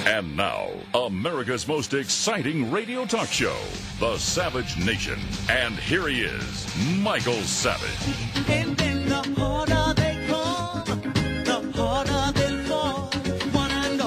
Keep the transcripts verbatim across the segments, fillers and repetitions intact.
And now, America's most exciting radio talk show, The Savage Nation. And here he is, Michael Savage. And then the harder they call, the harder they'll fall, one and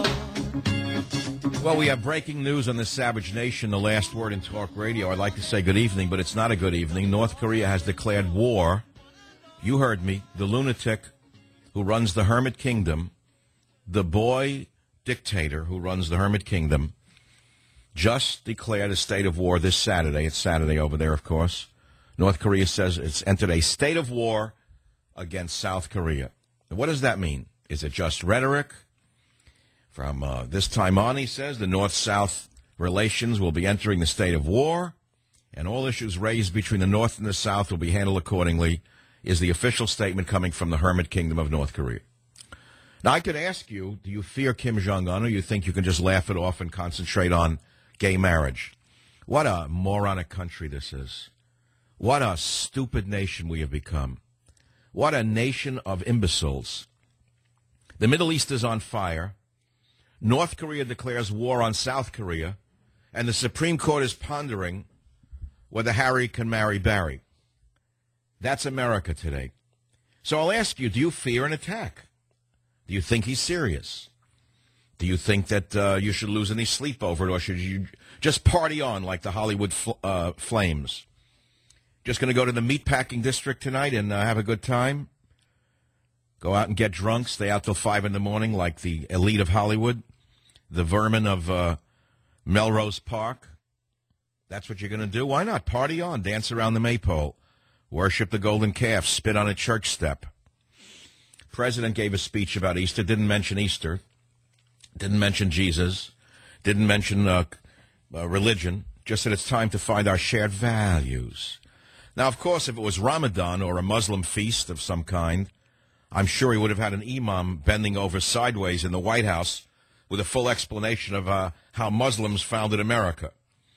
all. Well, we have breaking news on The Savage Nation, the last word in talk radio. I'd like to say good evening, but it's not a good evening. North Korea has declared war. You heard me. The lunatic who runs the Hermit Kingdom, the boy dictator who runs the Hermit Kingdom, just declared a state of war this Saturday. It's Saturday over there, of course. North Korea says it's entered a state of war against South Korea. And what does that mean? Is it just rhetoric? From uh, this time on, he says, the North-South relations will be entering the state of war, and all issues raised between the North and the South will be handled accordingly, is the official statement coming from the Hermit Kingdom of North Korea. Now, I could ask you, do you fear Kim Jong-un, or you think you can just laugh it off and concentrate on gay marriage? What a moronic country this is. What a stupid nation we have become. What a nation of imbeciles. The Middle East is on fire. North Korea declares war on South Korea, and the Supreme Court is pondering whether Harry can marry Barry. That's America today. So I'll ask you, do you fear an attack? Do you think he's serious? Do you think that uh, you should lose any sleep over it, or should you just party on like the Hollywood fl- uh, Flames? Just going to go to the meatpacking district tonight and uh, have a good time? Go out and get drunk, stay out till five in the morning like the elite of Hollywood, the vermin of uh, Melrose Park? That's what you're going to do? Why not? Party on, dance around the maypole, worship the golden calf, spit on a church step. President gave a speech about Easter, didn't mention Easter, didn't mention Jesus, didn't mention uh, uh, religion, just said it's time to find our shared values. Now, of course, if it was Ramadan or a Muslim feast of some kind, I'm sure he would have had an imam bending over sideways in the White House with a full explanation of uh, how Muslims founded America.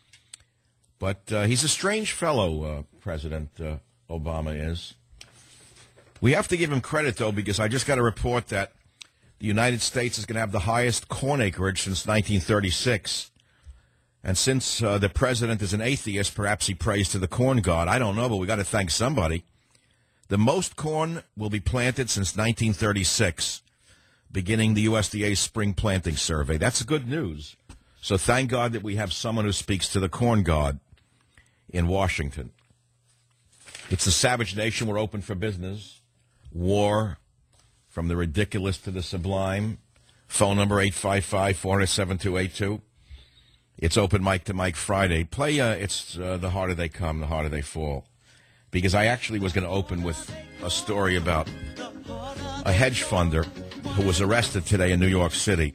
But uh, he's a strange fellow, uh, President uh, Obama is. We have to give him credit, though, because I just got a report that the United States is going to have the highest corn acreage since nineteen thirty-six. And since uh, the president is an atheist, perhaps he prays to the corn god. I don't know, but we got to thank somebody. The most corn will be planted since nineteen thirty-six, beginning the U S D A's spring planting survey. That's good news. So thank God that we have someone who speaks to the corn god in Washington. It's the Savage Nation. We're open for business. War, from the ridiculous to the sublime. Phone number eight five five, four zero seven, two eight two. It's open mic to Mike Friday. Play uh, It's uh, The Harder They Come, The Harder They Fall. Because I actually was going to open with a story about a hedge funder who was arrested today in New York City.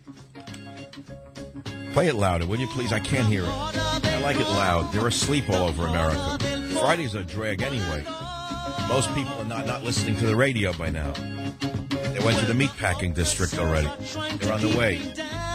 Play it louder, will you please? I can't hear it. I like it loud. They're asleep all over America. Friday's a drag anyway. Most people are not, not listening to the radio by now. They went to the meatpacking district already. They're on the way.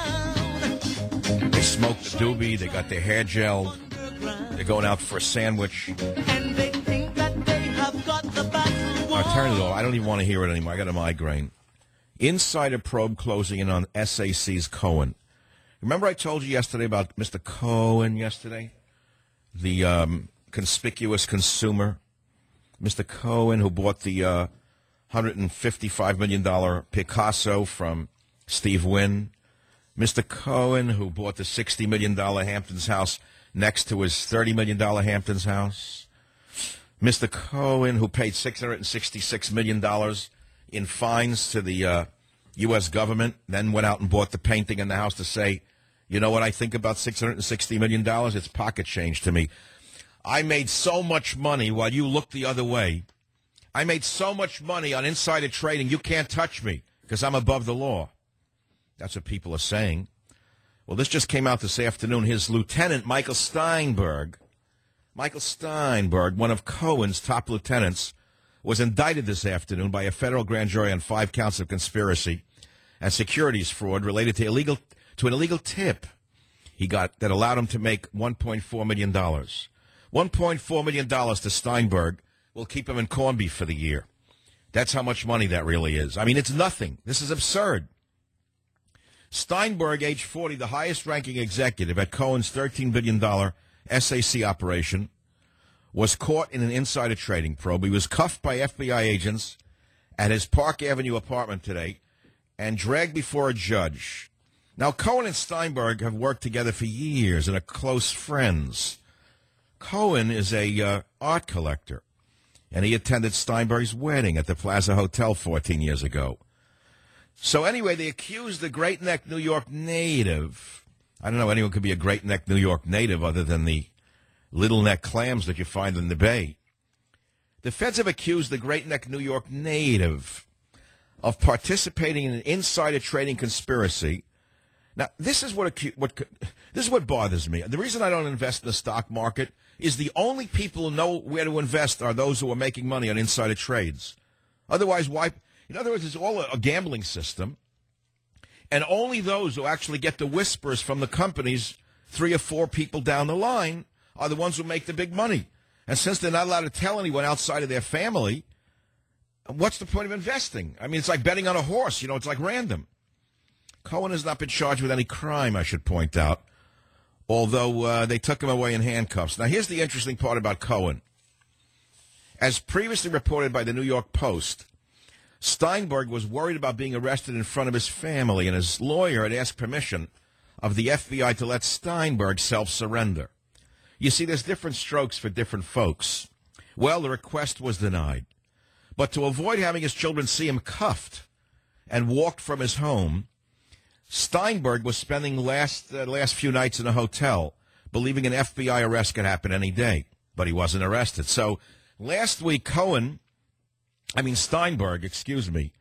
They smoked the doobie. They got their hair gelled. They're going out for a sandwich. And they think that they have got the battle won. I turn it off. I don't even want to hear it anymore. I got a migraine. Insider probe closing in on S A C's Cohen. Remember I told you yesterday about Mister Cohen yesterday? The um, conspicuous consumer. Mister Cohen, who bought the uh, one hundred fifty-five million dollars Picasso from Steve Wynn. Mister Cohen, who bought the sixty million dollars Hamptons house next to his thirty million dollars Hamptons house. Mister Cohen, who paid six hundred sixty-six million dollars in fines to the uh, U S government, then went out and bought the painting in the house to say, you know what I think about six hundred sixty million dollars? It's pocket change to me. I made so much money while you looked the other way. I made so much money on insider trading, you can't touch me because I'm above the law. That's what people are saying. Well, this just came out this afternoon. His lieutenant, Michael Steinberg, Michael Steinberg, one of Cohen's top lieutenants, was indicted this afternoon by a federal grand jury on five counts of conspiracy and securities fraud related to illegal to an illegal tip he got that allowed him to make one point four million dollars. one point four million dollars to Steinberg will keep him in corned beef for the year. That's how much money that really is. I mean, it's nothing. This is absurd. Steinberg, age forty, the highest-ranking executive at Cohen's thirteen billion dollars S A C operation, was caught in an insider trading probe. He was cuffed by F B I agents at his Park Avenue apartment today and dragged before a judge. Now, Cohen and Steinberg have worked together for years and are close friends. Cohen is a uh, art collector, and he attended Steinberg's wedding at the Plaza Hotel fourteen years ago. So anyway, they accused the Great Neck, New York native. I don't know anyone could be a Great Neck, New York native other than the little neck clams that you find in the Bay. The feds have accused the Great Neck, New York native of participating in an insider trading conspiracy. Now, this is what, what this is what bothers me. The reason I don't invest in the stock market is the only people who know where to invest are those who are making money on insider trades. Otherwise, why? In other words, it's all a, a gambling system, and only those who actually get the whispers from the companies, three or four people down the line, are the ones who make the big money. And since they're not allowed to tell anyone outside of their family, what's the point of investing? I mean, it's like betting on a horse. You know, it's like random. Cohen has not been charged with any crime, I should point out, although uh, they took him away in handcuffs. Now, here's the interesting part about Cohen. As previously reported by the New York Post, Steinberg was worried about being arrested in front of his family, and his lawyer had asked permission of the F B I to let Steinberg self-surrender. You see, there's different strokes for different folks. Well, the request was denied. But to avoid having his children see him cuffed and walked from his home, Steinberg was spending last uh, last few nights in a hotel, believing an F B I arrest could happen any day. But he wasn't arrested. So last week, Cohen... I mean, Steinberg, excuse me,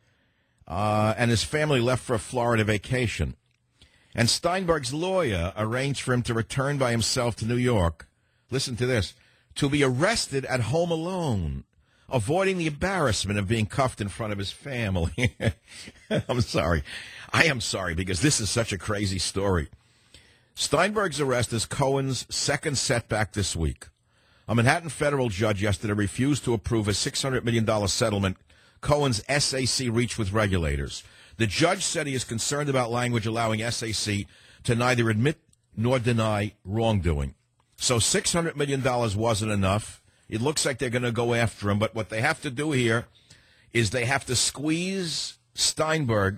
uh, and his family left for a Florida vacation. And Steinberg's lawyer arranged for him to return by himself to New York, listen to this, to be arrested at home alone, avoiding the embarrassment of being cuffed in front of his family. I'm sorry. I am sorry, because this is such a crazy story. Steinberg's arrest is Cohen's second setback this week. A Manhattan federal judge yesterday refused to approve a six hundred million dollars settlement Cohen's S A C reached with regulators. The judge said he is concerned about language allowing S A C to neither admit nor deny wrongdoing. So six hundred million dollars wasn't enough. It looks like they're going to go after him, but what they have to do here is they have to squeeze Steinberg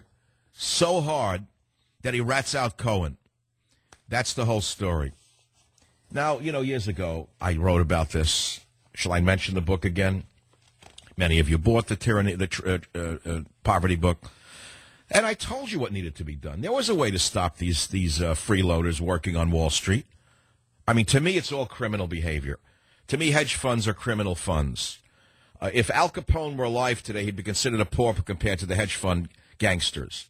so hard that he rats out Cohen. That's the whole story. Now, you know, years ago, I wrote about this. Shall I mention the book again? Many of you bought the tyranny, the uh, uh, uh, poverty book. And I told you what needed to be done. There was a way to stop these, these uh, freeloaders working on Wall Street. I mean, to me, it's all criminal behavior. To me, hedge funds are criminal funds. Uh, if Al Capone were alive today, he'd be considered a pauper compared to the hedge fund gangsters.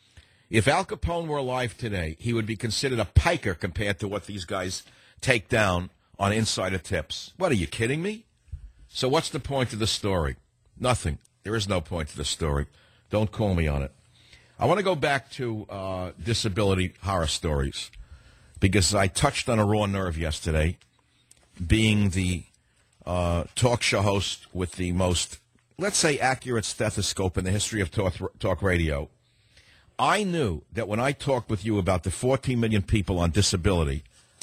If Al Capone were alive today, he would be considered a piker compared to what these guys take down on insider tips. What, are you kidding me? So what's the point of the story? Nothing. There is no point to the story. Don't call me on it. I want to go back to uh, disability horror stories because I touched on a raw nerve yesterday, being the uh, talk show host with the most, let's say, accurate stethoscope in the history of talk, talk radio. I knew that when I talked with you about the fourteen million people on disability,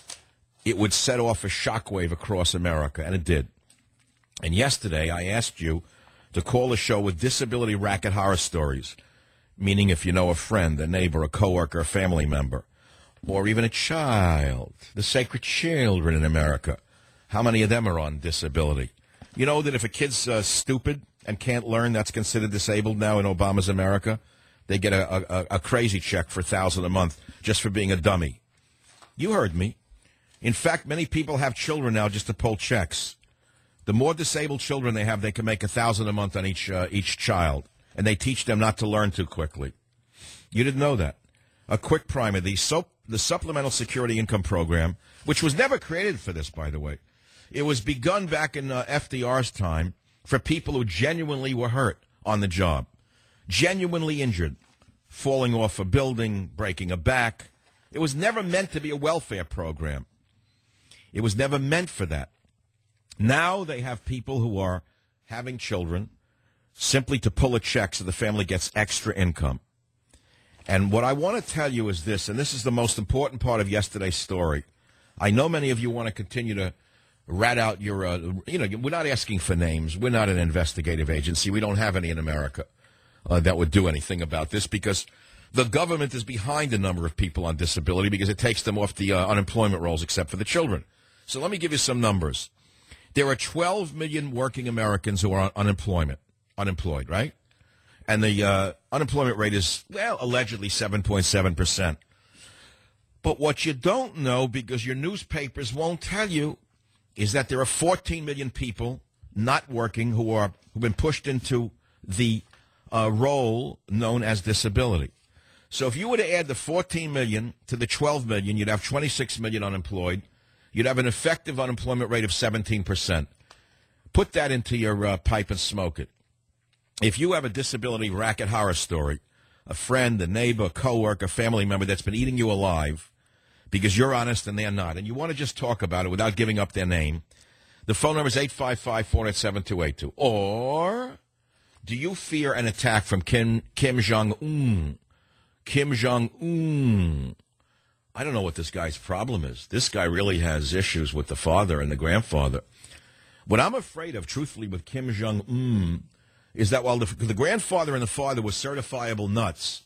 it would set off a shockwave across America, and it did. And yesterday, I asked you to call a show with disability racket horror stories, meaning if you know a friend, a neighbor, a coworker, a family member, or even a child, the sacred children in America. How many of them are on disability? You know that if a kid's uh, stupid and can't learn, that's considered disabled now in Obama's America? They get a, a, a crazy check for one thousand dollars a month just for being a dummy. You heard me. In fact, many people have children now just to pull checks. The more disabled children they have, they can make one thousand dollars a month on each uh, each child, and they teach them not to learn too quickly. You didn't know that. A quick primer, the, so, the Supplemental Security Income Program, which was never created for this, by the way. It was begun back in uh, F D R's time for people who genuinely were hurt on the job, genuinely injured, falling off a building, breaking a back. It was never meant to be a welfare program. It was never meant for that. Now they have people who are having children simply to pull a check so the family gets extra income. And what I want to tell you is this, and this is the most important part of yesterday's story. I know many of you want to continue to rat out your, uh, you know, we're not asking for names. We're not an investigative agency. We don't have any in America uh, that would do anything about this because the government is behind a number of people on disability because it takes them off the uh, unemployment rolls except for the children. So let me give you some numbers. There are twelve million working Americans who are on unemployment, unemployed, right? And the uh, unemployment rate is, well, allegedly seven point seven percent. But what you don't know, because your newspapers won't tell you, is that there are fourteen million people not working who are who've been pushed into the uh, role known as disability. So if you were to add the fourteen million to the twelve million, you'd have twenty-six million unemployed. You'd have an effective unemployment rate of seventeen percent. Put that into your uh, pipe and smoke it. If you have a disability racket horror story, a friend, a neighbor, a coworker, a family member that's been eating you alive because you're honest and they're not, and you want to just talk about it without giving up their name, the phone number is eight five five, four eight seven, two eight two. Or do you fear an attack from Kim, Kim Jong-un? Kim Jong-un. I don't know what this guy's problem is. This guy really has issues with the father and the grandfather. What I'm afraid of, truthfully, with Kim Jong-un is that while the, the grandfather and the father were certifiable nuts,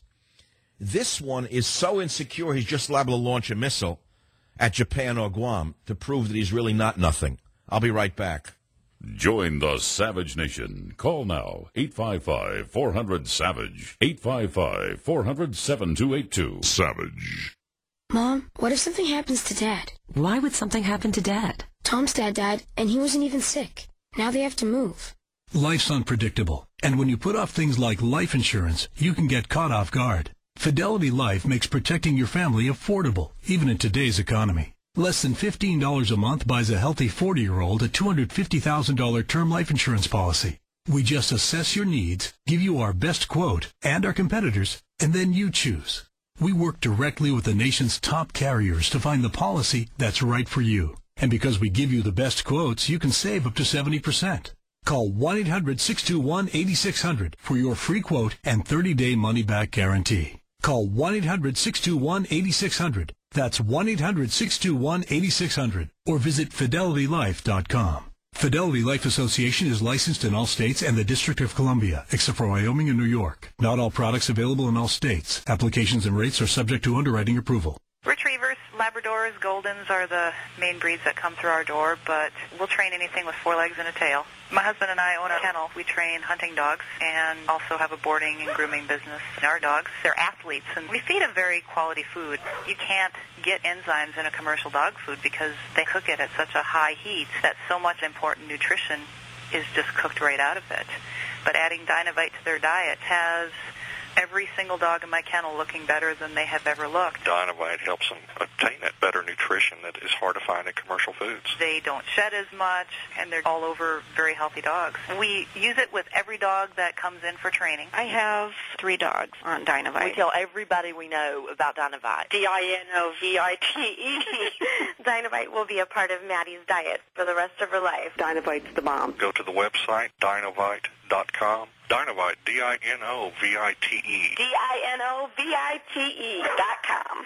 this one is so insecure he's just liable to launch a missile at Japan or Guam to prove that he's really not nothing. I'll be right back. Join the Savage Nation. Call now, eight five five, four hundred, SAVAGE, eight five five, four hundred, seven two eight two. Savage. Mom, what if something happens to Dad? Why would something happen to Dad? Tom's dad died, and he wasn't even sick. Now they have to move. Life's unpredictable, and when you put off things like life insurance, you can get caught off guard. Fidelity Life makes protecting your family affordable, even in today's economy. Less than fifteen dollars a month buys a healthy forty-year-old a two hundred fifty thousand dollars term life insurance policy. We just assess your needs, give you our best quote and our competitors, and then you choose. We work directly with the nation's top carriers to find the policy that's right for you. And because we give you the best quotes, you can save up to seventy percent. Call one eight hundred, six two one, eight six zero zero for your free quote and thirty-day money-back guarantee. Call one eight hundred, six two one, eight six zero zero. That's one eight hundred, six two one, eight six zero zero. Or visit fidelity life dot com. Fidelity Life Association is licensed in all states and the District of Columbia, except for Wyoming and New York. Not all products available in all states. Applications and rates are subject to underwriting approval. Retrievers, Labradors, Goldens are the main breeds that come through our door, but we'll train anything with four legs and a tail. My husband and I own a kennel. We train hunting dogs and also have a boarding and grooming business. Our dogs, they're athletes, and we feed them very quality food. You can't get enzymes in a commercial dog food because they cook it at such a high heat that so much important nutrition is just cooked right out of it. But adding Dynovite to their diet has every single dog in my kennel looking better than they have ever looked. Dynovite helps them obtain that better nutrition that is hard to find in commercial foods. They don't shed as much, and they're all over very healthy dogs. We use it with every dog that comes in for training. I have three dogs on Dynovite. We tell everybody we know about Dynovite. D I N O V I T E. Dynovite will be a part of Maddie's diet for the rest of her life. Dynovite's the bomb. Go to the website, dynovite dot com. Dynovite, D I N O V I T E. D I N O V I T E dot com.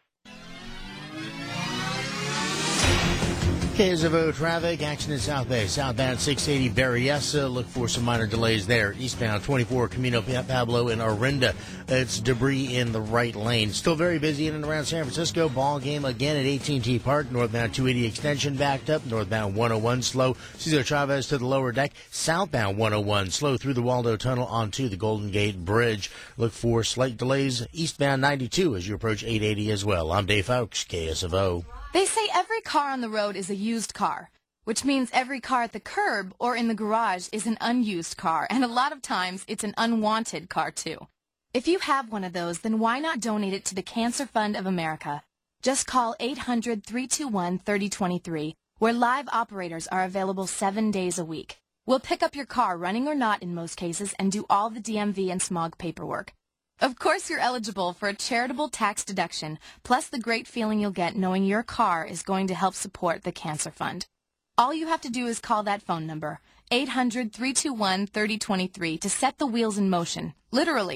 K S F O traffic, action in South Bay. Southbound six eighty Berryessa, look for some minor delays there. Eastbound twenty-four Camino Pablo and Orinda. It's debris in the right lane. Still very busy in and around San Francisco. Ball game again at A T and T Park. Northbound two eighty extension backed up. Northbound one oh one slow. Cesar Chavez to the lower deck. Southbound one oh one slow through the Waldo Tunnel onto the Golden Gate Bridge. Look for slight delays eastbound ninety-two as you approach eight eighty as well. I'm Dave Fowkes, K S F O. They say every car on the road is a used car, which means every car at the curb or in the garage is an unused car, and a lot of times it's an unwanted car too. If you have one of those, then why not donate it to the Cancer Fund of America? Just call eight hundred, three two one, three oh two three, where live operators are available seven days a week. We'll pick up your car, running or not in most cases, and do all the D M V and smog paperwork. Of course you're eligible for a charitable tax deduction, plus the great feeling you'll get knowing your car is going to help support the Cancer Fund. All you have to do is call that phone number, eight hundred, three two one, three oh two three, to set the wheels in motion, literally.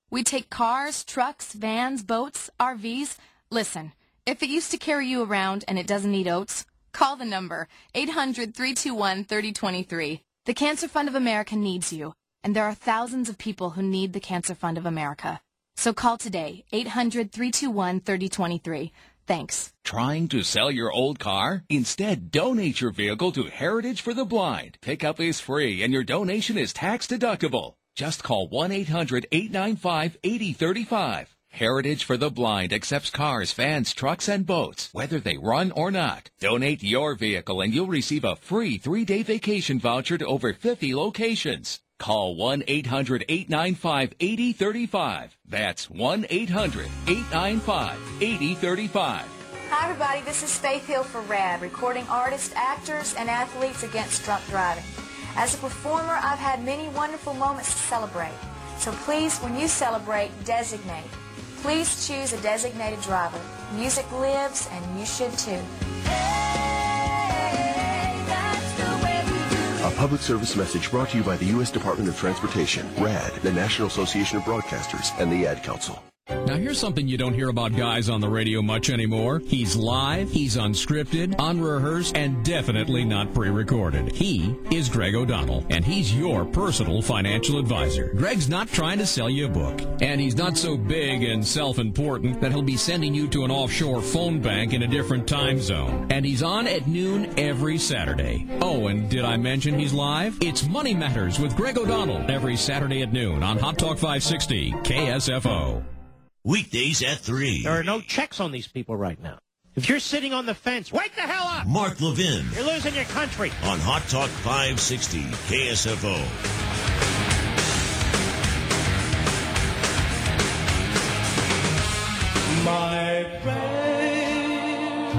We take cars, trucks, vans, boats, R Vs. Listen, if it used to carry you around and it doesn't need oats, call the number eight hundred, three two one, three oh two three. The Cancer Fund of America needs you, and there are thousands of people who need the Cancer Fund of America. So call today, eight hundred, three two one, three oh two three. Thanks. Trying to sell your old car? Instead, donate your vehicle to Heritage for the Blind. Pickup is free and your donation is tax deductible. Just call one eight hundred, eight nine five, eight oh three five. Heritage for the Blind accepts cars, vans, trucks, and boats, whether they run or not. Donate your vehicle and you'll receive a free three-day vacation voucher to over fifty locations. Call one eight hundred, eight nine five, eight oh three five. That's one eight hundred, eight nine five, eight oh three five. Hi, everybody. This is Faith Hill for RAD, recording artists, actors, and athletes against drunk driving. As a performer, I've had many wonderful moments to celebrate. So please, when you celebrate, designate. Please choose a designated driver. Music lives, and you should too. A public service message brought to you by the U S Department of Transportation, RAD, the National Association of Broadcasters, and the Ad Council. Now, here's something you don't hear about guys on the radio much anymore. He's live, he's unscripted, unrehearsed, and definitely not pre-recorded. He is Greg O'Donnell, and he's your personal financial advisor. Greg's not trying to sell you a book, and he's not so big and self-important that he'll be sending you to an offshore phone bank in a different time zone. And he's on at noon every Saturday. Oh, and did I mention he's live? It's Money Matters with Greg O'Donnell every Saturday at noon on Hot Talk five sixty K S F O. Weekdays at three. There are no checks on these people right now. If you're sitting on the fence, wake the hell up! Mark Levin. You're losing your country. On Hot Talk five sixty K S F O. My friend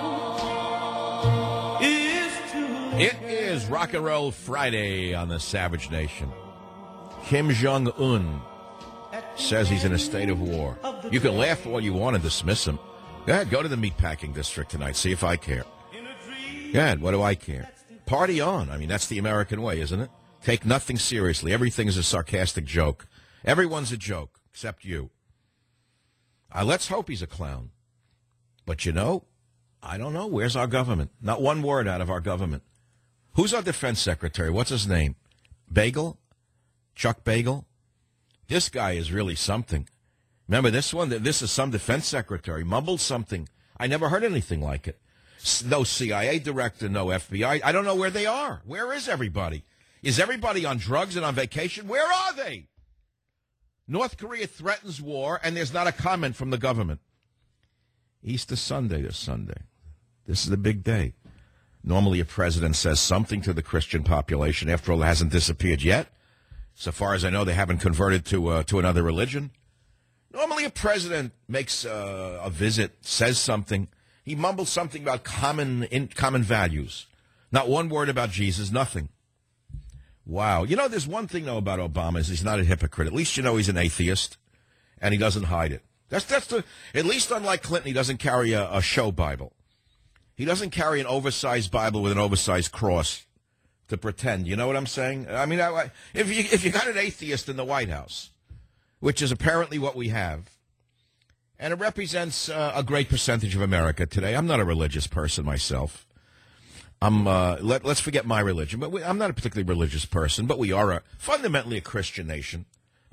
is true. It is Rock and Roll Friday on the Savage Nation. Kim Jong-un says he's in a state of war. You can laugh all you want and dismiss him. Go ahead, go to the meatpacking district tonight. See if I care. Go ahead, what do I care? Party on. I mean, that's the American way, isn't it? Take nothing seriously. Everything's a sarcastic joke. Everyone's a joke, except you. Uh, let's hope he's a clown. But you know, I don't know. Where's our government? Not one word out of our government. Who's our defense secretary? What's his name? Bagel? Chuck Bagel? This guy is really something. Remember this one? This is some defense secretary. Mumbled something. I never heard anything like it. No C I A director, no F B I. I don't know where they are. Where is everybody? Is everybody on drugs and on vacation? Where are they? North Korea threatens war, and there's not a comment from the government. Easter Sunday this Sunday. This is the big day. Normally a president says something to the Christian population. After all, it hasn't disappeared yet. So far as I know, they haven't converted to uh, to another religion. Normally a president makes uh, a visit, says something. He mumbles something about common in, common values. Not one word about Jesus, nothing. Wow. You know, there's one thing, though, about Obama is he's not a hypocrite. At least you know he's an atheist, and he doesn't hide it. That's that's the at least unlike Clinton, he doesn't carry a, a show Bible. He doesn't carry an oversized Bible with an oversized cross to pretend. You know what I'm saying? I mean, I, if you if you got an atheist in the White House, which is apparently what we have, and it represents uh, a great percentage of America today. I'm not a religious person myself. I'm uh, let, let's forget my religion, but we, I'm not a particularly religious person. But we are a, fundamentally a Christian nation.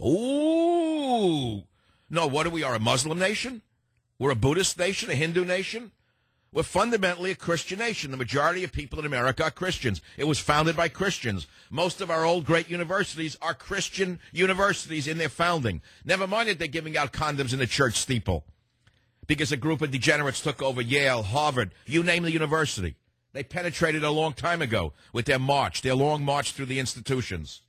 Ooh, no, what are we? Are a Muslim nation? We're a Buddhist nation, a Hindu nation. We're fundamentally a Christian nation. The majority of people in America are Christians. It was founded by Christians. Most of our old great universities are Christian universities in their founding. Never mind that they're giving out condoms in the church steeple because a group of degenerates took over Yale, Harvard, you name the university. They penetrated a long time ago with their march, their long march through the institutions.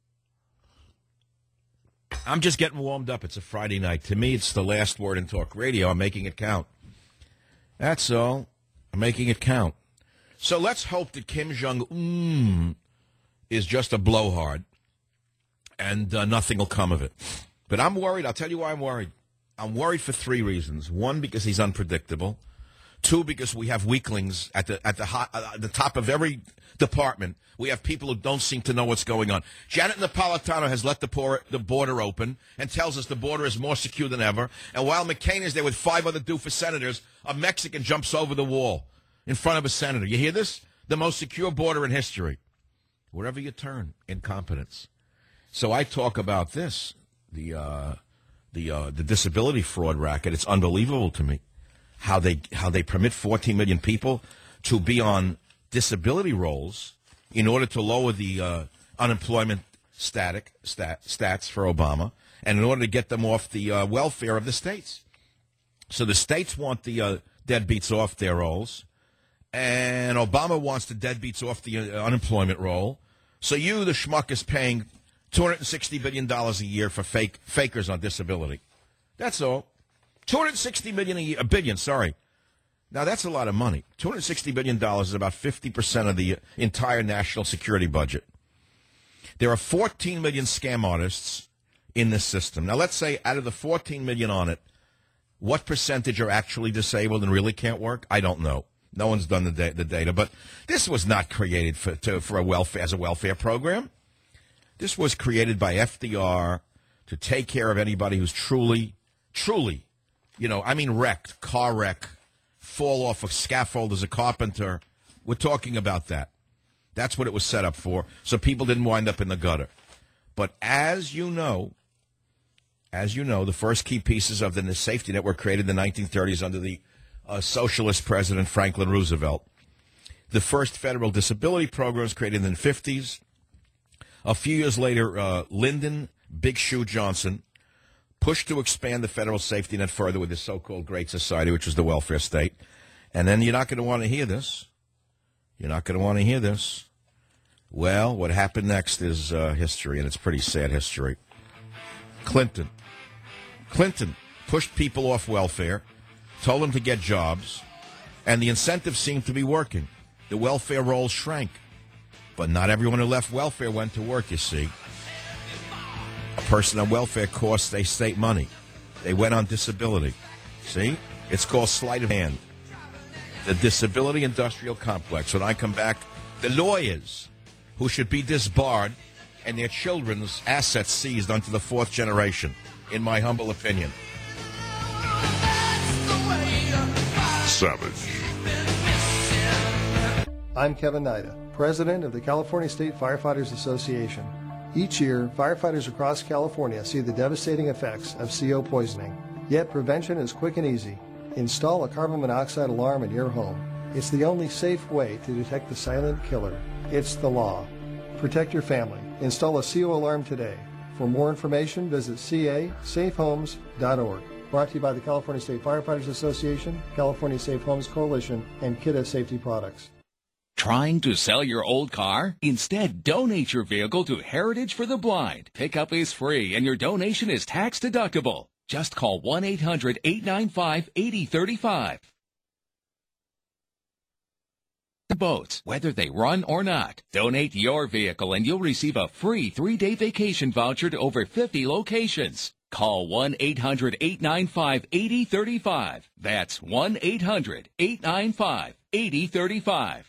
I'm just getting warmed up. It's a Friday night. To me, it's the last word in talk radio. I'm making it count. That's all. I'm making it count. So let's hope that Kim Jong-un is just a blowhard and uh, nothing will come of it. But I'm worried. I'll tell you why I'm worried. I'm worried for three reasons. One, because he's unpredictable. Two, because we have weaklings at the at the hot, uh, the top of every department. We have people who don't seem to know what's going on. Janet Napolitano has let the, por- the border open and tells us the border is more secure than ever. And while McCain is there with five other doofus senators, a Mexican jumps over the wall in front of a senator. You hear this? The most secure border in history. Wherever you turn, incompetence. So I talk about this, the uh, the uh, the disability fraud racket. It's unbelievable to me how they how they permit fourteen million people to be on disability rolls in order to lower the uh, unemployment static stat, stats for Obama, and in order to get them off the uh, welfare of the states. So the states want the uh, deadbeats off their rolls, and Obama wants the deadbeats off the uh, unemployment roll. So you, the schmuck, is paying two hundred sixty billion dollars a year for fake fakers on disability. That's all. two hundred sixty million dollars a year, a billion, sorry. Now, that's a lot of money. two hundred sixty billion dollars is about fifty percent of the entire national security budget. There are fourteen million scam artists in this system. Now, let's say out of the fourteen million on it, what percentage are actually disabled and really can't work? I don't know. No one's done the, da- the data. But this was not created for, to, for a welfare as a welfare program. This was created by F D R to take care of anybody who's truly, truly, you know, I mean wrecked, car wreck, fall off a scaffold as a carpenter. We're talking about that. That's what it was set up for, so people didn't wind up in the gutter. But as you know, as you know, the first key pieces of the safety net were created in the nineteen thirties under the uh, socialist president Franklin Roosevelt. The first federal disability program was created in the fifties. A few years later, uh, Lyndon Big Shoe Johnson pushed to expand the federal safety net further with the so-called Great Society, which was the welfare state. And then you're not going to want to hear this. You're not going to want to hear this. Well, what happened next is uh, history, and it's pretty sad history. Clinton. Clinton pushed people off welfare, told them to get jobs, and the incentives seemed to be working. The welfare rolls shrank. But not everyone who left welfare went to work, you see. A person on welfare costs a state money. They went on disability. See? It's called sleight of hand. The disability industrial complex. When I come back, the lawyers who should be disbarred and their children's assets seized unto the fourth generation, in my humble opinion. Savage. I'm Kevin Nida, President of the California State Firefighters Association. Each year, firefighters across California see the devastating effects of C O poisoning. Yet prevention is quick and easy. Install a carbon monoxide alarm in your home. It's the only safe way to detect the silent killer. It's the law. Protect your family. Install a C O alarm today. For more information, visit c a safe homes dot org. Brought to you by the California State Firefighters Association, California Safe Homes Coalition, and Kidde Safety Products. Trying to sell your old car? Instead, donate your vehicle to Heritage for the Blind. Pickup is free and your donation is tax deductible. Just call one eight hundred eight nine five eight zero three five. Boats, whether they run or not. Donate your vehicle and you'll receive a free three-day vacation voucher to over fifty locations. Call one eight hundred eight nine five eight zero three five. That's one eight hundred eight nine five eight zero three five.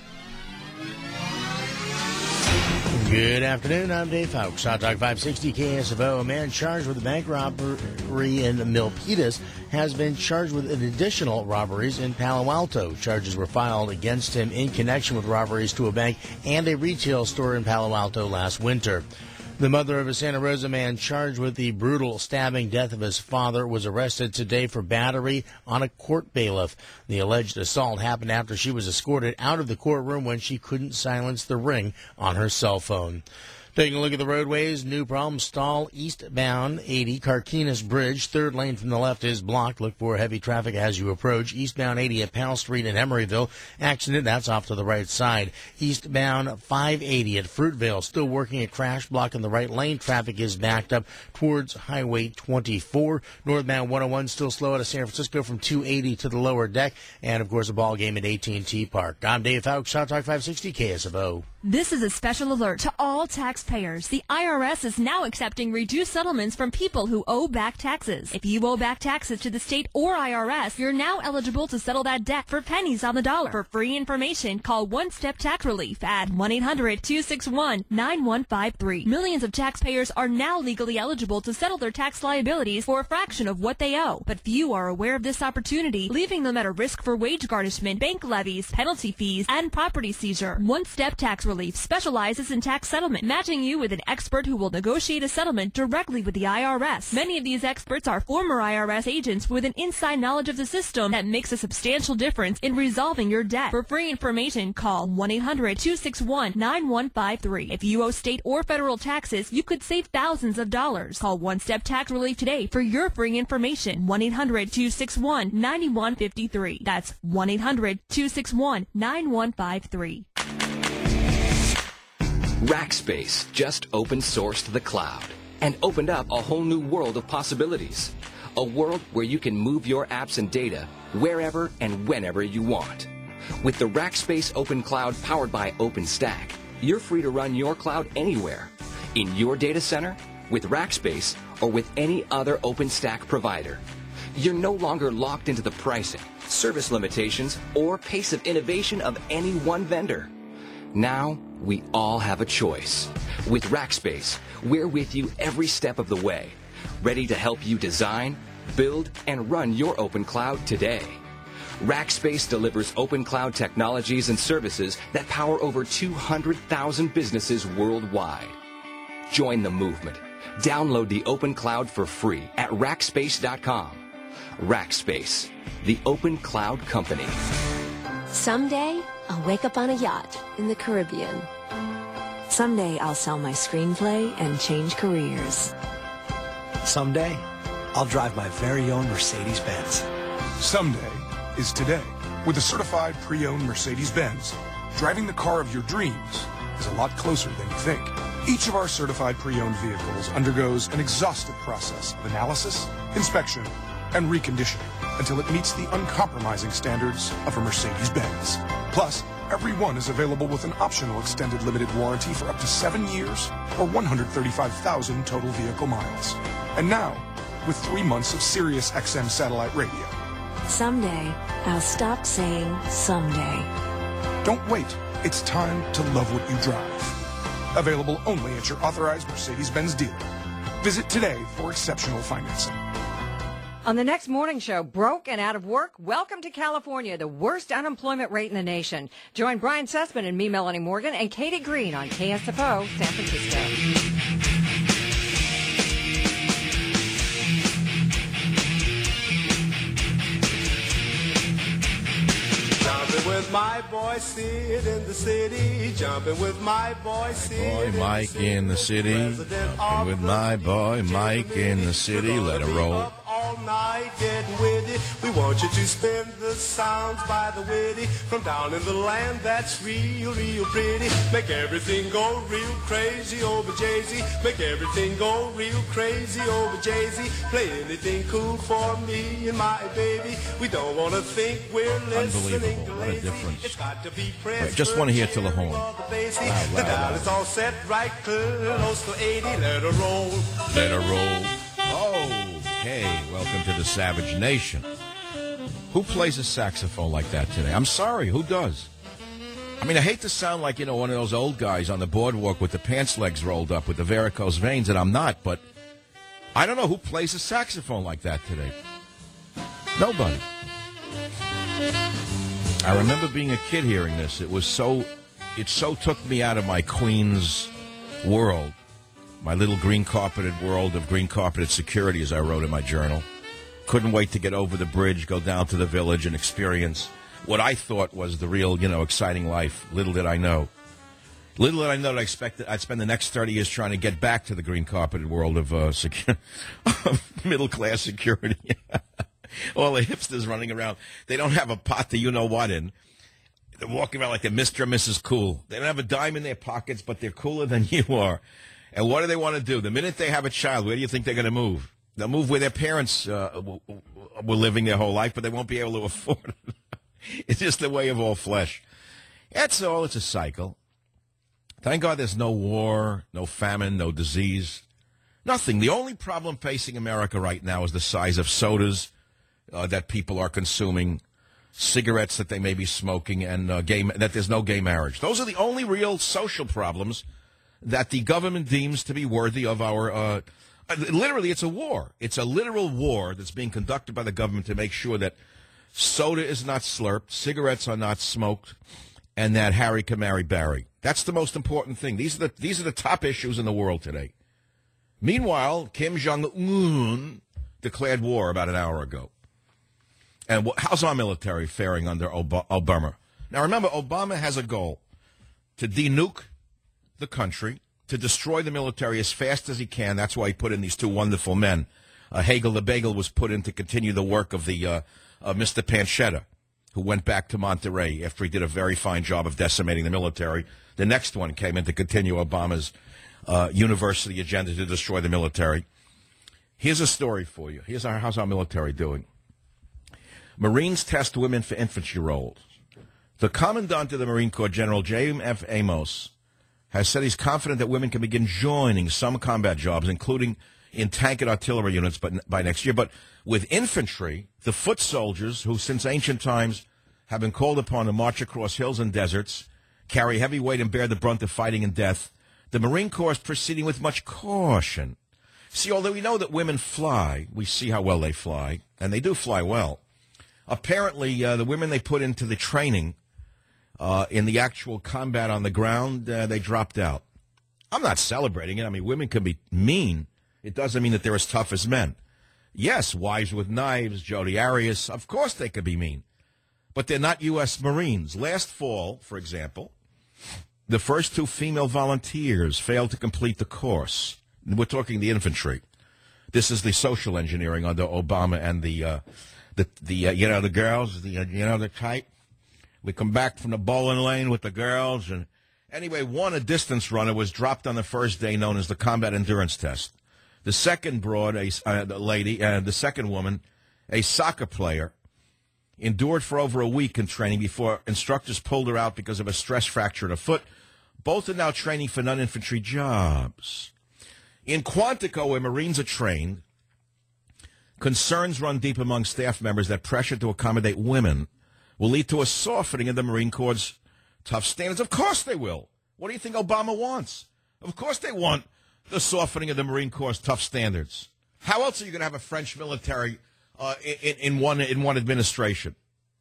Good afternoon, I'm Dave Fowkes. Hot Talk five sixty K S F O. A man charged with a bank robbery in Milpitas has been charged with additional robberies in Palo Alto. Charges were filed against him in connection with robberies to a bank and a retail store in Palo Alto last winter. The mother of a Santa Rosa man charged with the brutal stabbing death of his father was arrested today for battery on a court bailiff. The alleged assault happened after she was escorted out of the courtroom when she couldn't silence the ring on her cell phone. Taking a look at the roadways, new problem, stall eastbound eighty, Carquinez Bridge. Third lane from the left is blocked. Look for heavy traffic as you approach. Eastbound eighty at Powell Street in Emeryville. Accident, that's off to the right side. Eastbound five eighty at Fruitvale. Still working a crash block in the right lane. Traffic is backed up towards Highway twenty-four. Northbound one oh one still slow out of San Francisco from two eighty to the lower deck. And, of course, a ball game at A T and T Park. I'm Dave Fowkes, Hot Talk five sixty K S F O. This is a special alert to all taxpayers. The I R S is now accepting reduced settlements from people who owe back taxes. If you owe back taxes to the state or I R S, you're now eligible to settle that debt for pennies on the dollar. For free information, call One Step Tax Relief at one eight hundred two six one nine one five three. Millions of taxpayers are now legally eligible to settle their tax liabilities for a fraction of what they owe. But few are aware of this opportunity, leaving them at a risk for wage garnishment, bank levies, penalty fees, and property seizure. One Step Tax Relief specializes in tax settlement, matching you with an expert who will negotiate a settlement directly with the I R S. Many of these experts are former I R S agents with an inside knowledge of the system that makes a substantial difference in resolving your debt. For free information, call one eight hundred two six one nine one five three. If you owe state or federal taxes, you could save thousands of dollars. Call One Step Tax Relief today for your free information. one eight hundred two six one nine one five three. That's one eight hundred two six one nine one five three. Rackspace just open sourced the cloud and opened up a whole new world of possibilities. A world where you can move your apps and data wherever and whenever you want. With the Rackspace Open Cloud powered by OpenStack, you're free to run your cloud anywhere, in your data center, with Rackspace, or with any other OpenStack provider. You're no longer locked into the pricing, service limitations, or pace of innovation of any one vendor. Now, we all have a choice. With Rackspace, we're with you every step of the way, ready to help you design, build, and run your open cloud today. Rackspace delivers open cloud technologies and services that power over two hundred thousand businesses worldwide. Join the movement. Download the Open Cloud for free at rackspace dot com. Rackspace, the open cloud company. Someday, I'll wake up on a yacht in the Caribbean. Someday, I'll sell my screenplay and change careers. Someday, I'll drive my very own Mercedes-Benz. Someday is today. With a certified pre-owned Mercedes-Benz, driving the car of your dreams is a lot closer than you think. Each of our certified pre-owned vehicles undergoes an exhaustive process of analysis, inspection, and reconditioning until it meets the uncompromising standards of a Mercedes-Benz. Plus, every one is available with an optional extended limited warranty for up to seven years or one hundred thirty-five thousand total vehicle miles. And now, with three months of Sirius X M satellite radio. Someday, I'll stop saying someday. Don't wait. It's time to love what you drive. Available only at your authorized Mercedes-Benz dealer. Visit today for exceptional financing. On the next morning show, broke and out of work, welcome to California, the worst unemployment rate in the nation. Join Brian Sussman and me, Melanie Morgan, and Katie Green on K S F O San Francisco. Jumping with my boy Sid in the city. Jumping with my boy Sid. Boy Mike in the city. Jumping with my boy Mike in the city. Let it roll. All night getting with it. We want you to spin the sounds by the witty. From down in the land that's real, real pretty. Make everything go real crazy over Jay-Z. Make everything go real crazy over Jay-Z. Play anything cool for me and my baby. We don't want to think we're listening Unbelievable. to What a lazy. difference. It's got to be Right, just want to hear till the horn. Loud, The loud, dial loud. is all set right close to eighty. Let her roll. Let her roll. Oh, hey, welcome to the Savage Nation. Who plays a saxophone like that today? I'm sorry, who does? I mean, I hate to sound like, you know, one of those old guys on the boardwalk with the pants legs rolled up with the varicose veins, and I'm not, but I don't know who plays a saxophone like that today. Nobody. I remember being a kid hearing this. It was so, it so took me out of my Queens world. My little green carpeted world of green carpeted security, as I wrote in my journal. Couldn't wait to get over the bridge, go down to the village, and experience what I thought was the real, you know, exciting life. Little did I know. Little did I know that I expected I'd spend the next thirty years trying to get back to the green carpeted world of uh, secu- middle class security. All the hipsters running around. They don't have a pot to you know what in. They're walking around like they're Mister and Missus Cool. They don't have a dime in their pockets, but they're cooler than you are. And what do they want to do? The minute they have a child, where do you think they're going to move? They'll move where their parents uh, were living their whole life, but they won't be able to afford it. It's just the way of all flesh. That's all. It's a cycle. Thank God there's no war, no famine, no disease, nothing. The only problem facing America right now is the size of sodas uh, that people are consuming, cigarettes that they may be smoking, and uh, gay, that there's no gay marriage. Those are the only real social problems that the government deems to be worthy of our... Uh, literally, it's a war. It's a literal war that's being conducted by the government to make sure that soda is not slurped, cigarettes are not smoked, and that Harry can marry Barry. That's the most important thing. These are the these are the top issues in the world today. Meanwhile, Kim Jong-un declared war about an hour ago. And wh- how's our military faring under Ob- Obama? Now, remember, Obama has a goal to denuke the country, to destroy the military as fast as he can. That's why he put in these two wonderful men. Uh, Hagel the Bagel was put in to continue the work of the uh, uh, Mister Panchetta, who went back to Monterey after he did a very fine job of decimating the military. The next one came in to continue Obama's uh, university agenda to destroy the military. Here's a story for you. Here's our, how's our military doing. Marines test women for infantry roles. The Commandant of the Marine Corps, General James F. Amos, has said he's confident that women can begin joining some combat jobs, including in tank and artillery units but by next year. But with infantry, the foot soldiers, who since ancient times have been called upon to march across hills and deserts, carry heavy weight and bear the brunt of fighting and death, the Marine Corps is proceeding with much caution. See, although we know that women fly, we see how well they fly, and they do fly well. Apparently, uh, the women they put into the training uh, in the actual combat on the ground, uh, they dropped out. I'm not celebrating it. I mean, women can be mean. It doesn't mean that they're as tough as men. Yes, Wives with Knives, Jodi Arias, of course they could be mean. But they're not U S Marines. Last fall, for example, the first two female volunteers failed to complete the course. We're talking the infantry. This is the social engineering under Obama and the, uh, the, the uh, you know, the girls, the, uh, you know, the type. We come back from the bowling lane with the girls. And anyway, one, a distance runner, was dropped on the first day, known as the combat endurance test. The second broad, a uh, lady, and uh, the second woman, a soccer player, endured for over a week in training before instructors pulled her out because of a stress fracture in her foot. Both are now training for non-infantry jobs. In Quantico, where Marines are trained, concerns run deep among staff members that pressure to accommodate women will lead to a softening of the Marine Corps' tough standards. Of course they will. What do you think Obama wants? Of course they want the softening of the Marine Corps' tough standards. How else are you going to have a French military uh, in, in one in one administration?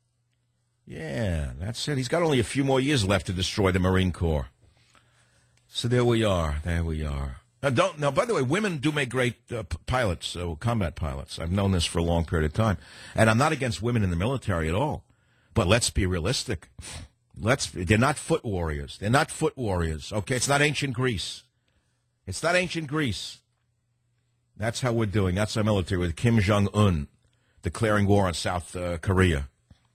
Yeah, that's it. He's got only a few more years left to destroy the Marine Corps. So there we are. There we are. Now, don't, now by the way, women do make great uh, p- pilots, uh, combat pilots. I've known this for a long period of time. And I'm not against women in the military at all. But let's be realistic. Let's. They're not foot warriors. They're not foot warriors. Okay, it's not ancient Greece. It's not ancient Greece. That's how we're doing. That's our military with Kim Jong-un declaring war on South uh, Korea.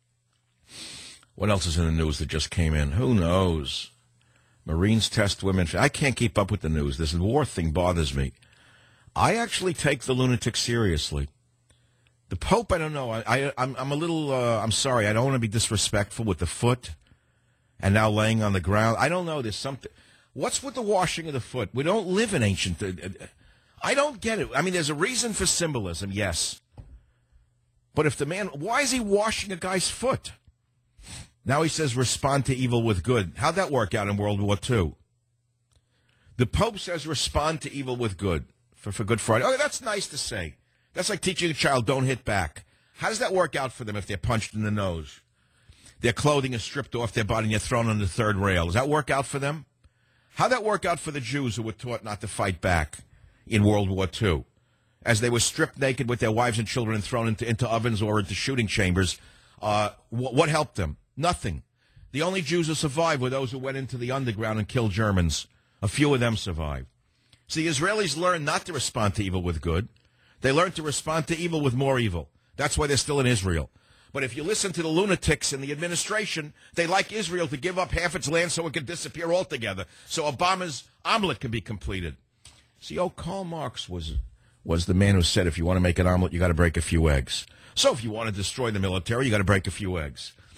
What else is in the news that just came in? Who knows? Marines test women. I can't keep up with the news. This war thing bothers me. I actually take the lunatic seriously. The Pope, I don't know. I, I, I'm, I'm a little, uh, I'm sorry. I don't want to be disrespectful with the foot and now laying on the ground. I don't know. There's something. What's with the washing of the foot? We don't live in ancient. Uh, I don't get it. I mean, there's a reason for symbolism, yes. But if the man, why is he washing a guy's foot? Now he says respond to evil with good. How'd that work out in World War Two? The Pope says respond to evil with good for, for Good Friday. Oh, that's nice to say. That's like teaching a child don't hit back. How does that work out for them if they're punched in the nose? Their clothing is stripped off their body and they're thrown on the third rail. Does that work out for them? How'd that work out for the Jews who were taught not to fight back in World War Two? As they were stripped naked with their wives and children and thrown into, into ovens or into shooting chambers, uh, wh- what helped them? Nothing. The only Jews who survived were those who went into the underground and killed Germans. A few of them survived. See, Israelis learned not to respond to evil with good. They learned to respond to evil with more evil. That's why they're still in Israel. But if you listen to the lunatics in the administration, they like Israel to give up half its land so it can disappear altogether, so Obama's omelet can be completed. See, oh, Karl Marx was was the man who said if you want to make an omelet, you got to break a few eggs. So if you want to destroy the military, you got to break a few eggs.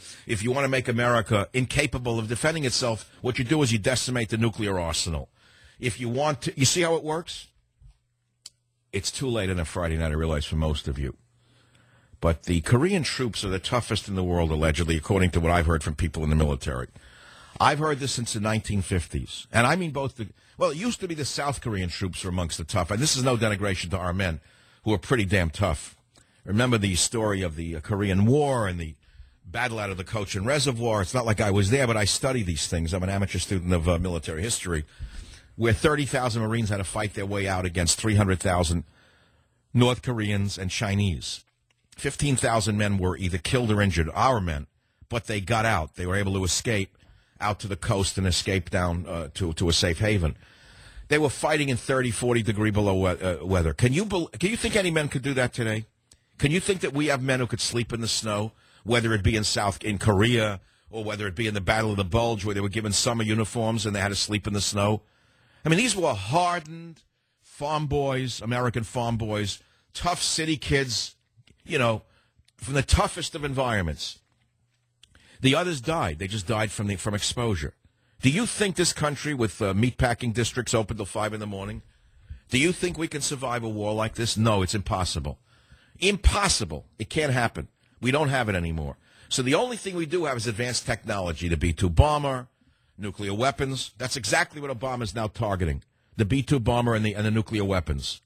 if you want to make America incapable of defending itself, what you do is you decimate the nuclear arsenal. If you want to, you see how it works? It's too late on a Friday night, I realize, for most of you. But the Korean troops are the toughest in the world, allegedly, according to what I've heard from people in the military. I've heard this since the nineteen fifties. And I mean both the, well, it used to be the South Korean troops were amongst the tough. And this is no denigration to our men, who are pretty damn tough. Remember the story of the uh, Korean War and the battle out of the Cochin Reservoir. It's not like I was there, but I study these things. I'm an amateur student of uh, military history, where thirty thousand Marines had to fight their way out against three hundred thousand North Koreans and Chinese. fifteen thousand men were either killed or injured, our men, but they got out. They were able to escape out to the coast and escape down uh, to, to a safe haven. They were fighting in thirty, forty degree below uh, weather. Can you, be- can you think any men could do that today? Can you think that we have men who could sleep in the snow, whether it be in South in Korea or whether it be in the Battle of the Bulge, where they were given summer uniforms and they had to sleep in the snow? I mean, these were hardened farm boys, American farm boys, tough city kids, you know, from the toughest of environments. The others died. They just died from the from exposure. Do you think this country, with uh, meatpacking districts open till five in the morning, do you think we can survive a war like this? No, it's impossible. Impossible. It can't happen. We don't have it anymore. So the only thing we do have is advanced technology, the B two bomber, nuclear weapons. That's exactly what Obama is now targeting, the B two bomber and the, and the nuclear weapons.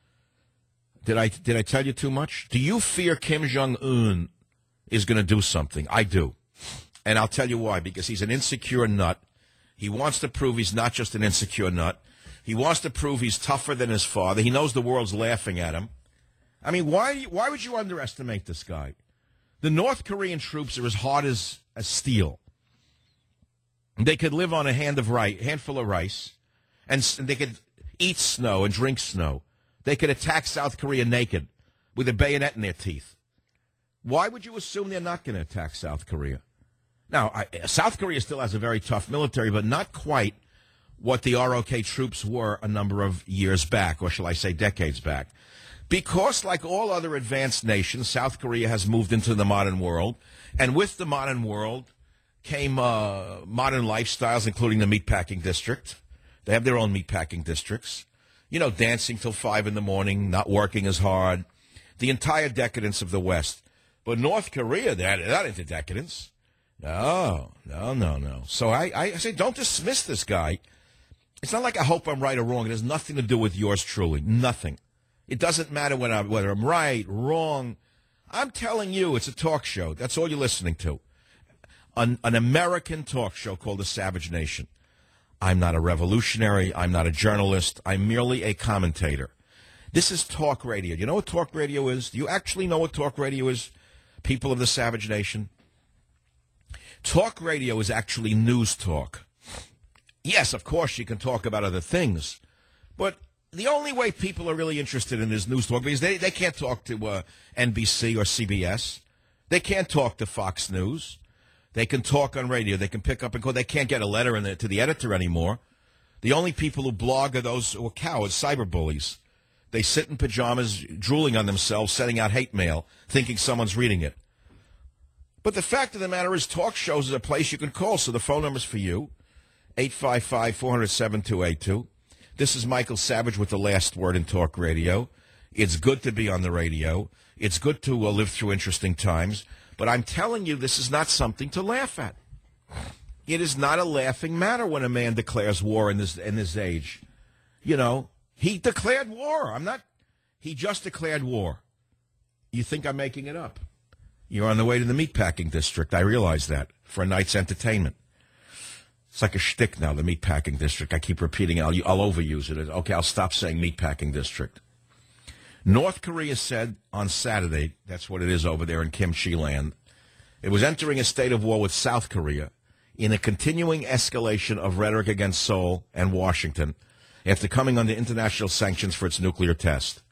Did I, did I tell you too much? Do you fear Kim Jong-un is going to do something? I do. And I'll tell you why. Because he's an insecure nut. He wants to prove he's not just an insecure nut. He wants to prove he's tougher than his father. He knows the world's laughing at him. I mean, why why would you underestimate this guy? The North Korean troops are as hard as, as steel. They could live on a hand of rice, handful of rice, and they could eat snow and drink snow. They could attack South Korea naked with a bayonet in their teeth. Why would you assume they're not going to attack South Korea? Now, I, South Korea still has a very tough military, but not quite what the R O K troops were a number of years back, or shall I say decades back. Because, like all other advanced nations, South Korea has moved into the modern world, and with the modern world came uh, modern lifestyles, including the meatpacking district. They have their own meatpacking districts. You know, dancing till five in the morning, not working as hard. The entire decadence of the West. But North Korea, they're not into decadence. No, no, no, no. So I, I say don't dismiss this guy. It's not like I hope I'm right or wrong. It has nothing to do with yours truly. Nothing. It doesn't matter when I, whether I'm right, wrong. I'm telling you, it's a talk show. That's all you're listening to. An, an American talk show called The Savage Nation. I'm not a revolutionary. I'm not a journalist. I'm merely a commentator. This is talk radio. You know what talk radio is? Do you actually know what talk radio is, people of the Savage Nation? Talk radio is actually news talk. Yes, of course, you can talk about other things, but the only way people are really interested in is news talk, because they, they can't talk to uh, N B C or C B S. They can't talk to Fox News. They can talk on radio. They can pick up and call. They can't get a letter in the, to the editor anymore. The only people who blog are those who are cowards, cyberbullies. They sit in pajamas, drooling on themselves, sending out hate mail, thinking someone's reading it. But the fact of the matter is, talk shows is a place you can call. So the phone number's for you, eight five five, four hundred, seven two eight two. This is Michael Savage with the last word in talk radio. It's good to be on the radio. It's good to uh, live through interesting times. But I'm telling you, this is not something to laugh at. It is not a laughing matter when a man declares war in this in this age. You know, he declared war. I'm not. He just declared war. You think I'm making it up? You're on the way to the meatpacking district. I realize that, for a night's entertainment. It's like a shtick now, the meatpacking district. I keep repeating it. I'll, I'll overuse it. Okay, I'll stop saying meatpacking district. North Korea said on Saturday, that's what it is over there in Kimchi land, it was entering a state of war with South Korea in a continuing escalation of rhetoric against Seoul and Washington after coming under international sanctions for its nuclear test.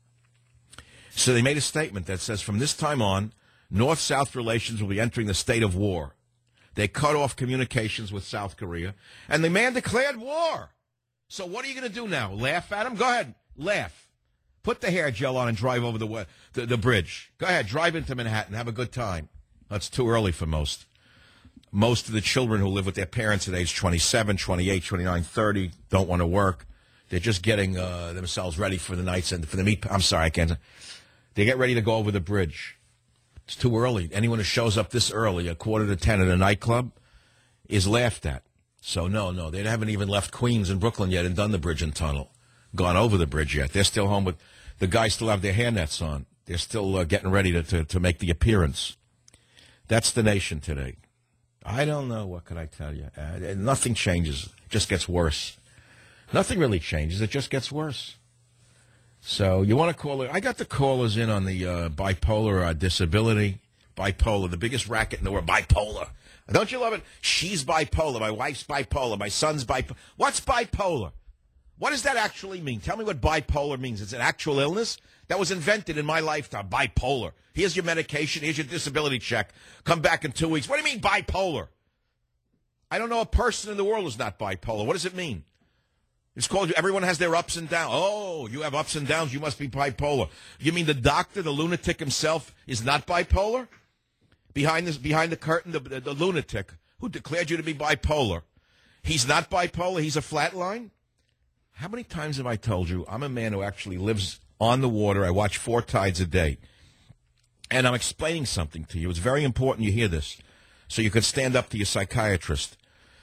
So they made a statement that says, from this time on, North-South relations will be entering the state of war. They cut off communications with South Korea, and the man declared war. So what are you going to do now? Laugh at him? Go ahead, laugh. Put the hair gel on and drive over the, the the bridge. Go ahead, drive into Manhattan, have a good time. That's too early for most. Most of the children who live with their parents at age twenty-seven, twenty-eight, twenty-nine, thirty don't want to work. They're just getting uh, themselves ready for the nights and for the meet. I'm sorry, I can't. They get ready to go over the bridge. It's too early. Anyone who shows up this early, a quarter to ten at a nightclub, is laughed at. So, no, no, they haven't even left Queens and Brooklyn yet and done the bridge and tunnel, gone over the bridge yet. They're still home with, the guys still have their hairnets on. They're still uh, getting ready to, to, to make the appearance. That's the nation today. I don't know. What can I tell you? Uh, nothing changes. It just gets worse. Nothing really changes. It just gets worse. So you want to call it? I got the callers in on the uh, bipolar uh, disability. Bipolar, the biggest racket in the world. Bipolar. Don't you love it? She's bipolar. My wife's bipolar. My son's bipolar. What's bipolar? What does that actually mean? Tell me what bipolar means. It's an actual illness that was invented in my lifetime. Bipolar. Here's your medication. Here's your disability check. Come back in two weeks. What do you mean bipolar? I don't know a person in the world who's not bipolar. What does it mean? It's called, everyone has their ups and downs. Oh, you have ups and downs. You must be bipolar. You mean the doctor, the lunatic himself, is not bipolar? Behind this, behind the curtain, the, the, the lunatic who declared you to be bipolar. He's not bipolar. He's a flatline. How many times have I told you I'm a man who actually lives on the water? I watch four tides a day. And I'm explaining something to you. It's very important you hear this so you can stand up to your psychiatrist.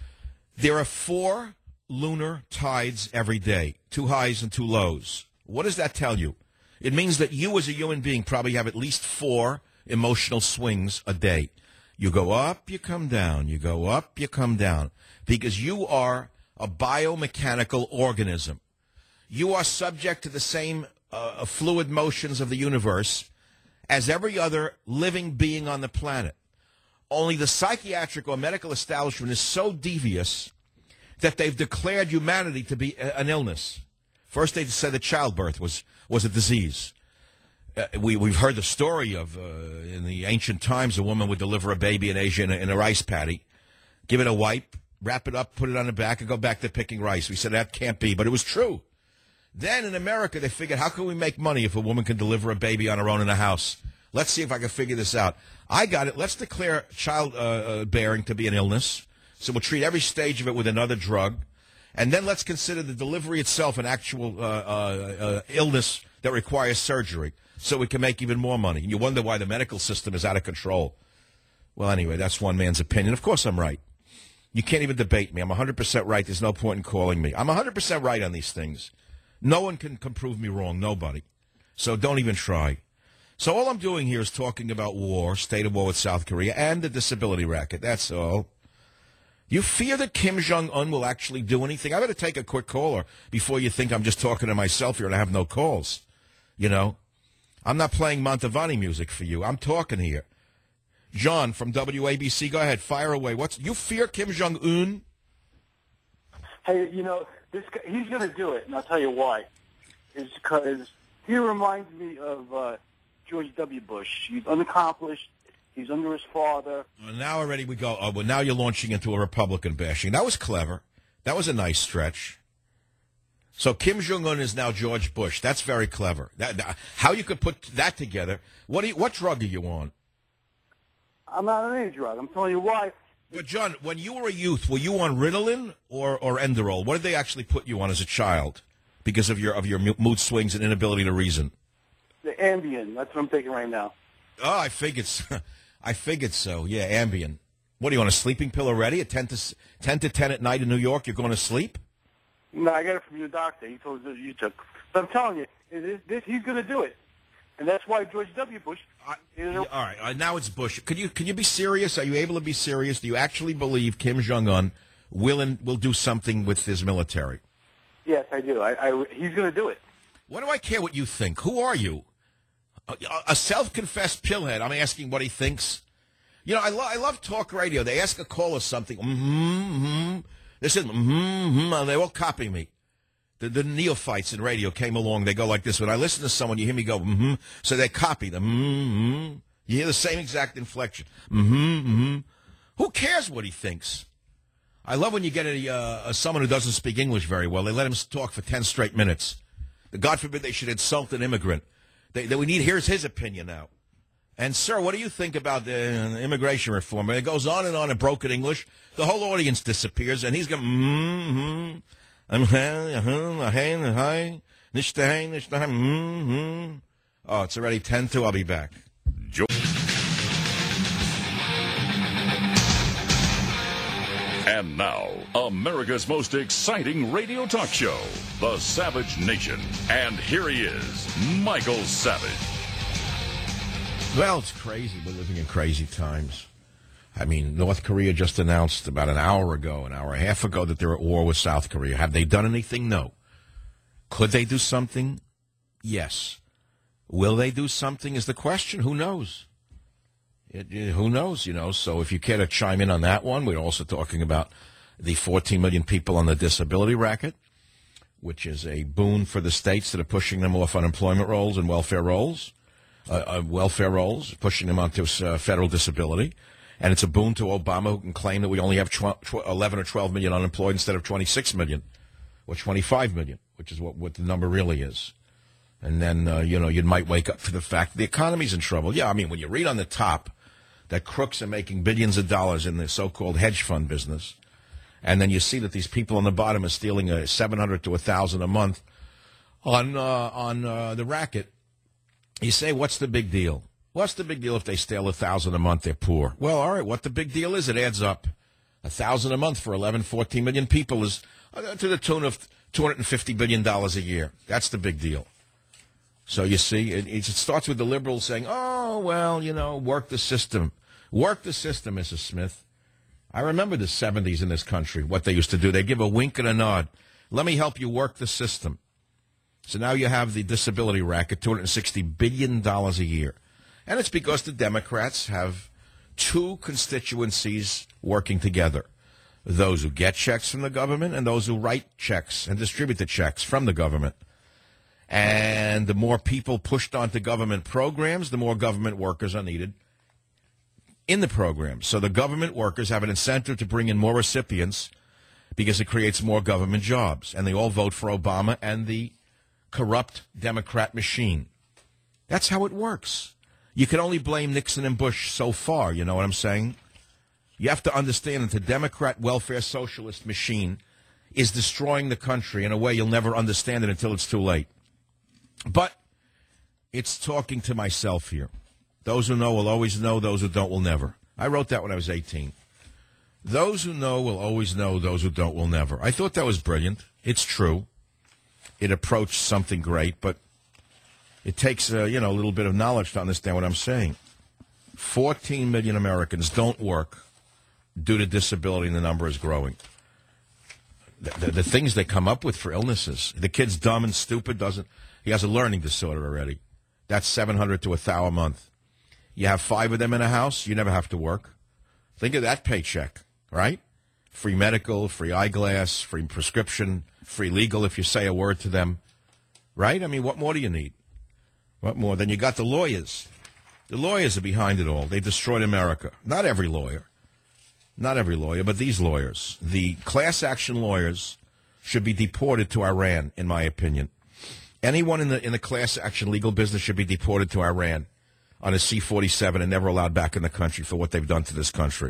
There are four lunar tides every day, two highs and two lows. What does that tell you? It means that you as a human being probably have at least four emotional swings a day. You go up, you come down. You go up, you come down. Because you are a biomechanical organism. You are subject to the same uh, fluid motions of the universe as every other living being on the planet. Only the psychiatric or medical establishment is so devious that they've declared humanity to be a, an illness. First they said that childbirth was, was a disease. Uh, we, we've heard the story of, uh, in the ancient times, a woman would deliver a baby in Asia in a, in a rice paddy, give it a wipe, wrap it up, put it on the back, and go back to picking rice. We said that can't be, but it was true. Then in America, they figured, how can we make money if a woman can deliver a baby on her own in a house? Let's see if I can figure this out. I got it. Let's declare child uh, uh, bearing to be an illness. So we'll treat every stage of it with another drug. And then let's consider the delivery itself an actual uh, uh, uh, illness that requires surgery so we can make even more money. And you wonder why the medical system is out of control. Well, anyway, that's one man's opinion. Of course I'm right. You can't even debate me. I'm one hundred percent right. There's no point in calling me. I'm one hundred percent right on these things. No one can, can prove me wrong. Nobody. So don't even try. So all I'm doing here is talking about war, state of war with South Korea, and the disability racket. That's all. You fear that Kim Jong-un will actually do anything? I better take a quick caller before you think I'm just talking to myself here and I have no calls. You know? I'm not playing Mantovani music for you. I'm talking here. John from W A B C, go ahead, fire away. What's you fear Kim Jong-un? Hey, you know, this guy, he's going to do it, and I'll tell you why. It's because he reminds me of uh, George W. Bush. He's unaccomplished. He's under his father. Well, now already we go, oh, well, now you're launching into a Republican bashing. That was clever. That was a nice stretch. So Kim Jong-un is now George Bush. That's very clever. That, that, how you could put that together. What do you, what drug are you on? I'm not on any drug. I'm telling you why. But, John, when you were a youth, were you on Ritalin or, or Enderol? What did they actually put you on as a child because of your of your mood swings and inability to reason? The Ambien. That's what I'm taking right now. Oh, I figured so. I figured so. Yeah, Ambien. What, are you on a sleeping pill already at ten to, ten to ten at night in New York? You're going to sleep? No, I got it from your doctor. He told us you took. But I'm telling you, this, this, he's going to do it. And that's why George W. Bush. I, yeah, all right, uh, now it's Bush. Can you can you be serious? Are you able to be serious? Do you actually believe Kim Jong Un will in, will do something with his military? Yes, I do. I, I he's going to do it. What do I care what you think? Who are you? A, a self-confessed pillhead. I'm asking what he thinks. You know, I, lo- I love talk radio. They ask a caller something. Mm-hmm, mm-hmm. They said, mm-hmm, mm-hmm, and they all copy me. The, the neophytes in radio came along. They go like this. When I listen to someone, you hear me go, mm-hmm. So they copy them. Mm-hmm. You hear the same exact inflection. Mm-hmm, mm-hmm. Who cares what he thinks? I love when you get a, uh, a someone who doesn't speak English very well. They let him talk for ten straight minutes. God forbid they should insult an immigrant. They, they, we need, here's his opinion now. And, sir, what do you think about the immigration reform? It goes on and on in broken English. The whole audience disappears, and he's going, mm-hmm. I'm hi, mm-hmm. Oh, it's already ten to. I'll be back. Jo- And now, America's most exciting radio talk show, The Savage Nation. And here he is, Michael Savage. Well, it's crazy. We're living in crazy times. I mean, North Korea just announced about an hour ago, an hour and a half ago, that they're at war with South Korea. Have they done anything? No. Could they do something? Yes. Will they do something is the question. Who knows? It, it, who knows, you know? So if you care to chime in on that one, we're also talking about the fourteen million people on the disability racket, which is a boon for the states that are pushing them off unemployment rolls and welfare rolls, uh, uh, welfare rolls, pushing them onto uh, federal disability. And it's a boon to Obama, who can claim that we only have tw- tw- eleven or twelve million unemployed instead of twenty-six million or twenty-five million, which is what, what the number really is. And then, uh, you know, you might wake up to the fact that the economy's in trouble. Yeah, I mean, when you read on the top that crooks are making billions of dollars in the so-called hedge fund business, and then you see that these people on the bottom are stealing a seven hundred to one thousand a month on uh, on uh, the racket, you say, what's the big deal? What's the big deal if they steal a thousand a month? They're poor. Well, all right, what the big deal is? It adds up. A thousand a month for eleven, fourteen million people is uh, to the tune of two hundred fifty billion dollars a year. That's the big deal. So you see, it, it starts with the liberals saying, oh, well, you know, work the system. Work the system, Missus Smith. I remember the seventies in this country, what they used to do. They give a wink and a nod. Let me help you work the system. So now you have the disability racket, two hundred sixty billion dollars a year. And it's because the Democrats have two constituencies working together. Those who get checks from the government and those who write checks and distribute the checks from the government. And the more people pushed onto government programs, the more government workers are needed in the program. So the government workers have an incentive to bring in more recipients because it creates more government jobs. And they all vote for Obama and the corrupt Democrat machine. That's how it works. You can only blame Nixon and Bush so far, you know what I'm saying? You have to understand that the Democrat welfare socialist machine is destroying the country in a way you'll never understand it until it's too late. But it's talking to myself here. Those who know will always know. Those who don't will never. I wrote that when I was eighteen. Those who know will always know. Those who don't will never. I thought that was brilliant. It's true. It approached something great, but it takes uh, you know, a little bit of knowledge to understand what I'm saying. fourteen million Americans don't work due to disability, and the number is growing. The, the, the things they come up with for illnesses. The kid's dumb and stupid, doesn't... He has a learning disorder already. That's seven hundred to one thousand a month. You have five of them in a house, you never have to work. Think of that paycheck, right? Free medical, free eyeglass, free prescription, free legal if you say a word to them. Right? I mean, what more do you need? What more? Then you got the lawyers. The lawyers are behind it all. They destroyed America. Not every lawyer. Not every lawyer, but these lawyers. The class action lawyers should be deported to Iran, in my opinion. Anyone in the in the class action legal business should be deported to Iran on a C forty-seven and never allowed back in the country for what they've done to this country.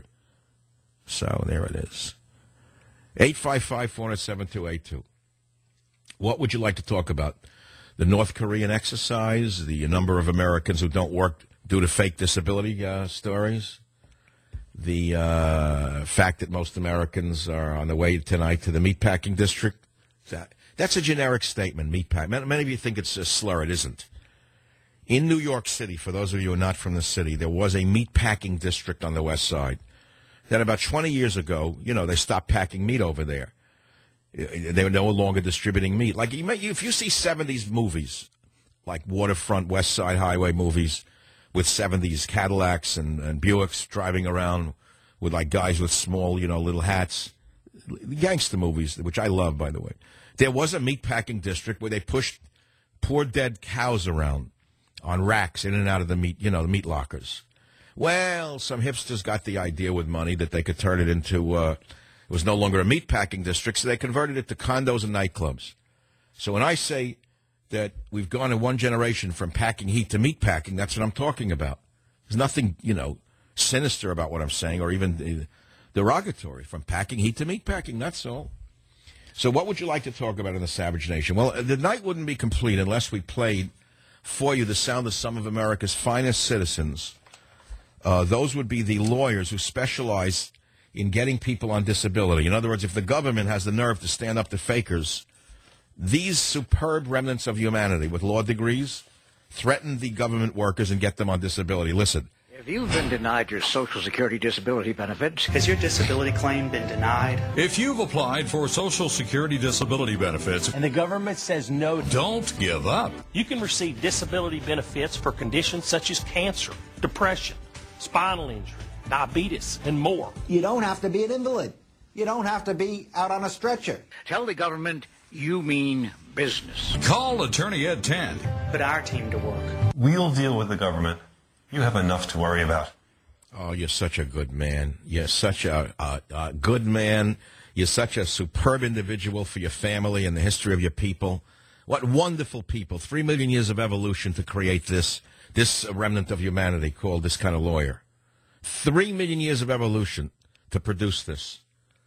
So there it is. eight five five, four zero seven, two eight two. What would you like to talk about? The North Korean exercise, the number of Americans who don't work due to fake disability uh, stories, the uh, fact that most Americans are on the way tonight to the meatpacking district. That, that's a generic statement, meatpack. Many of you think it's a slur. It isn't. In New York City, for those of you who are not from the city, there was a meatpacking district on the west side. That about twenty years ago, you know, they stopped packing meat over there. They were no longer distributing meat. Like, you may, if you see seventies movies, like Waterfront, West Side Highway movies, with seventies Cadillacs and, and Buicks driving around with, like, guys with small, you know, little hats, gangster movies, which I love, by the way. There was a meatpacking district where they pushed poor dead cows around on racks in and out of the meat, you know, the meat lockers. Well, some hipsters got the idea with money that they could turn it into, uh, it was no longer a meatpacking district, so they converted it to condos and nightclubs. So when I say that we've gone in one generation from packing heat to meatpacking, that's what I'm talking about. There's nothing, you know, sinister about what I'm saying or even derogatory. From packing heat to meat packing, that's all. So what would you like to talk about in the Savage Nation? Well, the night wouldn't be complete unless we played for you the sound of some of America's finest citizens. Uh, those would be the lawyers who specialize in getting people on disability. In other words, if the government has the nerve to stand up to fakers, these superb remnants of humanity with law degrees threaten the government workers and get them on disability. Listen. If you've been denied your Social Security disability benefits, has your disability claim been denied? If you've applied for Social Security disability benefits and the government says no, don't give up. You can receive disability benefits for conditions such as cancer, depression, spinal injury, diabetes, and more. You don't have to be an invalid. You don't have to be out on a stretcher. Tell the government you mean business. Call Attorney Ed Tan. Put our team to work. We'll deal with the government. You have enough to worry about. Oh, you're such a good man. You're such a, a, a good man. You're such a superb individual for your family and the history of your people. What wonderful people. Three million years of evolution to create this, this remnant of humanity called this kind of lawyer. Three million years of evolution to produce this.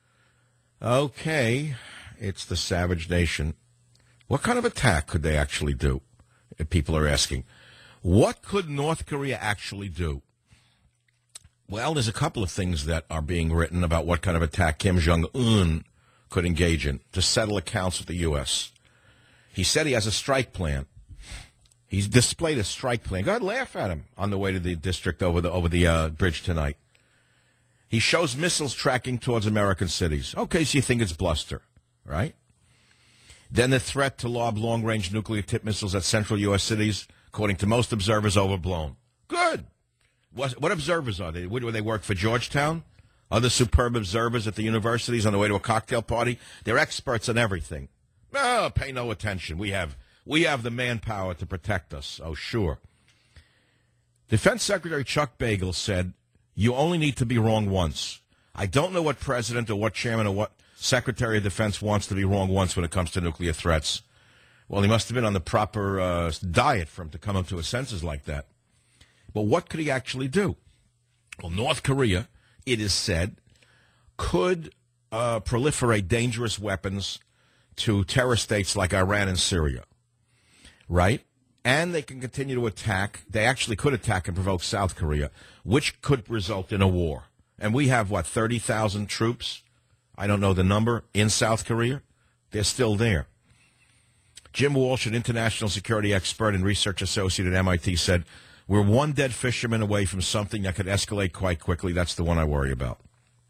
Okay, it's the Savage Nation. What kind of attack could they actually do? People are asking. What could North Korea actually do? Well, there's a couple of things that are being written about what kind of attack Kim Jong-un could engage in to settle accounts with the U S. He said he has a strike plan. He's displayed a strike plan. Go ahead, laugh at him on the way to the district over the over the uh, bridge tonight. He shows missiles tracking towards American cities. Okay, so you think it's bluster, right? Then the threat to lob long-range nuclear tip missiles at central U S cities, according to most observers, overblown. Good. What, what observers are they? Would they work for Georgetown? Other superb observers at the universities on the way to a cocktail party? They're experts on everything. Oh, pay no attention. We have we have the manpower to protect us. Oh, sure. Defense Secretary Chuck Bagel said, you only need to be wrong once. I don't know what president or what chairman or what Secretary of Defense wants to be wrong once when it comes to nuclear threats. Well, he must have been on the proper uh, diet for him to come up to his senses like that. But what could he actually do? Well, North Korea, it is said, could uh, proliferate dangerous weapons to terror states like Iran and Syria, right? And they can continue to attack. They actually could attack and provoke South Korea, which could result in a war. And we have, what, thirty thousand troops? I don't know the number, in South Korea. They're still there. Jim Walsh, an international security expert and research associate at M I T, said, we're one dead fisherman away from something that could escalate quite quickly. That's the one I worry about.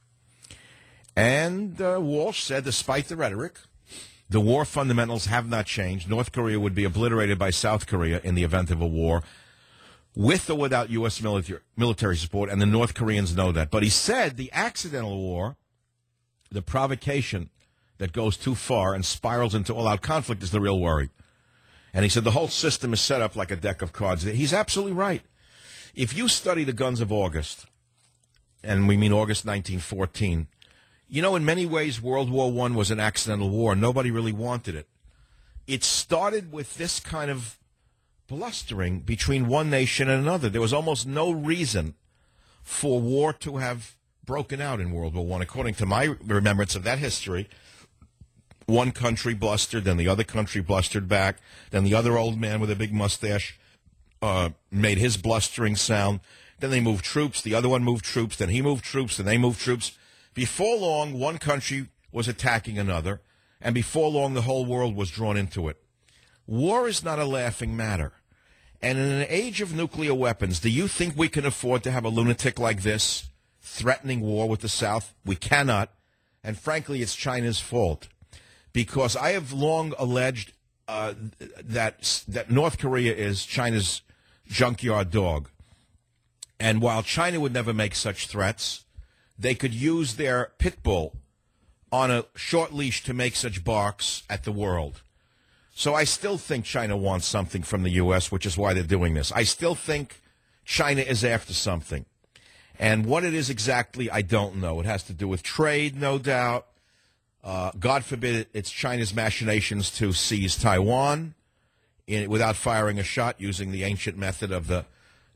And uh, Walsh said, despite the rhetoric, the war fundamentals have not changed. North Korea would be obliterated by South Korea in the event of a war, with or without U S military, military support, and the North Koreans know that. But he said the accidental war, the provocation that goes too far and spirals into all-out conflict is the real worry. And he said the whole system is set up like a deck of cards. He's absolutely right. If you study the Guns of August, and we mean August nineteen fourteen, you know, in many ways, World War One was an accidental war. Nobody really wanted it. It started with this kind of blustering between one nation and another. There was almost no reason for war to have broken out in World War One. According to my remembrance of that history, one country blustered, then the other country blustered back, then the other old man with a big mustache uh, made his blustering sound. Then they moved troops. The other one moved troops. Then he moved troops. Then they moved troops. Before long, one country was attacking another, and before long, the whole world was drawn into it. War is not a laughing matter. And in an age of nuclear weapons, do you think we can afford to have a lunatic like this threatening war with the South? We cannot. And frankly, it's China's fault. Because I have long alleged uh, that that North Korea is China's junkyard dog. And while China would never make such threats, they could use their pit bull on a short leash to make such barks at the world. So I still think China wants something from the U S, which is why they're doing this. I still think China is after something. And what it is exactly, I don't know. It has to do with trade, no doubt. Uh, God forbid it's China's machinations to seize Taiwan in, without firing a shot, using the ancient method of the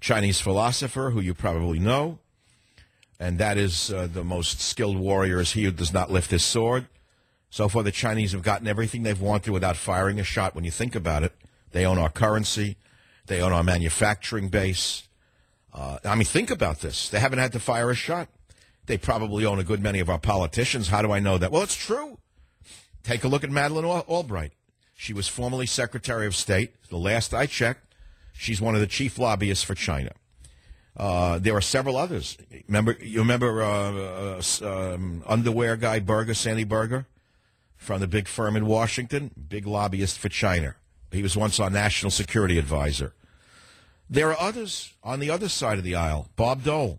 Chinese philosopher who you probably know, and that is uh, the most skilled warrior is he who does not lift his sword. So far, the Chinese have gotten everything they've wanted without firing a shot. When you think about it, they own our currency. They own our manufacturing base. Uh, I mean, think about this. They haven't had to fire a shot. They probably own a good many of our politicians. How do I know that? Well, it's true. Take a look at Madeleine Al- Albright. She was formerly Secretary of State. The last I checked, she's one of the chief lobbyists for China. Uh, there are several others. Remember, you remember uh, uh, um, underwear guy Berger, Sandy Berger, from the big firm in Washington, big lobbyist for China. He was once our national security advisor. There are others on the other side of the aisle. Bob Dole,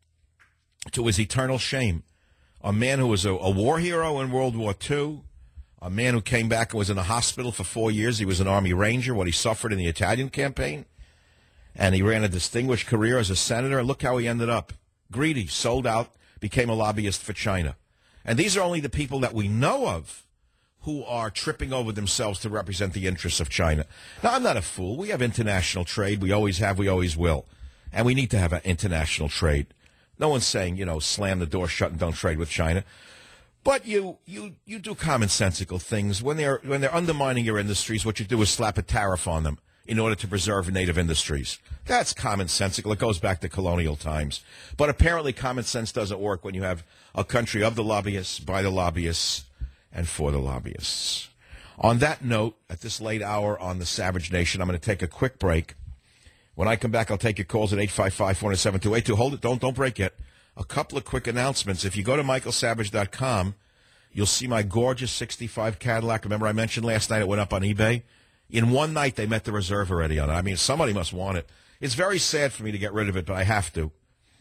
to his eternal shame, a man who was a, a war hero in World War Two, a man who came back and was in a hospital for four years. He was an Army Ranger, what he suffered in the Italian campaign. And he ran a distinguished career as a senator. And look how he ended up. Greedy, sold out, became a lobbyist for China. And these are only the people that we know of who are tripping over themselves to represent the interests of China. Now, I'm not a fool. We have international trade. We always have. We always will. And we need to have an international trade. No one's saying, you know, slam the door shut and don't trade with China. But you, you, you do commonsensical things. When they're, when they're undermining your industries, what you do is slap a tariff on them in order to preserve native industries. That's commonsensical. It goes back to colonial times. But apparently common sense doesn't work when you have a country of the lobbyists, by the lobbyists, and for the lobbyists. On that note, at this late hour on the Savage Nation, I'm going to take a quick break. When I come back, I'll take your calls at eight five five, four zero seven, two eight two. Hold it. Don't, don't break yet. A couple of quick announcements. If you go to michael savage dot com, you'll see my gorgeous sixty-five Cadillac. Remember I mentioned last night it went up on eBay? In one night, they met the reserve already on it. I mean, somebody must want it. It's very sad for me to get rid of it, but I have to.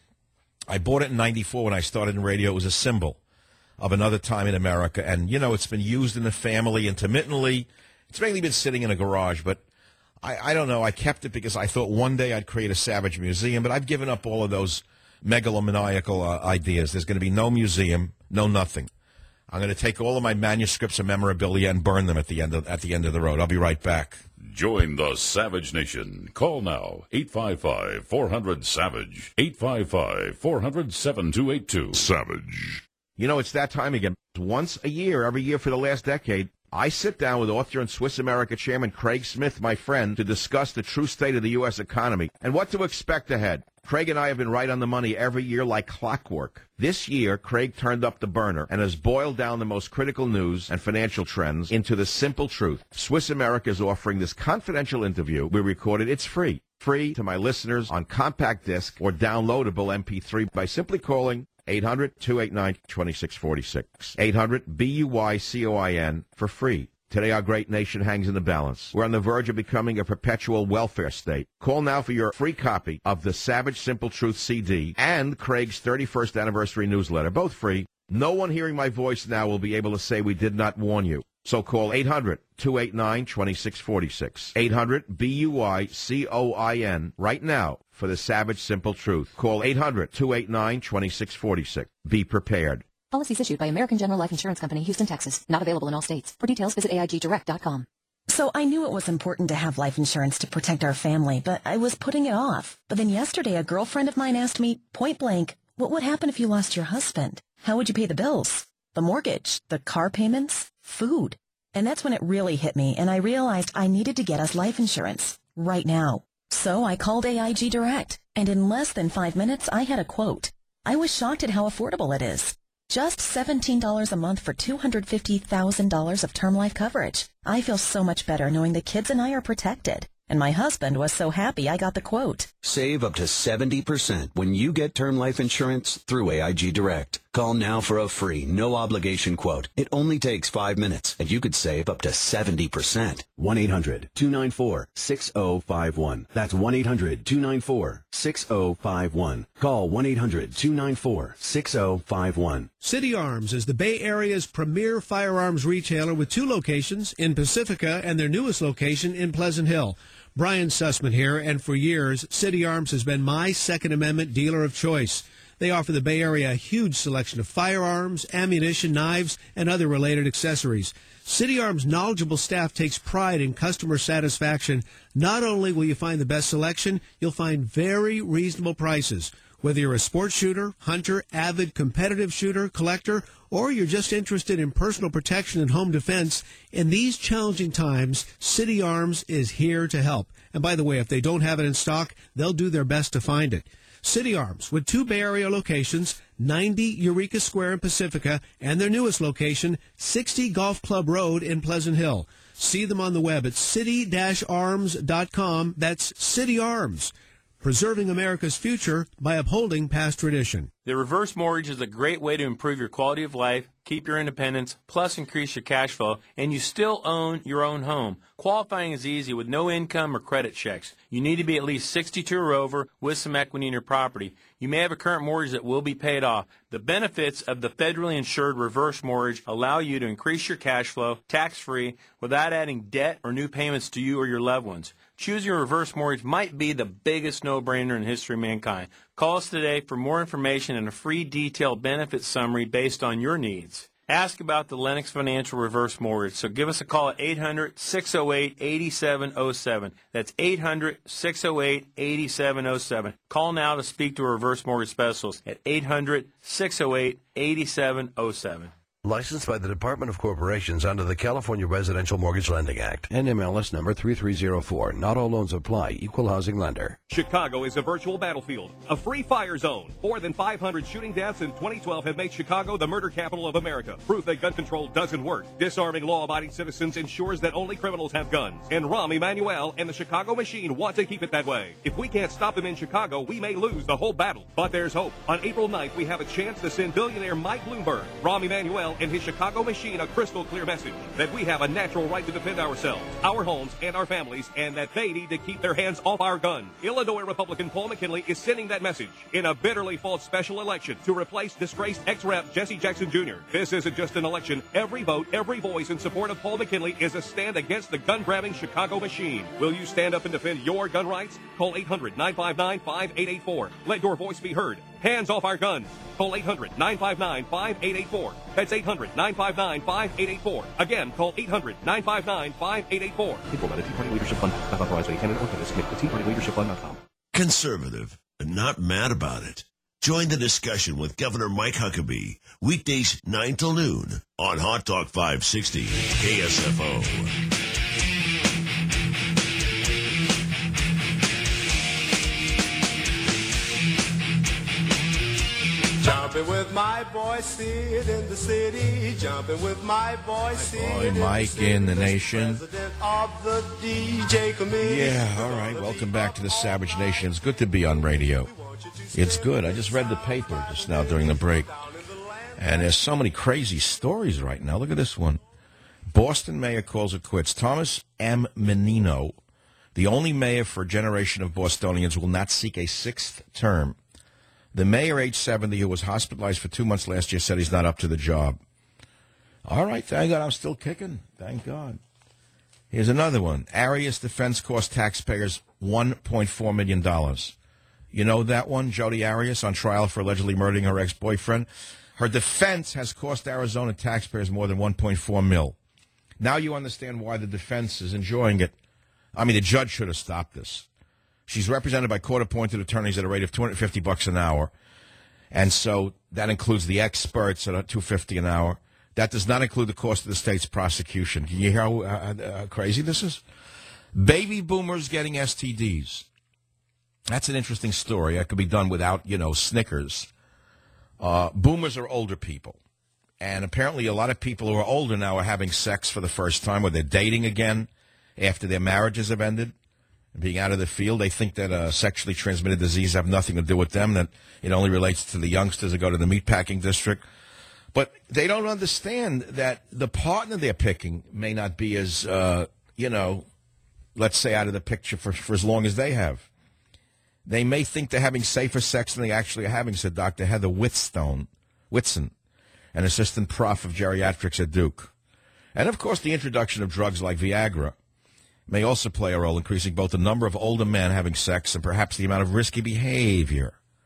I bought it in ninety-four when I started in radio. It was a symbol of another time in America. And, you know, it's been used in the family intermittently. It's mainly been sitting in a garage, but I, I don't know. I kept it because I thought one day I'd create a Savage Museum, but I've given up all of those megalomaniacal uh, ideas. There's going to be no museum, no nothing. I'm going to take all of my manuscripts and memorabilia and burn them at the end of, at the end of the road. I'll be right back. Join the Savage Nation. Call now, eight five five, four hundred, SAVAGE, eight five five, four hundred, seven two eight two. Savage. You know, it's that time again. Once a year, every year for the last decade, I sit down with author and Swiss America Chairman Craig Smith, my friend, to discuss the true state of the U S economy and what to expect ahead. Craig and I have been right on the money every year like clockwork. This year, Craig turned up the burner and has boiled down the most critical news and financial trends into the simple truth. Swiss America is offering this confidential interview. We recorded. It's free. Free to my listeners on compact disc or downloadable M P three by simply calling eight hundred, two eight nine, two six four six. eight hundred, B U Y C O I N for free. Today, our great nation hangs in the balance. We're on the verge of becoming a perpetual welfare state. Call now for your free copy of the Savage Simple Truth C D and Craig's thirty-first anniversary newsletter. Both free. No one hearing my voice now will be able to say we did not warn you. So call eight hundred, two eight nine, two six four six. eight hundred, B U Y C O I N right now for the Savage Simple Truth. Call eight hundred, two eight nine, two six four six. Be prepared. Policies issued by American General Life Insurance Company, Houston, Texas. Not available in all states. For details, visit A I G direct dot com. So I knew it was important to have life insurance to protect our family, but I was putting it off. But then yesterday, a girlfriend of mine asked me, point blank, what would happen if you lost your husband? How would you pay the bills? The mortgage? The car payments? Food? And that's when it really hit me, and I realized I needed to get us life insurance. Right now. So I called A I G Direct, and in less than five minutes, I had a quote. I was shocked at how affordable it is. Just seventeen dollars a month for two hundred fifty thousand dollars of term life coverage. I feel so much better knowing the kids and I are protected. And my husband was so happy I got the quote. Save up to seventy percent when you get term life insurance through A I G Direct. Call now for a free, no-obligation quote. It only takes five minutes, and you could save up to seventy percent. one eight hundred, two nine four, six zero five one. That's one eight hundred, two nine four, six zero five one. Call one eight hundred, two nine four, six zero five one. City Arms is the Bay Area's premier firearms retailer with two locations in Pacifica and their newest location in Pleasant Hill. Brian Sussman here, and for years, City Arms has been my Second Amendment dealer of choice. They offer the Bay Area a huge selection of firearms, ammunition, knives, and other related accessories. City Arms' knowledgeable staff takes pride in customer satisfaction. Not only will you find the best selection, you'll find very reasonable prices. Whether you're a sports shooter, hunter, avid competitive shooter, collector, or you're just interested in personal protection and home defense, in these challenging times, City Arms is here to help. And by the way, if they don't have it in stock, they'll do their best to find it. City Arms, with two Bay Area locations, ninety Eureka Square in Pacifica, and their newest location, sixty Golf Club Road in Pleasant Hill. See them on the web at city dash arms dot com. That's City Arms, preserving America's future by upholding past tradition. The reverse mortgage is a great way to improve your quality of life, keep your independence, plus increase your cash flow, and you still own your own home. Qualifying is easy with no income or credit checks. You need to be at least sixty-two or over with some equity in your property. You may have a current mortgage that will be paid off. The benefits of the federally insured reverse mortgage allow you to increase your cash flow tax-free without adding debt or new payments to you or your loved ones. Choosing a reverse mortgage might be the biggest no-brainer in the history of mankind. Call us today for more information and a free detailed benefit summary based on your needs. Ask about the Lennox Financial Reverse Mortgage, so give us a call at eight hundred, six oh eight, eight seven oh seven. That's eight hundred, six oh eight, eight seven oh seven. Call now to speak to a reverse mortgage specialist at eight hundred, six oh eight, eight seven oh seven. Licensed by the Department of Corporations under the California Residential Mortgage Lending Act. N M L S number three three zero four. Not all loans apply. Equal housing lender. Chicago is a virtual battlefield, a free fire zone. More than five hundred shooting deaths in twenty twelve have made Chicago the murder capital of America. Proof that gun control doesn't work. Disarming law-abiding citizens ensures that only criminals have guns. And Rahm Emanuel and the Chicago Machine want to keep it that way. If we can't stop them in Chicago, we may lose the whole battle. But there's hope. On April ninth, we have a chance to send billionaire Mike Bloomberg, Rahm Emanuel, and his Chicago Machine a crystal clear message that we have a natural right to defend ourselves, our homes, and our families, and that they need to keep their hands off our guns. Illinois Republican Paul McKinley is sending that message in a bitterly false special election to replace disgraced ex-rep Jesse Jackson Junior This isn't just an election. Every vote, every voice in support of Paul McKinley is a stand against the gun-grabbing Chicago Machine. Will you stand up and defend your gun rights? Call eight hundred, nine five nine, five eight eight four. Let your voice be heard. Hands off our guns. Call eight hundred, nine five nine, five eight eight four. That's eight hundred, nine five nine, five eight eight four. Again, call eight hundred, nine five nine, five eight eight four. People by the Tea Party Leadership Fund, not authorized by any candidate or candidate. Submit to tea party leadership fund dot com. Conservative and not mad about it. Join the discussion with Governor Mike Huckabee. Weekdays nine till noon on Hot Talk five sixty K S F O. Jumping with my boy Sid in the city. Jumping with my boy Sid. Boy, Mike in the nation. President of the D J committee. Yeah, all right. Welcome back to the Savage Nation. It's good to be on radio. It's good. I just read the paper just now during the break. And there's so many crazy stories right now. Look at this one. Boston mayor calls it quits. Thomas M. Menino, the only mayor for a generation of Bostonians, will not seek a sixth term. The mayor, age seventy, who was hospitalized for two months last year, said he's not up to the job. All right, thank God I'm still kicking. Thank God. Here's another one. Arias defense cost taxpayers one point four million dollars. You know that one, Jodi Arias, on trial for allegedly murdering her ex-boyfriend? Her defense has cost Arizona taxpayers more than one point four mil. Now you understand why the defense is enjoying it. I mean, the judge should have stopped this. She's represented by court-appointed attorneys at a rate of two hundred fifty bucks an hour. And so that includes the experts at two hundred fifty an hour. That does not include the cost of the state's prosecution. Can you hear how uh, uh, crazy this is? Baby boomers getting S T Ds. That's an interesting story. That could be done without, you know, Snickers. Uh, boomers are older people. And apparently a lot of people who are older now are having sex for the first time, or they're dating again after their marriages have ended. Being out of the field, they think that uh, sexually transmitted disease have nothing to do with them, that it only relates to the youngsters that go to the meatpacking district. But they don't understand that the partner they're picking may not be as, uh, you know, let's say out of the picture for, for as long as they have. They may think they're having safer sex than they actually are having, said Doctor Heather Whitstone, Whitson, an assistant prof of geriatrics at Duke. And, of course, the introduction of drugs like Viagra may also play a role, increasing both the number of older men having sex and perhaps the amount of risky behavior.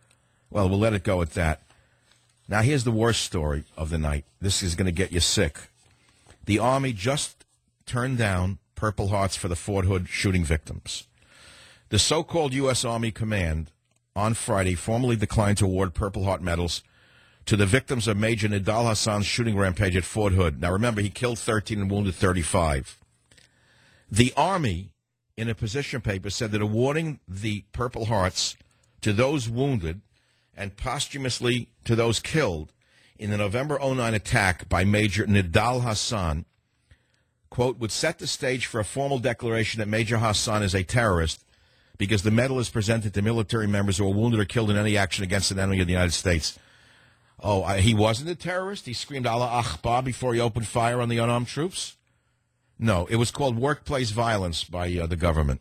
Well, we'll let it go at that. Now, here's the worst story of the night. This is going to get you sick. The Army just turned down Purple Hearts for the Fort Hood shooting victims. The so-called U S. Army Command on Friday formally declined to award Purple Heart medals to the victims of Major Nidal Hassan's shooting rampage at Fort Hood. Now, remember, he killed thirteen and wounded thirty-five. The Army, in a position paper, said that awarding the Purple Hearts to those wounded and posthumously to those killed in the November oh nine attack by Major Nidal Hassan, quote, would set the stage for a formal declaration that Major Hassan is a terrorist because the medal is presented to military members who were wounded or killed in any action against an enemy of the United States. Oh, I, he wasn't a terrorist? He screamed Allah Akbar before he opened fire on the unarmed troops? No, it was called workplace violence by uh, the government.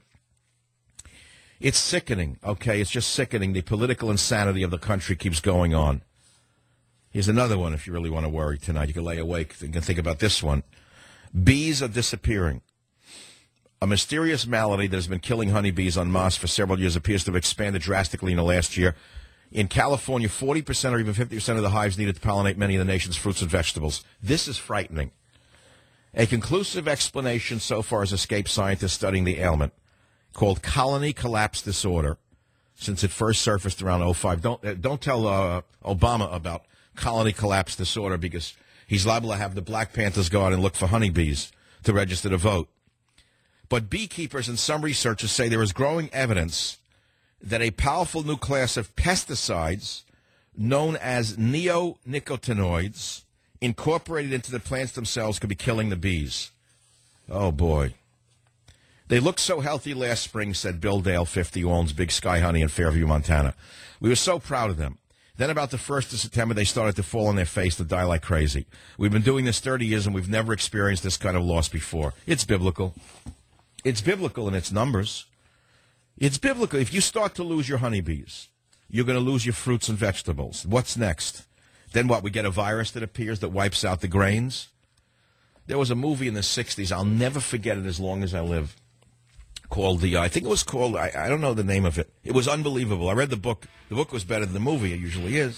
It's sickening, okay? It's just sickening. The political insanity of the country keeps going on. Here's another one if you really want to worry tonight. You can lay awake and think about this one. Bees are disappearing. A mysterious malady that has been killing honeybees en masse for several years appears to have expanded drastically in the last year. In California, forty percent or even fifty percent of the hives needed to pollinate many of the nation's fruits and vegetables. This is frightening. A conclusive explanation so far has escaped scientists studying the ailment, called colony collapse disorder, since it first surfaced around oh five. Don't, uh, don't tell uh, Obama about colony collapse disorder because he's liable to have the Black Panthers go out and look for honeybees to register to vote. But beekeepers and some researchers say there is growing evidence that a powerful new class of pesticides known as neonicotinoids incorporated into the plants themselves could be killing the bees. Oh, boy. They looked so healthy last spring, said Bill Dale, fifty, who owns Big Sky Honey in Fairview, Montana. We were so proud of them. Then about the first of September, they started to fall on their face to die like crazy. We've been doing this thirty years, and we've never experienced this kind of loss before. It's biblical. It's biblical in its numbers. It's biblical. If you start to lose your honeybees, you're going to lose your fruits and vegetables. What's next? Then what? We get a virus that appears that wipes out the grains? There was a movie in the sixties. I'll never forget it as long as I live. Called the, uh, I think it was called, I, I don't know the name of it. It was unbelievable. I read the book. The book was better than the movie. It usually is.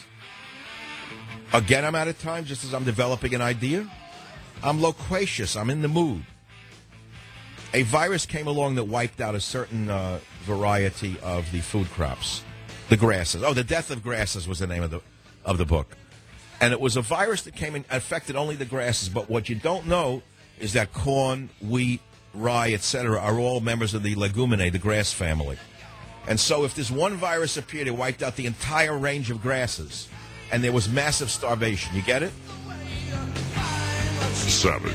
Again, I'm out of time just as I'm developing an idea. I'm loquacious. I'm in the mood. A virus came along that wiped out a certain uh, variety of the food crops. The grasses. Oh, The Death of Grasses was the name of the of the book. And it was a virus that came and affected only the grasses. But what you don't know is that corn, wheat, rye, et cetera, are all members of the leguminae, the grass family. And so if this one virus appeared, it wiped out the entire range of grasses. And there was massive starvation. You get it? Savage.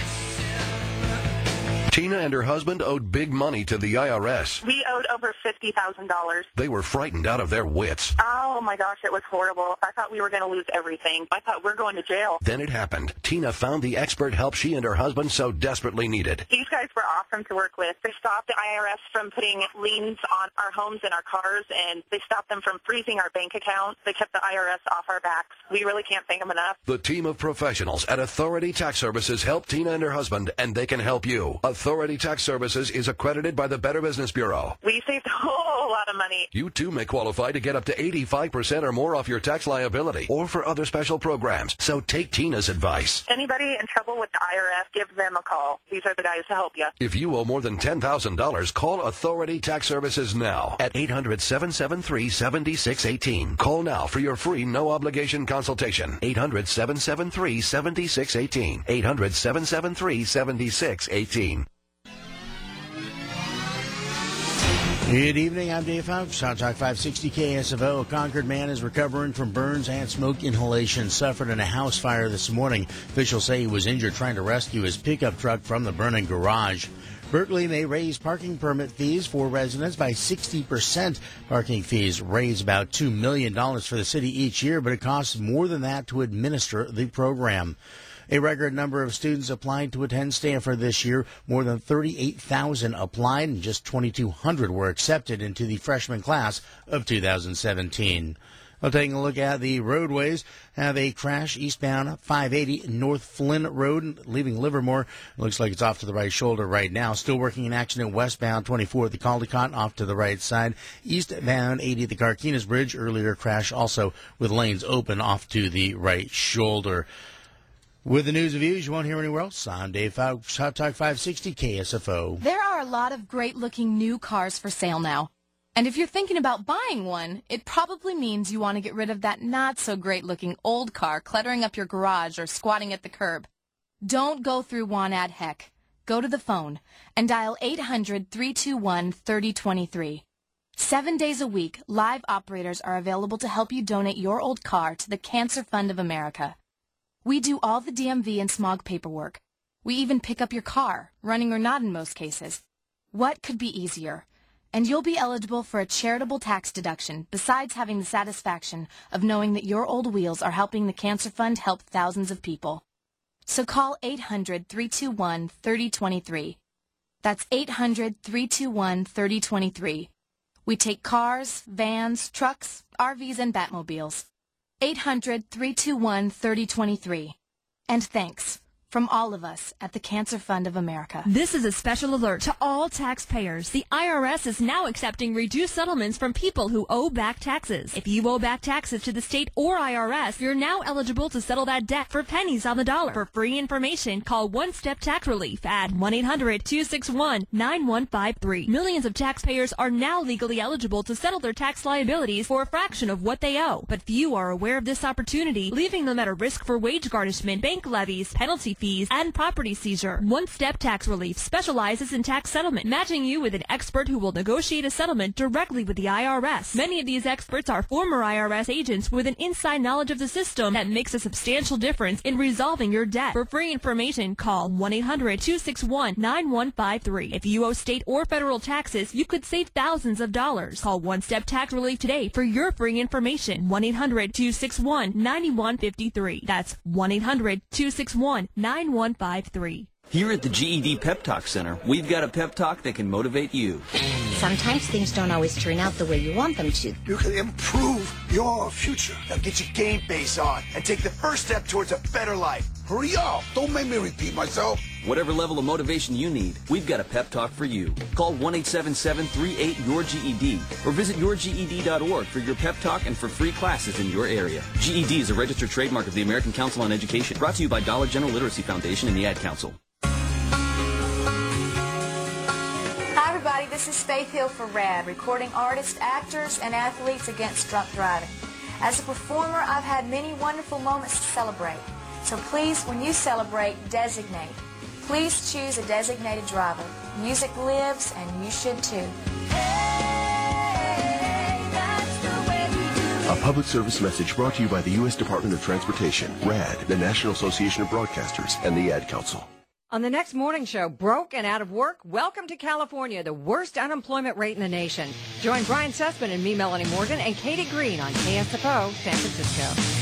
Tina and her husband owed big money to the I R S. We owed over fifty thousand dollars. They were frightened out of their wits. Oh, my gosh, it was horrible. I thought we were going to lose everything. I thought we were going to jail. Then it happened. Tina found the expert help she and her husband so desperately needed. These guys were awesome to work with. They stopped the I R S from putting liens on our homes and our cars, and they stopped them from freezing our bank accounts. They kept the I R S off our backs. We really can't thank them enough. The team of professionals at Authority Tax Services helped Tina and her husband, and they can help you. Authority Tax Services is accredited by the Better Business Bureau. We saved a whole lot of money. You too may qualify to get up to eighty-five percent or more off your tax liability or for other special programs. So take Tina's advice. Anybody in trouble with the I R S, give them a call. These are the guys to help you. If you owe more than ten thousand dollars, call Authority Tax Services now at eight hundred, seven seven three, seven six one eight. Call now for your free no-obligation consultation. eight hundred, seven seven three, seven six one eight. eight hundred, seven seven three, seven six one eight. Good evening, I'm Dave Fox, Hot Talk five sixty K S F O. A Concord man is recovering from burns and smoke inhalation suffered in a house fire this morning. Officials say he was injured trying to rescue his pickup truck from the burning garage. Berkeley may raise parking permit fees for residents by sixty percent. Parking fees raise about two million dollars for the city each year, but it costs more than that to administer the program. A record number of students applied to attend Stanford this year. More than thirty-eight thousand applied, and just twenty-two hundred were accepted into the freshman class of two thousand seventeen. Well, taking a look at the roadways, have a crash eastbound five eighty North Flynn Road, leaving Livermore. Looks like it's off to the right shoulder right now. Still working in accident westbound twenty-four at the Caldecott, off to the right side. Eastbound eighty at the Carquinez Bridge, earlier crash also with lanes open off to the right shoulder. With the news and views you won't hear anywhere else, I'm Dave Fowles, Hot Talk five sixty K S F O. There are a lot of great-looking new cars for sale now. And if you're thinking about buying one, it probably means you want to get rid of that not-so-great-looking old car cluttering up your garage or squatting at the curb. Don't go through Want Ad Heck. Go to the phone and dial eight hundred, three two one, three oh two three. Seven days a week, live operators are available to help you donate your old car to the Cancer Fund of America. We do all the D M V and smog paperwork. We even pick up your car, running or not in most cases. What could be easier? And you'll be eligible for a charitable tax deduction, besides having the satisfaction of knowing that your old wheels are helping the Cancer Fund help thousands of people. So call eight hundred, three two one, three oh two three. That's eight hundred, three two one, three oh two three. We take cars, vans, trucks, R Vs, and Batmobiles. eight hundred, three two one, three oh two three. And thanks from all of us at the Cancer Fund of America. This is a special alert to all taxpayers. The I R S is now accepting reduced settlements from people who owe back taxes. If you owe back taxes to the state or I R S, you're now eligible to settle that debt for pennies on the dollar. For free information, call One Step Tax Relief at one eight hundred, two six one, nine one five three. Millions of taxpayers are now legally eligible to settle their tax liabilities for a fraction of what they owe. But few are aware of this opportunity, leaving them at a risk for wage garnishment, bank levies, penalty fees, and property seizure. One Step Tax Relief specializes in tax settlement, matching you with an expert who will negotiate a settlement directly with the I R S. Many of these experts are former I R S agents with an inside knowledge of the system that makes a substantial difference in resolving your debt. For free information, call one eight hundred, two six one, nine one five three. If you owe state or federal taxes, you could save thousands of dollars. Call One Step Tax Relief today for your free information. one eight hundred, two six one, nine one five three. That's one eight hundred, two six one, nine one five three. Here at the G E D Pep Talk Center, we've got a pep talk that can motivate you. Sometimes things don't always turn out the way you want them to. You can improve your future. Now get your game face on and take the first step towards a better life. Hurry up. Don't make me repeat myself. Whatever level of motivation you need, we've got a pep talk for you. Call one eight seven seven, three eight, your G E D or visit your G E D dot org for your pep talk and for free classes in your area. G E D is a registered trademark of the American Council on Education, brought to you by Dollar General Literacy Foundation and the Ad Council. Hi everybody, this is Faith Hill for RAD, recording artists, actors, and athletes against drunk driving. As a performer, I've had many wonderful moments to celebrate. So please, when you celebrate, designate. Please choose a designated driver. Music lives, and you should too. A public service message brought to you by the U S Department of Transportation, RAD, the National Association of Broadcasters, and the Ad Council. On the next morning show, broke and out of work, welcome to California, the worst unemployment rate in the nation. Join Brian Sussman and me, Melanie Morgan, and Katie Green on K S F O San Francisco.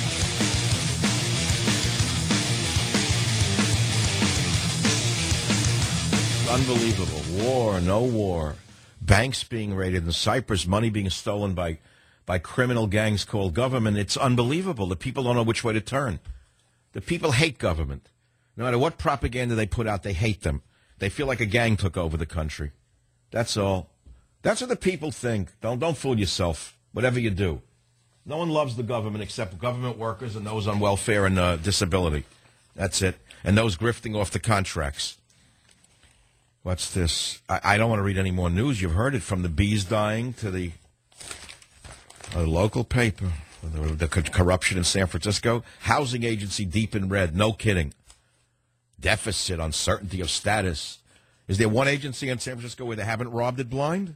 Unbelievable. War, no war. Banks being raided in Cyprus, money being stolen by, by criminal gangs called government. It's unbelievable. The people don't know which way to turn. The people hate government. No matter what propaganda they put out, they hate them. They feel like a gang took over the country. That's all. That's what the people think. Don't, don't fool yourself, whatever you do. No one loves the government except government workers and those on welfare and uh, disability. That's it. And those grifting off the contracts. What's this? I, I don't want to read any more news. You've heard it, from the bees dying to the uh, local paper, the, the corruption in San Francisco. Housing agency deep in red. No kidding. Deficit, uncertainty of status. Is there one agency in San Francisco where they haven't robbed it blind?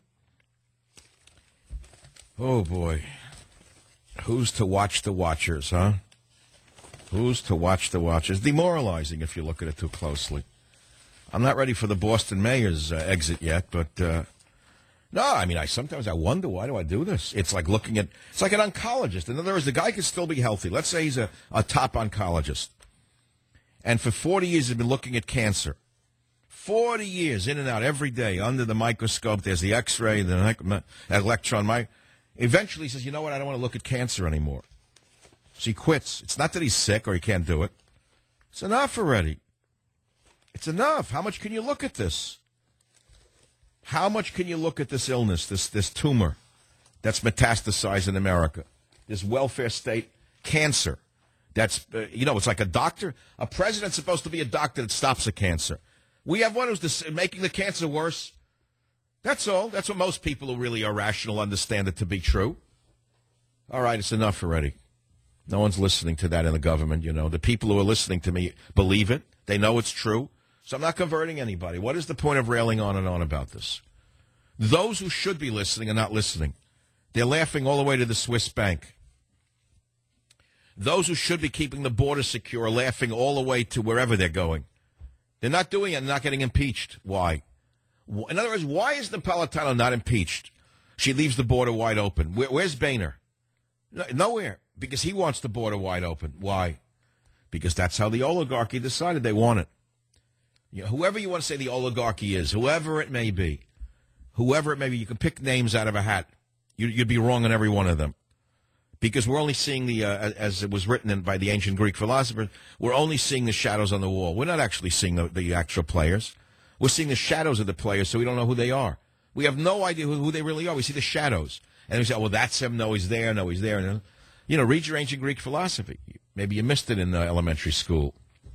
Oh, boy. Who's to watch the watchers, huh? Who's to watch the watchers? Demoralizing if you look at it too closely. I'm not ready for the Boston mayor's uh, exit yet, but uh, no, I mean, I sometimes I wonder, why do I do this? It's like looking at, it's like an oncologist. In other words, the guy could still be healthy. Let's say he's a, a top oncologist. And for forty years, he's been looking at cancer. forty years, in and out, every day, under the microscope. There's the X-ray, the electron mic. Eventually he says, you know what, I don't want to look at cancer anymore. So he quits. It's not that he's sick or he can't do it. It's enough already. It's enough. How much can you look at this? How much can you look at this illness, this this tumor that's metastasized in America, this welfare state cancer? That's, uh, you know, it's like a doctor. A president's supposed to be a doctor that stops a cancer. We have one who's this, making the cancer worse. That's all. That's what most people who really are rational understand it to be true. All right, it's enough already. No one's listening to that in the government, you know. The people who are listening to me believe it. They know it's true. So I'm not converting anybody. What is the point of railing on and on about this? Those who should be listening are not listening. They're laughing all the way to the Swiss bank. Those who should be keeping the border secure are laughing all the way to wherever they're going. They're not doing it and not getting impeached. Why? In other words, why is Napolitano not impeached? She leaves the border wide open. Where, where's Boehner? No, nowhere. Because he wants the border wide open. Why? Because that's how the oligarchy decided they want it. You know, whoever you want to say the oligarchy is, whoever it may be, whoever it may be, you can pick names out of a hat. You, you'd be wrong on every one of them. Because we're only seeing the, uh, as it was written in, by the ancient Greek philosophers, we're only seeing the shadows on the wall. We're not actually seeing the, the actual players. We're seeing the shadows of the players, so we don't know who they are. We have no idea who, who they really are. We see the shadows. And we say, oh, well, that's him. No, he's there. No, he's there. And, you know, read your ancient Greek philosophy. Maybe you missed it in uh, elementary school.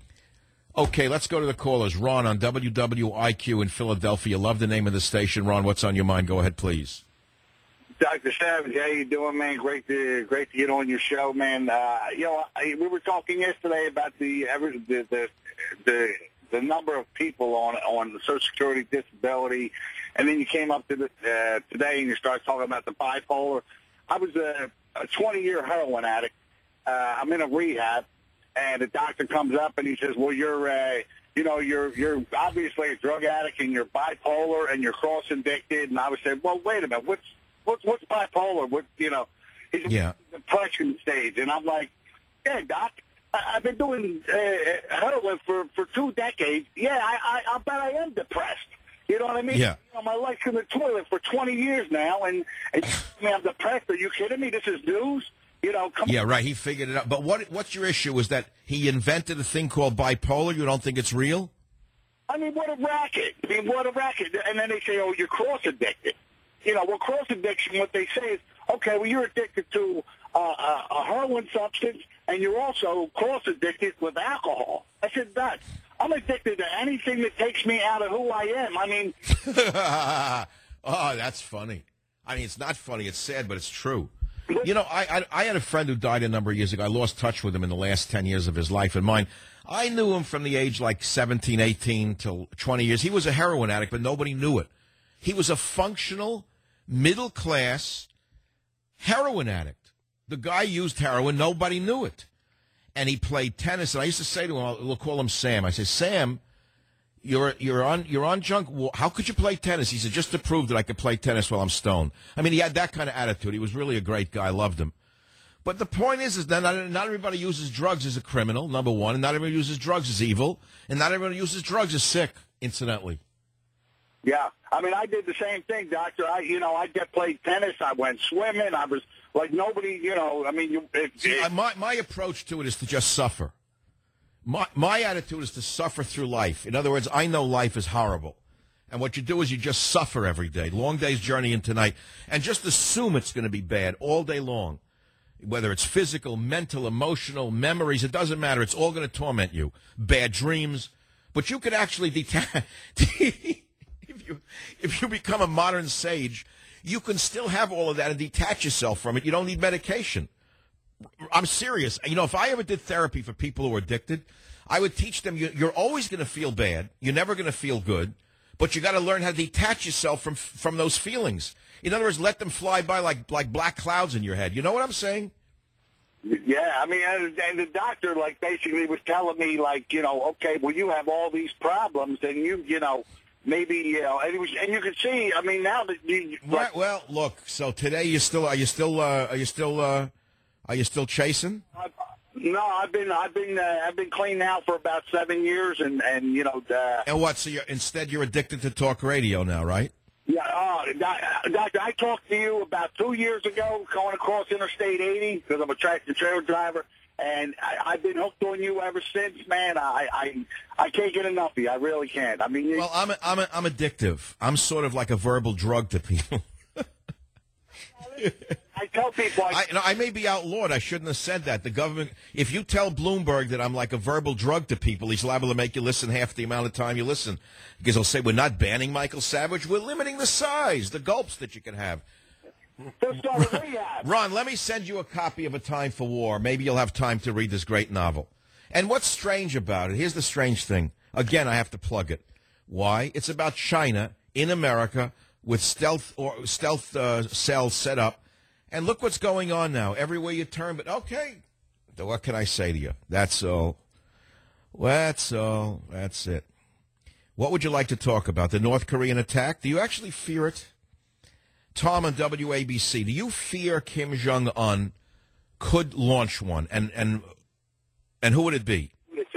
Okay, let's go to the callers. Ron on W W I Q in Philadelphia. Love the name of the station. Ron, what's on your mind? Go ahead, please. Doctor Savage, how you doing, man? Great to great to get on your show, man. Uh, you know, I, we were talking yesterday about the the the the, the number of people on on the Social Security disability, and then you came up to the, uh, today and you started talking about the bipolar. I was a, a twenty-year heroin addict. Uh, I'm in a rehab. And the doctor comes up and he says, well, you're, uh, you know, you're you're obviously a drug addict and you're bipolar and you're cross-addicted. And I was saying, well, wait a minute, what's what's what's bipolar? What, you know, it's yeah. a depression stage. And I'm like, yeah, doc, I, I've been doing uh, heroin for, for two decades. Yeah, I, I I bet I am depressed. You know what I mean? Yeah. You know, my life's in the toilet for twenty years now, and, and you tell me I'm depressed. Are you kidding me? This is news. You know, come yeah, on. right. He figured it out. But what what's your issue? Is that he invented a thing called bipolar? You don't think it's real? I mean, what a racket. I mean, what a racket. And then they say, oh, you're cross-addicted. You know, well, cross-addiction, what they say is, okay, well, you're addicted to uh, a, a heroin substance, and you're also cross-addicted with alcohol. I said, Doc, I'm addicted to anything that takes me out of who I am. I mean... oh, that's funny. I mean, it's not funny. It's sad, but it's true. You know, I, I I had a friend who died a number of years ago. I lost touch with him in the last ten years of his life and mine. I knew him from the age like seventeen, eighteen till twenty years. He was a heroin addict, but nobody knew it. He was a functional, middle-class heroin addict. The guy used heroin. Nobody knew it. And he played tennis. And I used to say to him, we'll call him Sam. I said, Sam, You're you're on you're on junk. How could you play tennis? He said, just to prove that I could play tennis while I'm stoned. I mean, he had that kind of attitude. He was really a great guy. I loved him. But the point is, is that not, not everybody uses drugs as a criminal, number one, and not everybody uses drugs as evil, and not everybody uses drugs as sick, incidentally. Yeah. I mean, I did the same thing, doctor. I, you know, I get played tennis. I went swimming. I was like nobody, you know, I mean, you, it, See, it, my, my approach to it is to just suffer. My, my attitude is to suffer through life. In other words, I know life is horrible. And what you do is you just suffer every day. Long day's journey into night. And just assume it's going to be bad all day long. Whether it's physical, mental, emotional, memories, it doesn't matter. It's all going to torment you. Bad dreams. But you could actually detach. if you if you become a modern sage, you can still have all of that and detach yourself from it. You don't need medication. I'm serious. You know, if I ever did therapy for people who are addicted, I would teach them you're always going to feel bad. You're never going to feel good. But you got to learn how to detach yourself from from those feelings. In other words, let them fly by like like black clouds in your head. You know what I'm saying? Yeah, I mean, and, and the doctor, like, basically was telling me, like, you know, okay, well, you have all these problems, and you, you know, maybe, you know, and, it was, and you can see, I mean, now that you... Like, right, well, look, so today you still, are you still, uh, are you still, uh, are you still chasing? I, no, I've been, I've been, uh, I've been clean now for about seven years, and, and you know... Uh, and what, so you're, instead you're addicted to talk radio now, right? Yeah, uh, Doctor, I talked to you about two years ago going across Interstate eighty because I'm a tractor trailer driver, and I, I've been hooked on you ever since, man. I, I I can't get enough of you. I really can't. I mean, you, well, I'm a, I'm a, I'm addictive. I'm sort of like a verbal drug to people. I tell people, I, I, you know, I may be outlawed. I shouldn't have said that. The government, if you tell Bloomberg that I'm like a verbal drug to people, he's liable to make you listen half the amount of time you listen. Because he'll say, we're not banning Michael Savage, we're limiting the size, the gulps that you can have. Ron, let me send you a copy of A Time for War. Maybe you'll have time to read this great novel. And what's strange about it, here's the strange thing. Again, I have to plug it. Why? It's about China in America with stealth or stealth uh, cells set up. And look what's going on now. Everywhere you turn, but okay. What can I say to you? That's all. That's all. That's it. What would you like to talk about? The North Korean attack? Do you actually fear it? Tom on W A B C, do you fear Kim Jong-un could launch one? And and and who would it be?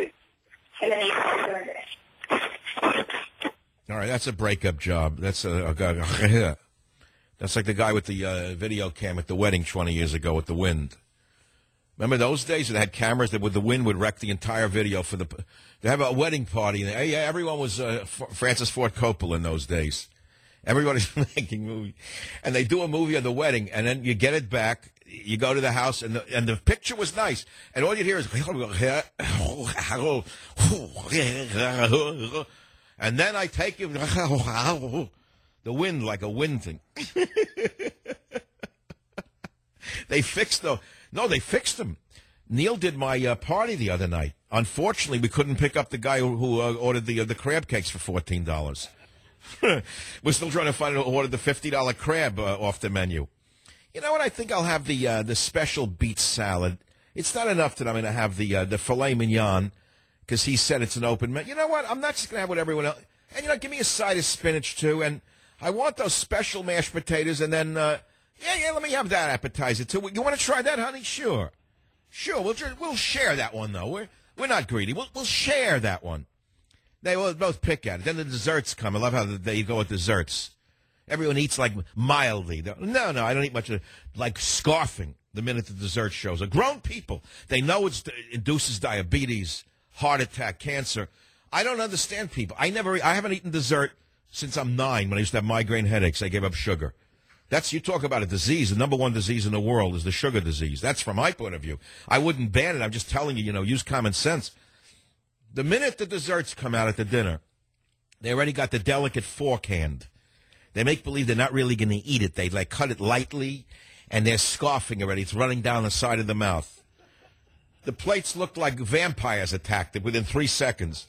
All right, that's a breakup job. That's a, a that's like the guy with the uh, video cam at the wedding twenty years ago with the wind. Remember those days that had cameras that with the wind would wreck the entire video for the they have a wedding party. And they, yeah, everyone was uh, F- Francis Ford Coppola in those days. Everybody's making movie, and they do a movie of the wedding, and then you get it back. You go to the house, and the, and the picture was nice, and all you hear is, and then I take you, the wind like a wind thing. They fixed the no, they fixed them. Neil did my uh, party the other night. Unfortunately, we couldn't pick up the guy who, who uh, ordered the uh, the crab cakes for fourteen dollars. We're still trying to find out who ordered the fifty dollar crab uh, off the menu. You know what? I think I'll have the uh, the special beet salad. It's not enough that I'm going to have the uh, the filet mignon because he said it's an open menu. You know what? I'm not just going to have what everyone else. And, you know, give me a side of spinach, too. And I want those special mashed potatoes. And then, uh, yeah, yeah, let me have that appetizer, too. You want to try that, honey? Sure. Sure. We'll, we'll share that one, though. We're, we're not greedy. We'll, we'll share that one. They will both pick at it. Then the desserts come. I love how they go with desserts. Everyone eats like mildly. No, no, I don't eat much of like scoffing the minute the dessert shows. Are grown people. They know it's, it induces diabetes, heart attack, cancer. I don't understand people. I never, I haven't eaten dessert since I'm nine when I used to have migraine headaches. I gave up sugar. That's, you talk about a disease. The number one disease in the world is the sugar disease. That's from my point of view. I wouldn't ban it. I'm just telling you, you know, use common sense. The minute the desserts come out at the dinner, they already got the delicate fork hand. They make believe they're not really going to eat it. They like cut it lightly, and they're scoffing already. It's running down the side of the mouth. The plates look like vampires attacked it within three seconds.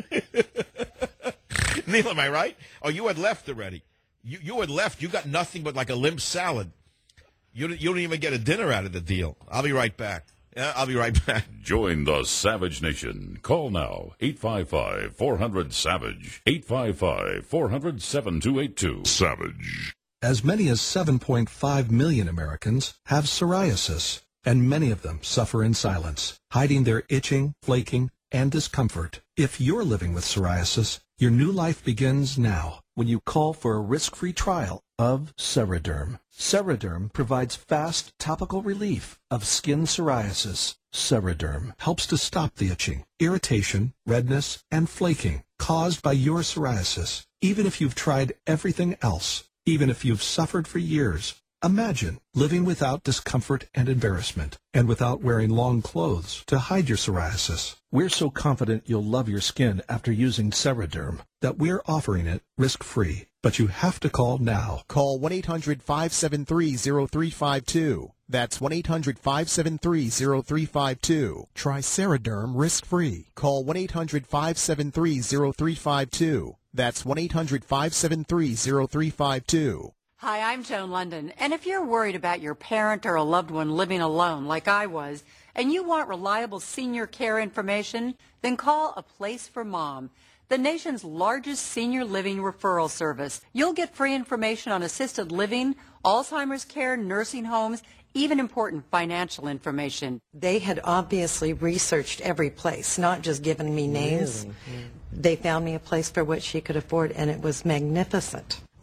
Neil, am I right? Oh, you had left already. You you had left. You got nothing but like a limp salad. You, you don't even get a dinner out of the deal. I'll be right back. Yeah, I'll be right back. Join the Savage Nation. Call now, eight five five, four hundred, SAVAGE, eight five five, four hundred, seven two eight two. Savage. As many as seven point five million Americans have psoriasis, and many of them suffer in silence, hiding their itching, flaking, and discomfort. If you're living with psoriasis, your new life begins now when you call for a risk-free trial of Ceraderm. Ceraderm provides fast topical relief of skin psoriasis. Ceraderm helps to stop the itching, irritation, redness, and flaking caused by your psoriasis, even if you've tried everything else, even if you've suffered for years. Imagine living without discomfort and embarrassment, and without wearing long clothes to hide your psoriasis. We're so confident you'll love your skin after using Ceraderm that we're offering it risk-free. But you have to call now. Call one eight hundred, five seven three, zero three five two. That's one eight hundred, five seven three, zero three five two. Try Ceraderm risk-free. Call one eight hundred, five seven three, zero three five two. That's one eight hundred, five seven three, zero three five two. Hi, I'm Joan London, and if you're worried about your parent or a loved one living alone like I was, and you want reliable senior care information, then call A Place for Mom, the nation's largest senior living referral service. You'll get free information on assisted living, Alzheimer's care, nursing homes, even important financial information. They had obviously researched every place, not just given me names. Really? They found me a place for what she could afford, and it was magnificent.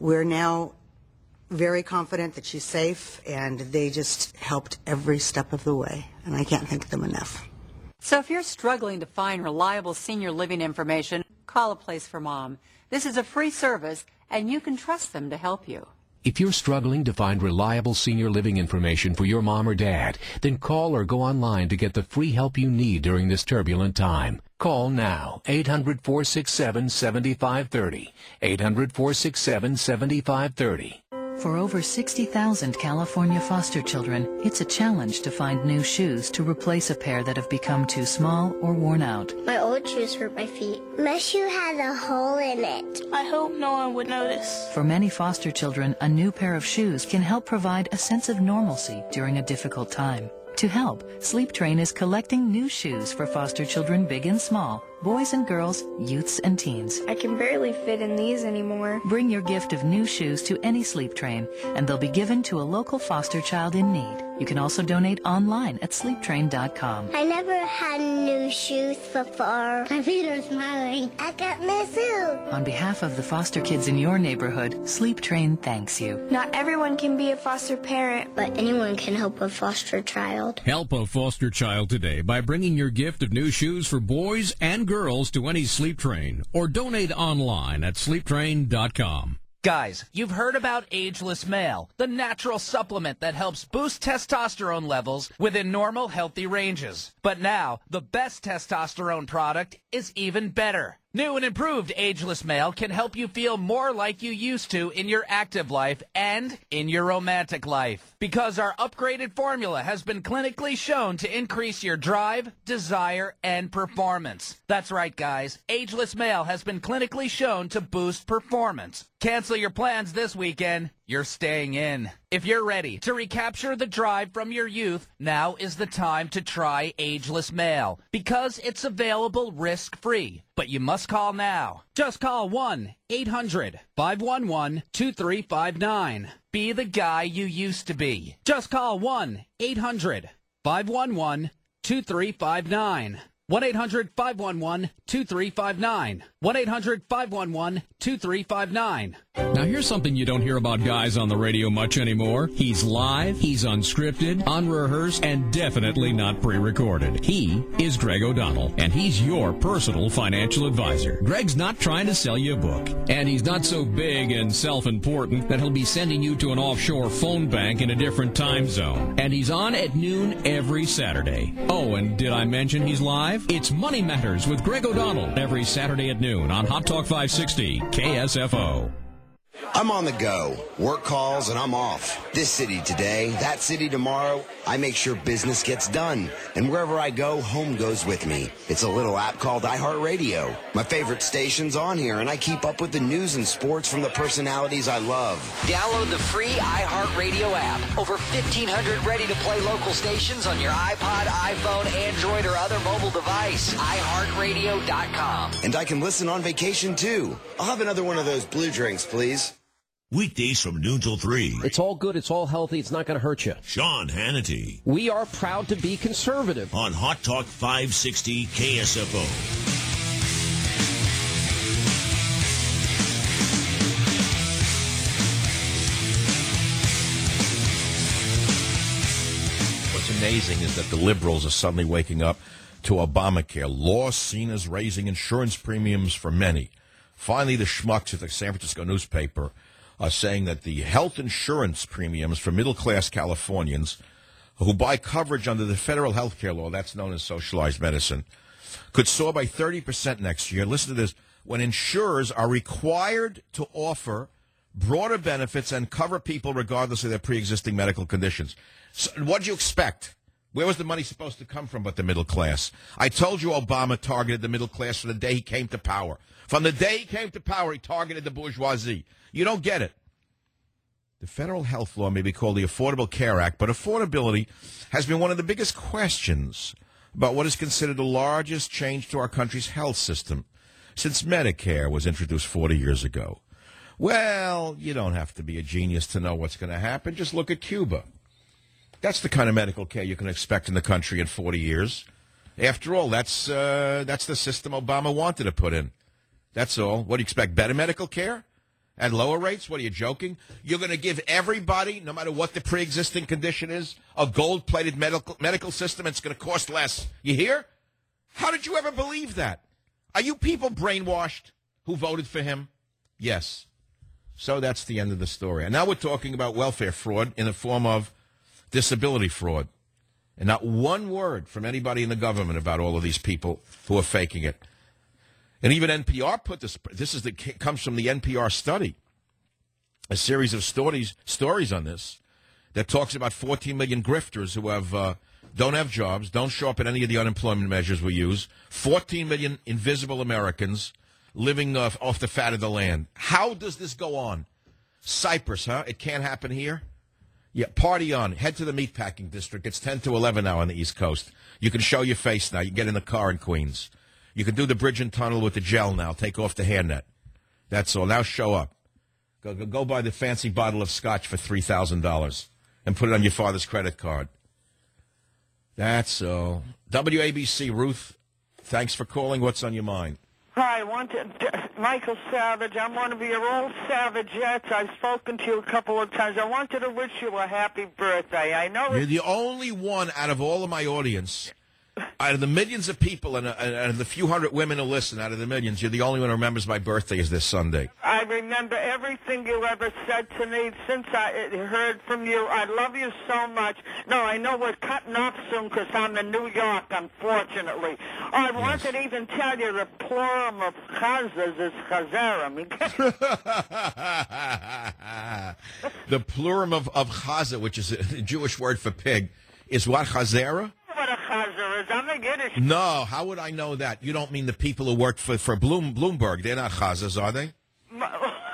we're now very confident that she's safe, and they just helped every step of the way, and I can't thank them enough. So if you're struggling to find reliable senior living information, call A Place for Mom. This is a free service, and you can trust them to help you. If you're struggling to find reliable senior living information for your mom or dad, then call or go online to get the free help you need during this turbulent time. Call now, eight hundred, four six seven, seven five three zero, eight hundred, four six seven, seven five three zero. For over sixty thousand California foster children, it's a challenge to find new shoes to replace a pair that have become too small or worn out. My old shoes hurt my feet. My shoe had a hole in it. I hope no one would notice. For many foster children, a new pair of shoes can help provide a sense of normalcy during a difficult time. To help, Sleep Train is collecting new shoes for foster children big and small, boys and girls, youths and teens. I can barely fit in these anymore. Bring your gift of new shoes to any Sleep Train, and they'll be given to a local foster child in need. You can also donate online at sleep train dot com. I never had new shoes before. My feet are smiling. I got new shoes. On behalf of the foster kids in your neighborhood, Sleep Train thanks you. Not everyone can be a foster parent, but anyone can help a foster child. Help a foster child today by bringing your gift of new shoes for boys and girls to any Sleep Train, or donate online at sleep train dot com. Guys, you've heard about Ageless Male, the natural supplement that helps boost testosterone levels within normal, healthy ranges. But now, the best testosterone product is even better. New and improved Ageless Male can help you feel more like you used to in your active life and in your romantic life. Because our upgraded formula has been clinically shown to increase your drive, desire, and performance. That's right, guys. Ageless Male has been clinically shown to boost performance. Cancel your plans this weekend. You're staying in. If you're ready to recapture the drive from your youth, now is the time to try Ageless Male, because it's available risk-free. But you must call now. Just call one eight hundred, five one one, two three five nine. Be the guy you used to be. Just call one eight hundred, five one one, two three five nine. one eight hundred, five one one, two three five nine. one eight hundred, five one one, two three five nine. Now here's something you don't hear about guys on the radio much anymore. He's live, he's unscripted, unrehearsed, and definitely not pre-recorded. He is Greg O'Donnell, and he's your personal financial advisor. Greg's not trying to sell you a book, and he's not so big and self-important that he'll be sending you to an offshore phone bank in a different time zone. And he's on at noon every Saturday. Oh, and did I mention he's live? It's Money Matters with Greg O'Donnell every Saturday at noon on Hot Talk five sixty K S F O. I'm on the go. Work calls and I'm off. This city today, that city tomorrow. I make sure business gets done. And wherever I go, home goes with me. It's a little app called iHeartRadio. My favorite station's on here, and I keep up with the news and sports from the personalities I love. Download the free iHeartRadio app. Over fifteen hundred ready-to-play local stations on your iPod, iPhone, Android, or other mobile device. i heart radio dot com. And I can listen on vacation, too. I'll have another one of those blue drinks, please. Weekdays from noon till three. It's all good. It's all healthy. It's not going to hurt you. Sean Hannity. We are proud to be conservative. On Hot Talk five sixty K S F O. What's amazing is that the liberals are suddenly waking up to Obamacare. Law seen as raising insurance premiums for many. Finally, the schmucks at the San Francisco newspaper are saying that the health insurance premiums for middle-class Californians who buy coverage under the federal health care law, that's known as socialized medicine, could soar by thirty percent next year. Listen to this. When insurers are required to offer broader benefits and cover people regardless of their pre-existing medical conditions. So what do you expect? Where was the money supposed to come from but the middle class? I told you Obama targeted the middle class from the day he came to power. From the day he came to power, he targeted the bourgeoisie. You don't get it. The federal health law may be called the Affordable Care Act, but affordability has been one of the biggest questions about what is considered the largest change to our country's health system since Medicare was introduced forty years ago. Well, you don't have to be a genius to know what's going to happen. Just look at Cuba. That's the kind of medical care you can expect in the country in forty years. After all, that's uh, that's the system Obama wanted to put in. That's all. What do you expect? Better medical care? And lower rates? What, are you joking? You're going to give everybody, no matter what the pre-existing condition is, a gold-plated medical medical system. It's going to cost less. You hear? How did you ever believe that? Are you people brainwashed who voted for him? Yes. So that's the end of the story. And now we're talking about welfare fraud in the form of disability fraud. And not one word from anybody in the government about all of these people who are faking it. And even N P R put this, this is the, comes from the N P R study, a series of stories stories on this that talks about fourteen million grifters who have uh, don't have jobs, don't show up at any of the unemployment measures we use, fourteen million invisible Americans living off, off the fat of the land. How does this go on? Cyprus, huh? It can't happen here? Yeah, party on. Head to the meatpacking district. It's ten to eleven now on the East Coast. You can show your face now. You can get in the car in Queens. You can do the bridge and tunnel with the gel now. Take off the hairnet. That's all. Now show up. Go, go, go buy the fancy bottle of scotch for three thousand dollars and put it on your father's credit card. That's all. W A B C, Ruth, thanks for calling. What's on your mind? Hi, I want to, Michael Savage. I'm one of your old Savagettes. I've spoken to you a couple of times. I wanted to wish you a happy birthday. I know You're the only one out of all of my audience, out of the millions of people and, uh, and the few hundred women who listen, out of the millions, you're the only one who remembers my birthday is this Sunday. I remember everything you ever said to me since I heard from you. I love you so much. No, I know we're cutting off soon because I'm in New York, unfortunately. I yes. wanted to even tell you the plural of chazas is chazerim. The plural of, of chaza, which is a Jewish word for pig, is what, chazera? What a chazer is. I'm a Yiddish. No, how would I know that? You don't mean the people who work for, for Bloom, Bloomberg. They're not chazas, are they? Who?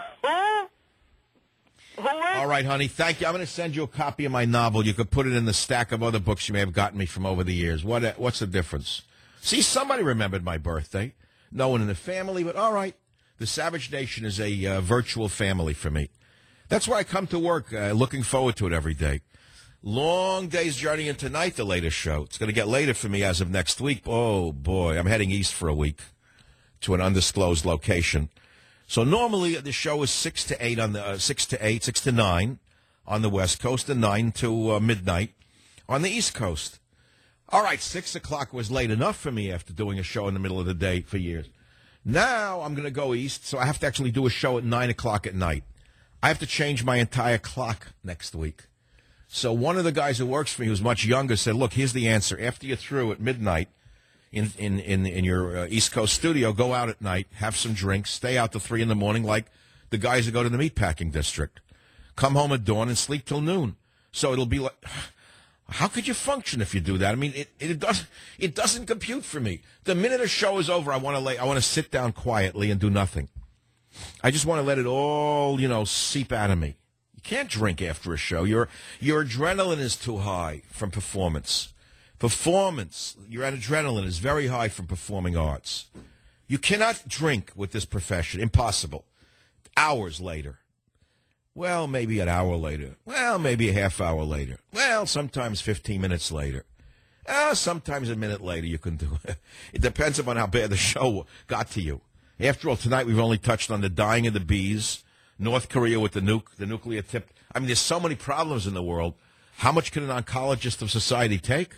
Who is? All right, honey, thank you. I'm going to send you a copy of my novel. You could put it in the stack of other books you may have gotten me from over the years. What? What's the difference? See, somebody remembered my birthday. No one in the family, but all right. The Savage Nation is a uh, virtual family for me. That's why I come to work, uh, looking forward to it every day. Long day's journey into tonight, the latest show. It's going to get later for me as of next week. Oh, boy, I'm heading east for a week to an undisclosed location. So normally the show is six to eight on the uh, six to eight, six to nine on the West Coast, and nine to uh, midnight on the East Coast. All right, six o'clock was late enough for me after doing a show in the middle of the day for years. Now I'm going to go east, so I have to actually do a show at nine o'clock at night. I have to change my entire clock next week. So one of the guys who works for me, who's much younger, said, look, here's the answer. After you're through at midnight in, in, in, in your uh, East Coast studio, go out at night, have some drinks, stay out till three in the morning like the guys who go to the meatpacking district. Come home at dawn and sleep till noon. So it'll be like, how could you function if you do that? I mean, it, it, doesn't, it doesn't compute for me. The minute a show is over, I want to lay, I want to sit down quietly and do nothing. I just want to let it all, you know, seep out of me. You can't drink after a show. Your your adrenaline is too high from performance. Performance, your adrenaline is very high from performing arts. You cannot drink with this profession. Impossible. Hours later. Well, maybe an hour later. Well, maybe a half hour later. Well, sometimes fifteen minutes later. Uh, sometimes a minute later you can do it. It depends upon how bad the show got to you. After all, tonight we've only touched on the dying of the bees, North Korea with the nuke, the nuclear tip. I mean, there's so many problems in the world. How much can an oncologist of society take?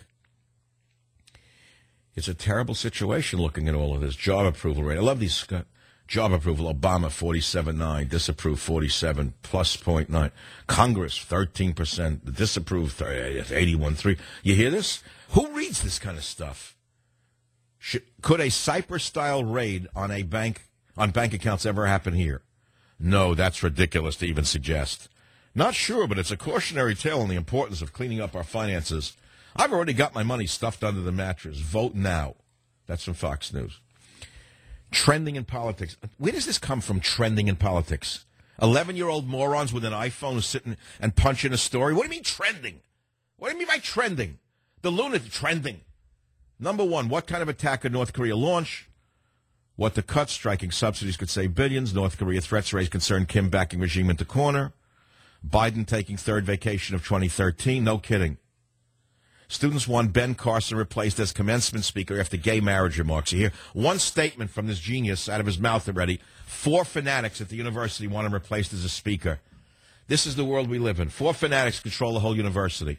It's a terrible situation looking at all of this. Job approval rate. I love these. Uh, job approval, Obama, forty-seven point nine. Disapprove, forty-seven, plus zero point nine. Congress, thirteen percent. Disapprove, eighty-one point three. You hear this? Who reads this kind of stuff? Should, could a Cyprus-style raid on a bank on bank accounts ever happen here? No, that's ridiculous to even suggest. Not sure, but it's a cautionary tale on the importance of cleaning up our finances. I've already got my money stuffed under the mattress. Vote now. That's from Fox News. Trending in politics. Where does this come from, trending in politics? eleven-year-old morons with an iPhone who sit and punch in a story? What do you mean trending? What do you mean by trending? The lunatic trending. Number one, what kind of attack could North Korea launch? What the cuts, striking subsidies could save billions. North Korea threats raise concern, Kim backing regime into corner. Biden taking third vacation of twenty thirteen. No kidding. Students want Ben Carson replaced as commencement speaker after gay marriage remarks. You hear one statement from this genius out of his mouth already. Four fanatics at the university want him replaced as a speaker. This is the world we live in. Four fanatics control the whole university.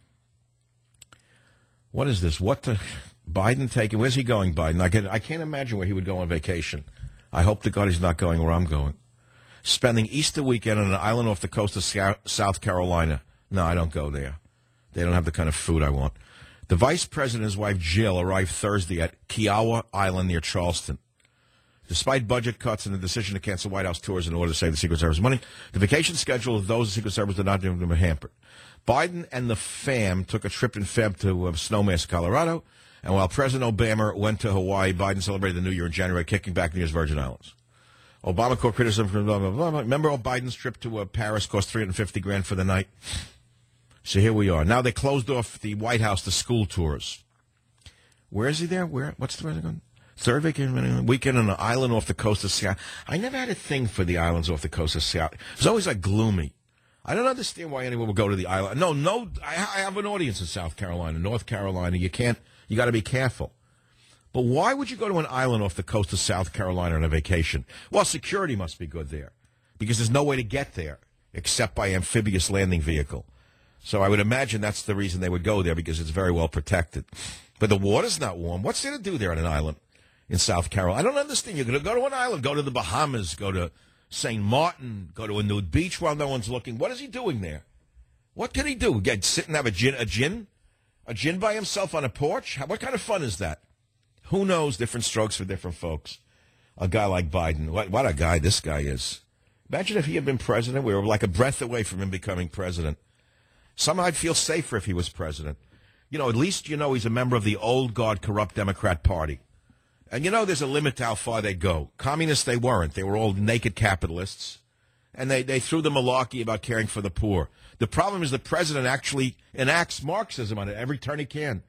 What is this? What the... Biden taking... Where's he going, Biden? I, can, I can't imagine where he would go on vacation. I hope to God he's not going where I'm going. Spending Easter weekend on an island off the coast of South Carolina. No, I don't go there. They don't have the kind of food I want. The vice president and his wife Jill arrived Thursday at Kiowa Island near Charleston. Despite budget cuts and the decision to cancel White House tours in order to save the Secret Service money, the vacation schedule of those the Secret Service did not do them hampered. Biden and the fam took a trip in February to uh, Snowmass, Colorado, and while President Obama went to Hawaii, Biden celebrated the New Year in January, kicking back near his Virgin Islands. Obama caught criticism from blah, blah, blah, blah. Remember Biden's trip to uh, Paris cost three hundred fifty grand for the night? So here we are. Now they closed off the White House to school tours. Where is he there? Where? What's the going? Third vacation weekend on an island off the coast of Seattle. I never had a thing for the islands off the coast of Seattle. It was always like gloomy. I don't understand why anyone would go to the island. No, no. I, I have an audience in South Carolina, North Carolina. You can't. You got to be careful. But why would you go to an island off the coast of South Carolina on a vacation? Well, security must be good there because there's no way to get there except by amphibious landing vehicle. So I would imagine that's the reason they would go there, because it's very well protected. But the water's not warm. What's there to do there on an island in South Carolina? I don't understand. You're going to go to an island, go to the Bahamas, go to Saint Martin, go to a nude beach while no one's looking. What is he doing there? What can he do? Get sit and have a gin, a gin, a gin by himself on a porch? How, what kind of fun is that? Who knows? Different strokes for different folks. A guy like Biden. What, what a guy this guy is. Imagine if he had been president. We were like a breath away from him becoming president. Somehow I'd feel safer if he was president. You know, at least you know he's a member of the old guard corrupt Democrat Party. And you know there's a limit to how far they go. Communists, they weren't. They were all naked capitalists. And they, they threw the malarkey about caring for the poor. The problem is the president actually enacts Marxism on it every turn he can.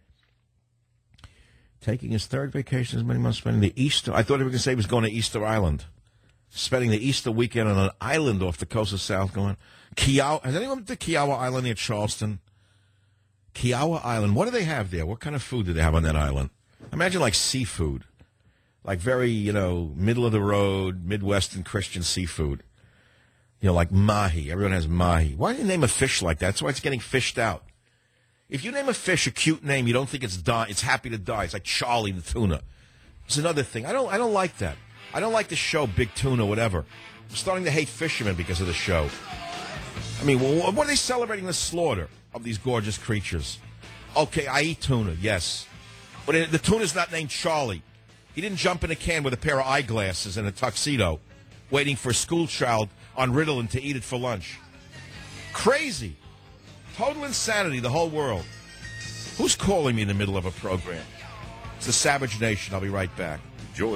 Taking his third vacation as many months spending the Easter. I thought he was going to say he was going to Easter Island. Spending the Easter weekend on an island off the coast of South going. Kiowa, has anyone been to Kiowa Island near Charleston? Kiowa Island. What do they have there? What kind of food do they have on that island? Imagine like seafood. Like very, you know, middle of the road, Midwestern Christian seafood. You know, like mahi. Everyone has mahi. Why do you name a fish like that? That's why it's getting fished out. If you name a fish a cute name, you don't think it's die, it's happy to die. It's like Charlie the tuna. It's another thing. I don't I don't like that. I don't like the show Big Tuna, whatever. I'm starting to hate fishermen because of the show. I mean, what are they celebrating the slaughter of these gorgeous creatures? Okay, I eat tuna, yes. But the tuna's not named Charlie. He didn't jump in a can with a pair of eyeglasses and a tuxedo waiting for a school child on Ritalin to eat it for lunch. Crazy. Total insanity, the whole world. Who's calling me in the middle of a program? It's the Savage Nation. I'll be right back. Enjoy.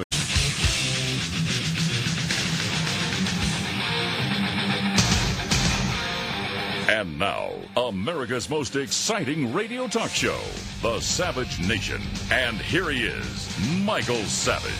And now, America's most exciting radio talk show, The Savage Nation. And here he is, Michael Savage.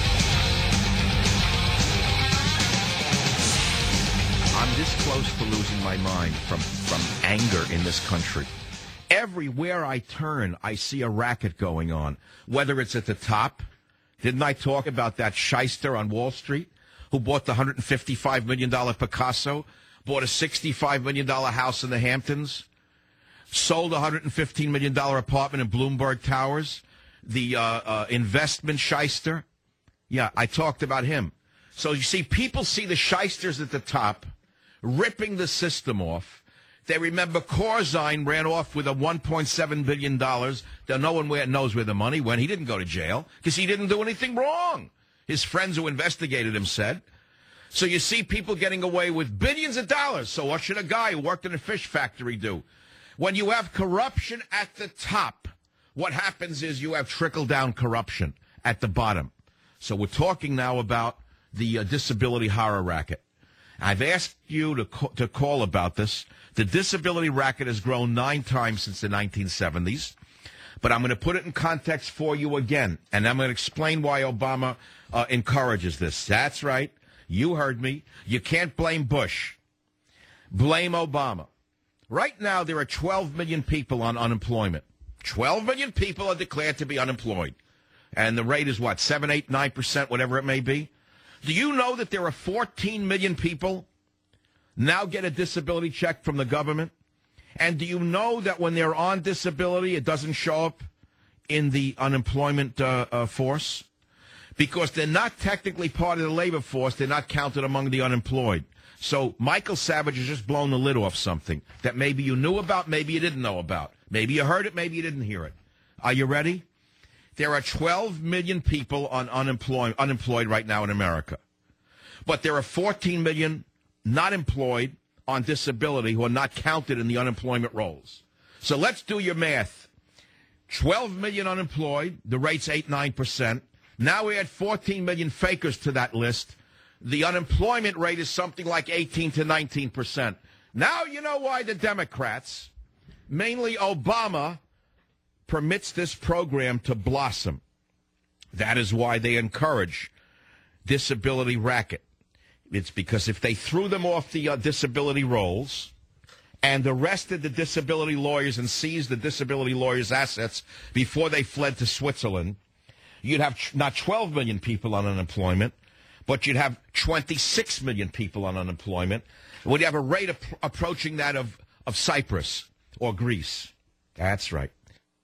I'm this close to losing my mind from, from anger in this country. Everywhere I turn, I see a racket going on, whether it's at the top. Didn't I talk about that shyster on Wall Street who bought the one hundred fifty-five million dollars Picasso, bought a sixty-five million dollars house in the Hamptons, sold a one hundred fifteen million dollars apartment in Bloomberg Towers, the uh, uh, investment shyster? Yeah, I talked about him. So you see, people see the shysters at the top ripping the system off. They remember Corzine ran off with a one point seven billion dollars. No one knows where the money went. He didn't go to jail because he didn't do anything wrong. His friends who investigated him said. So you see people getting away with billions of dollars. So what should a guy who worked in a fish factory do? When you have corruption at the top, what happens is you have trickle-down corruption at the bottom. So we're talking now about the uh, disability horror racket. I've asked you to co- to call about this. The disability racket has grown nine times since the nineteen seventies. But I'm going to put it in context for you again, and I'm going to explain why Obama uh, encourages this. That's right. You heard me. You can't blame Bush. Blame Obama. Right now, there are twelve million people on unemployment. twelve million people are declared to be unemployed. And the rate is what, seven, eight, nine percent, whatever it may be? Do you know that there are fourteen million people now get a disability check from the government? And do you know that when they're on disability, it doesn't show up in the unemployment uh, uh, force? Because they're not technically part of the labor force. They're not counted among the unemployed. So Michael Savage has just blown the lid off something that maybe you knew about, maybe you didn't know about. Maybe you heard it, maybe you didn't hear it. Are you ready? There are twelve million people on unemployed, unemployed right now in America. But there are fourteen million not employed on disability who are not counted in the unemployment rolls. So let's do your math. twelve million unemployed, the rate's eight, nine percent. Now we add fourteen million fakers to that list. The unemployment rate is something like eighteen to nineteen percent. Now you know why the Democrats, mainly Obama, permits this program to blossom. That is why they encourage disability racket. It's because if they threw them off the uh, disability rolls and arrested the disability lawyers and seized the disability lawyers' assets before they fled to Switzerland, you'd have tr- not twelve million people on unemployment, but you'd have twenty-six million people on unemployment. Would you have a rate ap- approaching that of, of Cyprus or Greece? That's right.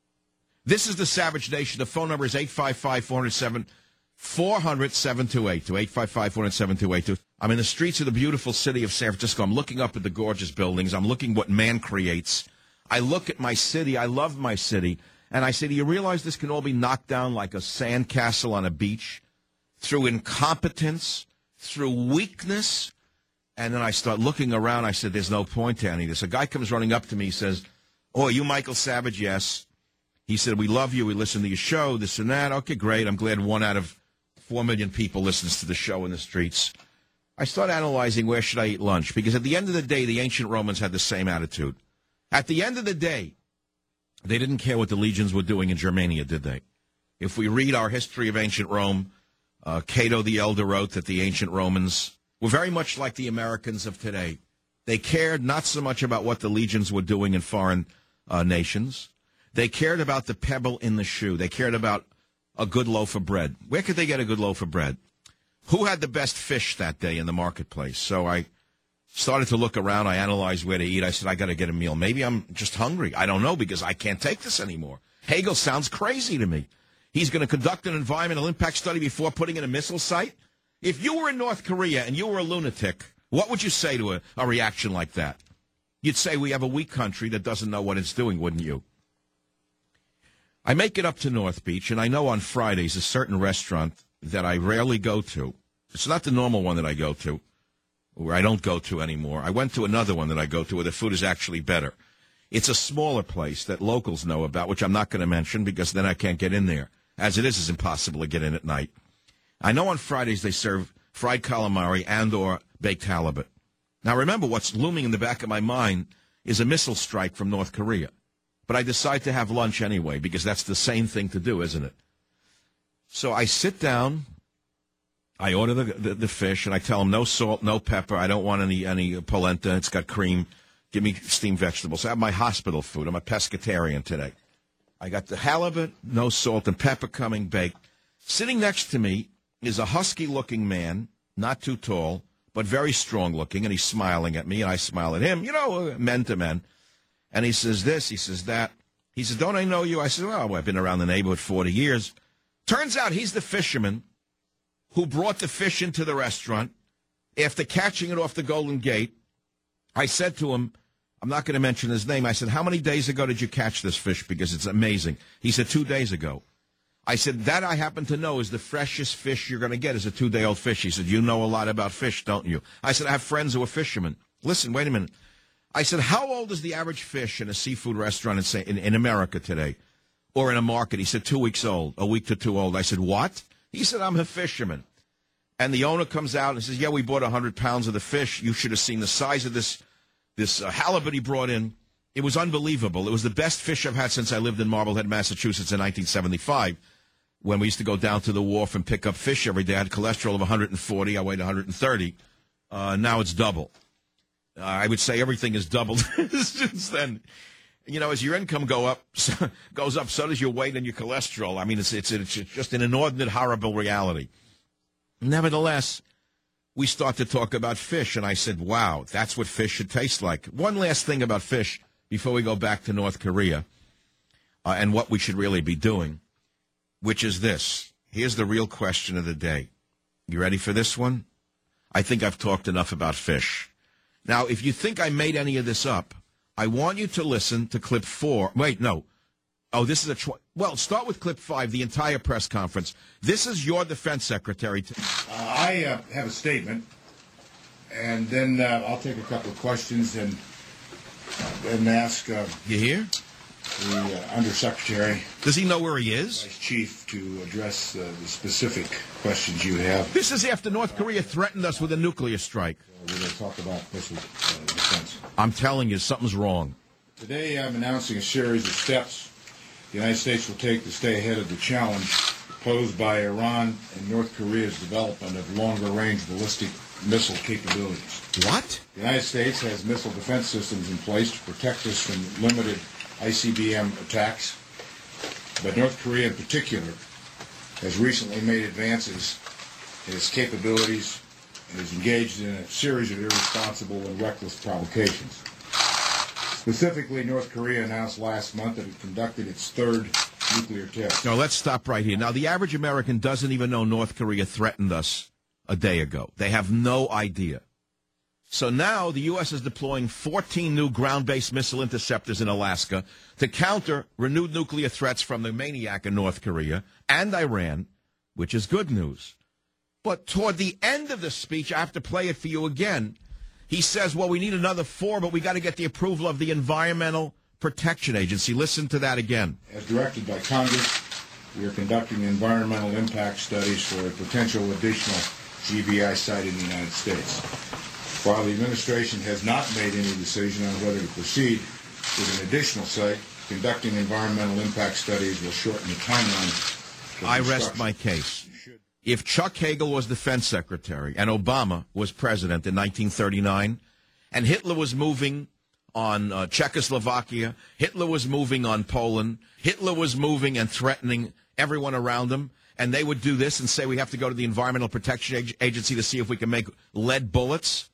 This is the Savage Nation. The phone number is eight five five, four oh seven, four hundred, seven two eight two, eight five five, four oh seven, seven two eight two. I'm in the streets of the beautiful city of San Francisco. I'm looking up at the gorgeous buildings. I'm looking what man creates. I look at my city. I love my city. And I say, do you realize this can all be knocked down like a sandcastle on a beach? Through incompetence, through weakness. And then I start looking around. I said, there's no point to any of this. A guy comes running up to me. He says, oh, are you Michael Savage? Yes. He said, we love you. We listen to your show, this and that. Okay, great. I'm glad one out of four million people listens to the show in the streets. I start analyzing where should I eat lunch, because at the end of the day, the ancient Romans had the same attitude. At the end of the day, they didn't care what the legions were doing in Germania, did they? If we read our history of ancient Rome, uh, Cato the Elder wrote that the ancient Romans were very much like the Americans of today. They cared not so much about what the legions were doing in foreign uh, nations. They cared about the pebble in the shoe. They cared about a good loaf of bread. Where could they get a good loaf of bread? Who had the best fish that day in the marketplace? So I started to look around. I analyzed where to eat. I said, I got to get a meal. Maybe I'm just hungry. I don't know, because I can't take this anymore. Hegel sounds crazy to me. He's going to conduct an environmental impact study before putting in a missile site? If you were in North Korea and you were a lunatic, what would you say to a, a reaction like that? You'd say we have a weak country that doesn't know what it's doing, wouldn't you? I make it up to North Beach, and I know on Fridays a certain restaurant that I rarely go to. It's not the normal one that I go to, or I don't go to anymore. I went to another one that I go to where the food is actually better. It's a smaller place that locals know about, which I'm not going to mention because then I can't get in there. As it is, it's impossible to get in at night. I know on Fridays they serve fried calamari and or baked halibut. Now remember, what's looming in the back of my mind is a missile strike from North Korea. But I decide to have lunch anyway, because that's the same thing to do, isn't it? So I sit down, I order the, the, the fish, and I tell them no salt, no pepper. I don't want any, any polenta. It's got cream. Give me steamed vegetables. I have my hospital food. I'm a pescatarian today. I got the halibut, no salt and pepper coming, baked. Sitting next to me is a husky-looking man, not too tall, but very strong-looking, and he's smiling at me, and I smile at him, you know, men to men. And he says this, he says that. He says, don't I know you? I said, well, I've been around the neighborhood forty years. Turns out he's the fisherman who brought the fish into the restaurant. After catching it off the Golden Gate, I said to him, I'm not going to mention his name. I said, how many days ago did you catch this fish? Because it's amazing. He said, two days ago. I said, that I happen to know is the freshest fish you're going to get is a two-day-old fish. He said, you know a lot about fish, don't you? I said, I have friends who are fishermen. Listen, wait a minute. I said, how old is the average fish in a seafood restaurant in, say, in, in America today or in a market? He said, two weeks old, a week to two old. I said, what? He said, I'm a fisherman. And the owner comes out and says, yeah, we bought one hundred pounds of the fish. You should have seen the size of this this uh, halibut he brought in. It was unbelievable. It was the best fish I've had since I lived in Marblehead, Massachusetts in nineteen seventy-five, when we used to go down to the wharf and pick up fish every day. I had cholesterol of one hundred forty. I weighed one hundred thirty. Uh, now it's double. Uh, I would say everything is doubled since then. You know, as your income go up, so, goes up, so does your weight and your cholesterol. I mean, it's, it's it's just an inordinate, horrible reality. Nevertheless, we start to talk about fish, and I said, wow, that's what fish should taste like. One last thing about fish before we go back to North Korea uh, and what we should really be doing, which is this. Here's the real question of the day. You ready for this one? I think I've talked enough about fish. Now, if you think I made any of this up, I want you to listen to clip four. Wait, no. Oh, this is a... Tw- well, start with clip five, the entire press conference. This is your defense secretary. T- uh, I uh, have a statement, and then uh, I'll take a couple of questions and, uh, and ask... Uh, you hear? The uh, undersecretary... Does he know where he is? Vice Chief to address uh, the specific questions you have. This is after North Korea threatened us with a nuclear strike. So we're going to talk about missile uh, defense. I'm telling you, something's wrong. Today I'm announcing a series of steps the United States will take to stay ahead of the challenge posed by Iran and North Korea's development of longer-range ballistic missile capabilities. What? The United States has missile defense systems in place to protect us from limited I C B M attacks, but North Korea in particular has recently made advances in its capabilities and is engaged in a series of irresponsible and reckless provocations. Specifically, North Korea announced last month that it conducted its third nuclear test. Now, let's stop right here. Now, the average American doesn't even know North Korea threatened us a day ago. They have no idea. So now the U S is deploying fourteen new ground-based missile interceptors in Alaska to counter renewed nuclear threats from the maniac in North Korea and Iran, which is good news. But toward the end of the speech, I have to play it for you again. He says, well, we need another four, but we got to get the approval of the Environmental Protection Agency. Listen to that again. As directed by Congress, we are conducting environmental impact studies for a potential additional G B I site in the United States. While the administration has not made any decision on whether to proceed with an additional site, conducting environmental impact studies will shorten the timeline. I rest my case. If Chuck Hagel was defense secretary and Obama was president in nineteen thirty-nine, and Hitler was moving on uh, Czechoslovakia, Hitler was moving on Poland, Hitler was moving and threatening everyone around him, and they would do this and say we have to go to the Environmental Protection Agency to see if we can make lead bullets,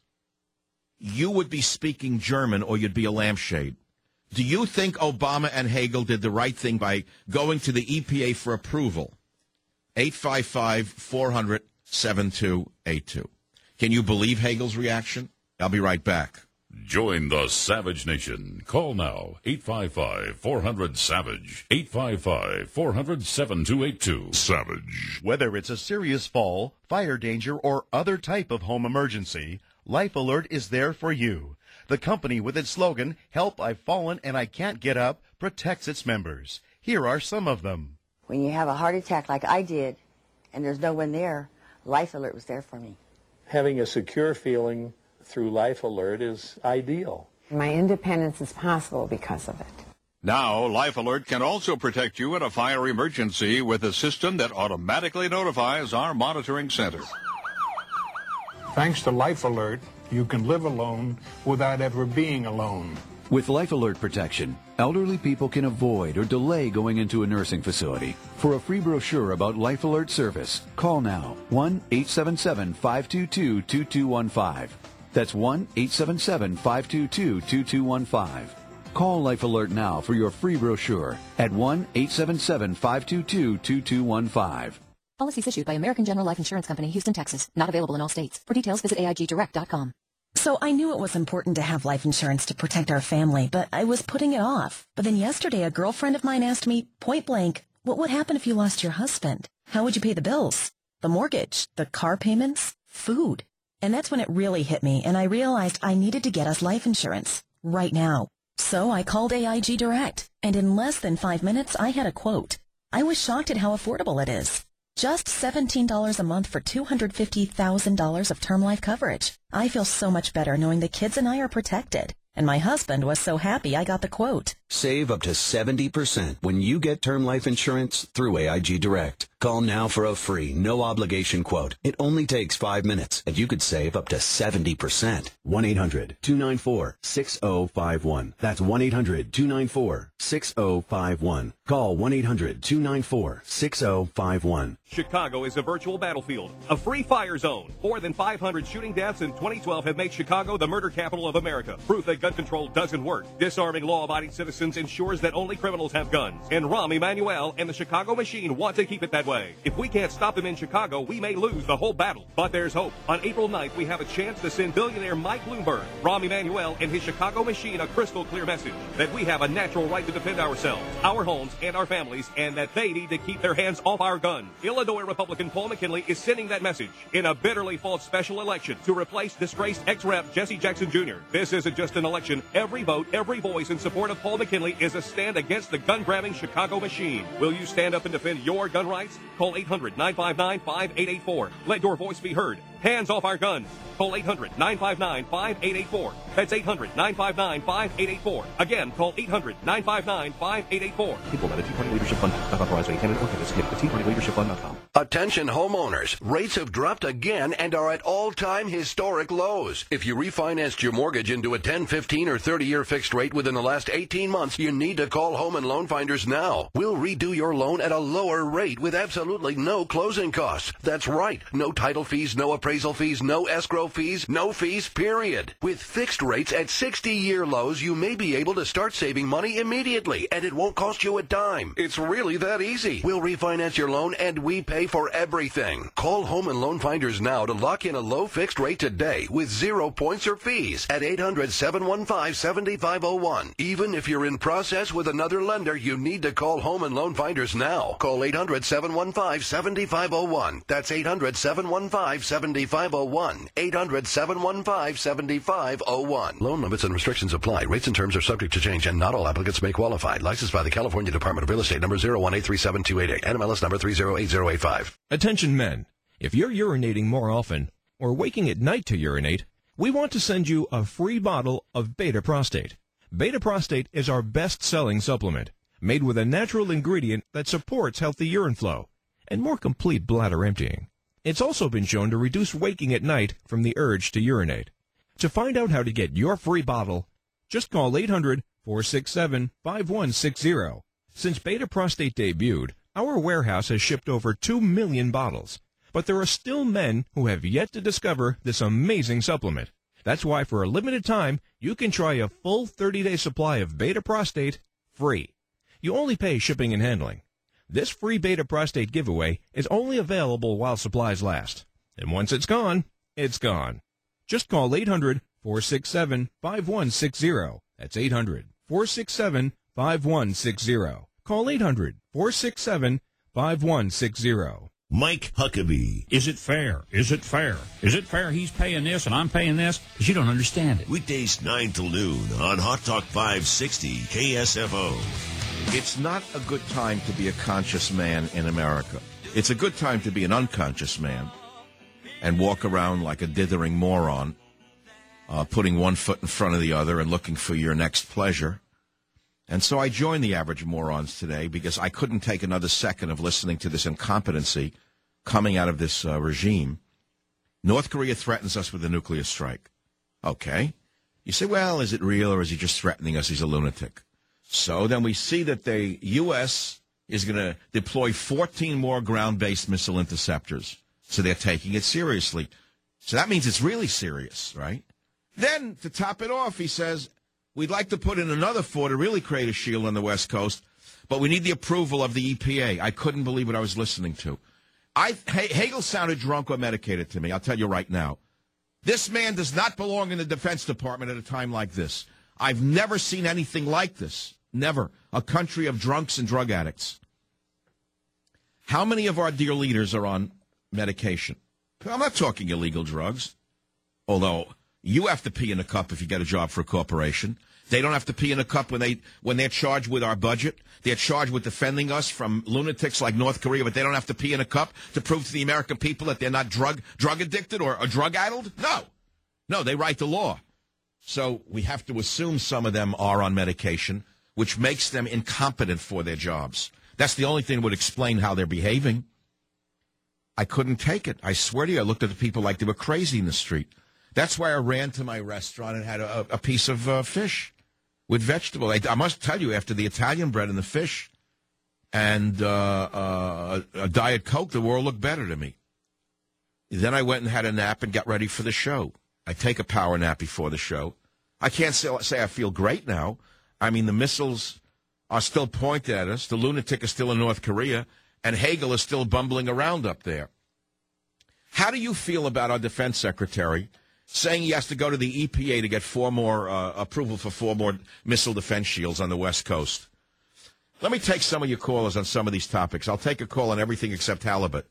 you would be speaking German or you'd be a lampshade. Do you think Obama and Hagel did the right thing by going to the E P A for approval? eight five five, four hundred, seven two eight two. Can you believe Hagel's reaction? I'll be right back. Join the Savage Nation. Call now, eight five five, four hundred, SAVAGE, eight five five, four hundred, seven two eight two. Savage. Whether it's a serious fall, fire danger, or other type of home emergency, Life Alert is there for you. The company with its slogan, Help, I've Fallen and I Can't Get Up, protects its members. Here are some of them. When you have a heart attack like I did, and there's no one there, Life Alert was there for me. Having a secure feeling through Life Alert is ideal. My independence is possible because of it. Now, Life Alert can also protect you in a fire emergency with a system that automatically notifies our monitoring center. Thanks to Life Alert, you can live alone without ever being alone. With Life Alert protection, elderly people can avoid or delay going into a nursing facility. For a free brochure about Life Alert service, call now one eight seven seven, five two two, two two one five. That's one eight seven seven, five two two, two two one five. Call Life Alert now for your free brochure at one eight seven seven, five two two, two two one five. Policies issued by American General Life Insurance Company, Houston, Texas. Not available in all states. For details, visit A I G direct dot com. So I knew it was important to have life insurance to protect our family, but I was putting it off. But then yesterday, a girlfriend of mine asked me, point blank, what would happen if you lost your husband? How would you pay the bills? The mortgage? The car payments? Food? And that's when it really hit me, and I realized I needed to get us life insurance. Right now. So I called A I G Direct, and in less than five minutes, I had a quote. I was shocked at how affordable it is. Just seventeen dollars a month for two hundred fifty thousand dollars of term life coverage. I feel so much better knowing the kids and I are protected. And my husband was so happy I got the quote. Save up to seventy percent when you get term life insurance through A I G Direct. Call now for a free, no-obligation quote. It only takes five minutes, and you could save up to seventy percent. one eight hundred two nine four six oh five one. That's one eight hundred two nine four six oh five one. Call one eight hundred two nine four six oh five one. Chicago is a virtual battlefield, a free fire zone. More than five hundred shooting deaths in twenty twelve have made Chicago the murder capital of America. Proof that gun control doesn't work. Disarming law-abiding citizens ensures that only criminals have guns. And Rahm Emanuel and the Chicago Machine want to keep it that way. If we can't stop them in Chicago, we may lose the whole battle. But there's hope. On April ninth, we have a chance to send billionaire Mike Bloomberg, Rahm Emanuel, and his Chicago Machine a crystal clear message that we have a natural right to defend ourselves, our homes, and our families, and that they need to keep their hands off our guns. Illinois Republican Paul McKinley is sending that message in a bitterly false special election to replace disgraced ex-rep Jesse Jackson Junior This isn't just an election. Every vote, every voice in support of Paul McKinley is a stand against the gun-grabbing Chicago Machine. Will you stand up and defend your gun rights? Call eight hundred nine five nine five eight eight four. Let your voice be heard. Hands off our guns. Call eight hundred nine five nine five eight eight four. That's eight hundred nine five nine five eight eight four. Again, call eight hundred nine five nine five eight eight four. People by the Tea Party Leadership Fund, not authorized by any candidate or candidate submitted to tea party leadership fund dot com. Attention homeowners. Rates have dropped again and are at all-time historic lows. If you refinanced your mortgage into a ten, fifteen, or thirty-year fixed rate within the last eighteen months, you need to call Home and Loan Finders now. We'll redo your loan at a lower rate with absolutely no closing costs. That's right. No title fees, no appraisal fees, no escrow fees, no fees, period. With fixed rates at sixty-year lows, you may be able to start saving money immediately, and it won't cost you a dime. It's really that easy. We'll refinance your loan, and we pay for everything. Call Home and Loan Finders now to lock in a low fixed rate today with zero points or fees at eight hundred seven one five seven five zero one. Even if you're in process with another lender, you need to call Home and Loan Finders now. Call eight hundred seven one five seven five zero one. That's eight hundred seven one five seven five zero one. eight hundred seven one five seven five zero one. Loan limits and restrictions apply. Rates and terms are subject to change, and not all applicants may qualify. Licensed by the California Department of Real Estate, number zero one eight three seven two eight eight. N M L S number three zero eight zero eight five. Attention men, if you're urinating more often or waking at night to urinate, we want to send you a free bottle of Beta Prostate. Beta Prostate is our best-selling supplement, made with a natural ingredient that supports healthy urine flow and more complete bladder emptying. It's also been shown to reduce waking at night from the urge to urinate. To find out how to get your free bottle, just call eight hundred four six seven five one six zero. Since Beta Prostate debuted, our warehouse has shipped over two million bottles. But there are still men who have yet to discover this amazing supplement. That's why for a limited time, you can try a full thirty-day supply of Beta Prostate free. You only pay shipping and handling. This free Beta Prostate giveaway is only available while supplies last. And once it's gone, it's gone. Just call eight hundred four six seven five one six zero. That's eight hundred four six seven five one six zero. Call eight hundred four six seven five one six zero. Mike Huckabee. Is it fair? Is it fair? Is it fair he's paying this and I'm paying this? Because you don't understand it. Weekdays nine till noon on Hot Talk five sixty K S F O. It's not a good time to be a conscious man in America. It's a good time to be an unconscious man and walk around like a dithering moron, uh, putting one foot in front of the other and looking for your next pleasure. And so I joined the average morons today because I couldn't take another second of listening to this incompetency coming out of this uh, regime. North Korea threatens us with a nuclear strike. Okay. You say, well, is it real or is he just threatening us? He's a lunatic. So then we see that the U S is going to deploy fourteen more ground-based missile interceptors. So they're taking it seriously. So that means it's really serious, right? Then, to top it off, he says, we'd like to put in another four to really create a shield on the West Coast, but we need the approval of the E P A. I couldn't believe what I was listening to. I, Hagel sounded drunk or medicated to me, I'll tell you right now. This man does not belong in the Defense Department at a time like this. I've never seen anything like this. Never. A country of drunks and drug addicts. How many of our dear leaders are on medication? I'm not talking illegal drugs, although you have to pee in a cup if you get a job for a corporation. They don't have to pee in a cup when, they, when they're charged with our budget. They're charged with defending us from lunatics like North Korea, but they don't have to pee in a cup to prove to the American people that they're not drug drug addicted or, or drug-addled? No. No, they write the law. So we have to assume some of them are on medication. which makes them incompetent for their jobs. That's the only thing that would explain how they're behaving. I couldn't take it. I swear to you, I looked at the people like they were crazy in the street. That's why I ran to my restaurant and had a, a piece of uh, fish with vegetable. I, I must tell you, after the Italian bread and the fish and uh, uh, a Diet Coke, the world looked better to me. Then I went and had a nap and got ready for the show. I take a power nap before the show. I can't say, say I feel great now. I mean, the missiles are still pointed at us. The lunatic is still in North Korea. And Hagel is still bumbling around up there. How do you feel about our defense secretary saying he has to go to the E P A to get four more uh, approval for four more missile defense shields on the West Coast? Let me take some of your callers on some of these topics. I'll take a call on everything except halibut.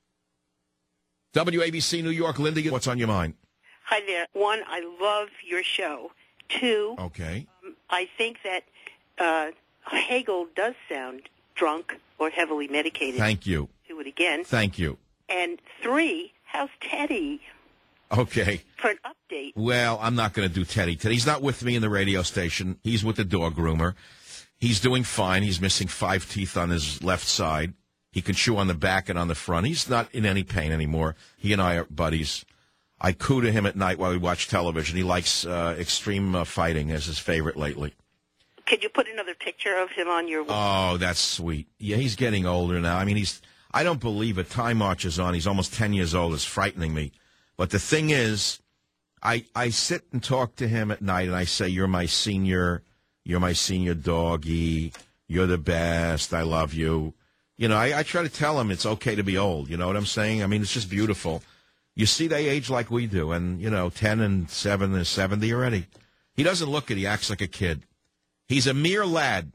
W A B C New York, Linda, what's on your mind? Hi there. One, I love your show. Two, okay. um, I think that uh, Hagel does sound drunk or heavily medicated. Thank you. Do it again. Thank you. And three, how's Teddy? Okay. For an update. Well, I'm not going to do Teddy. Teddy's not with me in the radio station. He's with the dog groomer. He's doing fine. He's missing five teeth on his left side. He can chew on the back and on the front. He's not in any pain anymore. He and I are buddies. I coo to him at night while we watch television. He likes uh, extreme uh, fighting as his favorite lately. Could you put another picture of him on your Oh, that's sweet. Yeah, he's getting older now. I mean, he's, I don't believe it. Time marches on. He's almost ten years old. It's frightening me. But the thing is, I, I sit and talk to him at night, and I say, you're my senior, you're my senior doggy, you're the best, I love you. You know, I, I try to tell him it's okay to be old. You know what I'm saying? I mean, it's just beautiful. You see, they age like we do, and, you know, ten and seven is seventy already. He doesn't look it. He acts like a kid. He's a mere lad.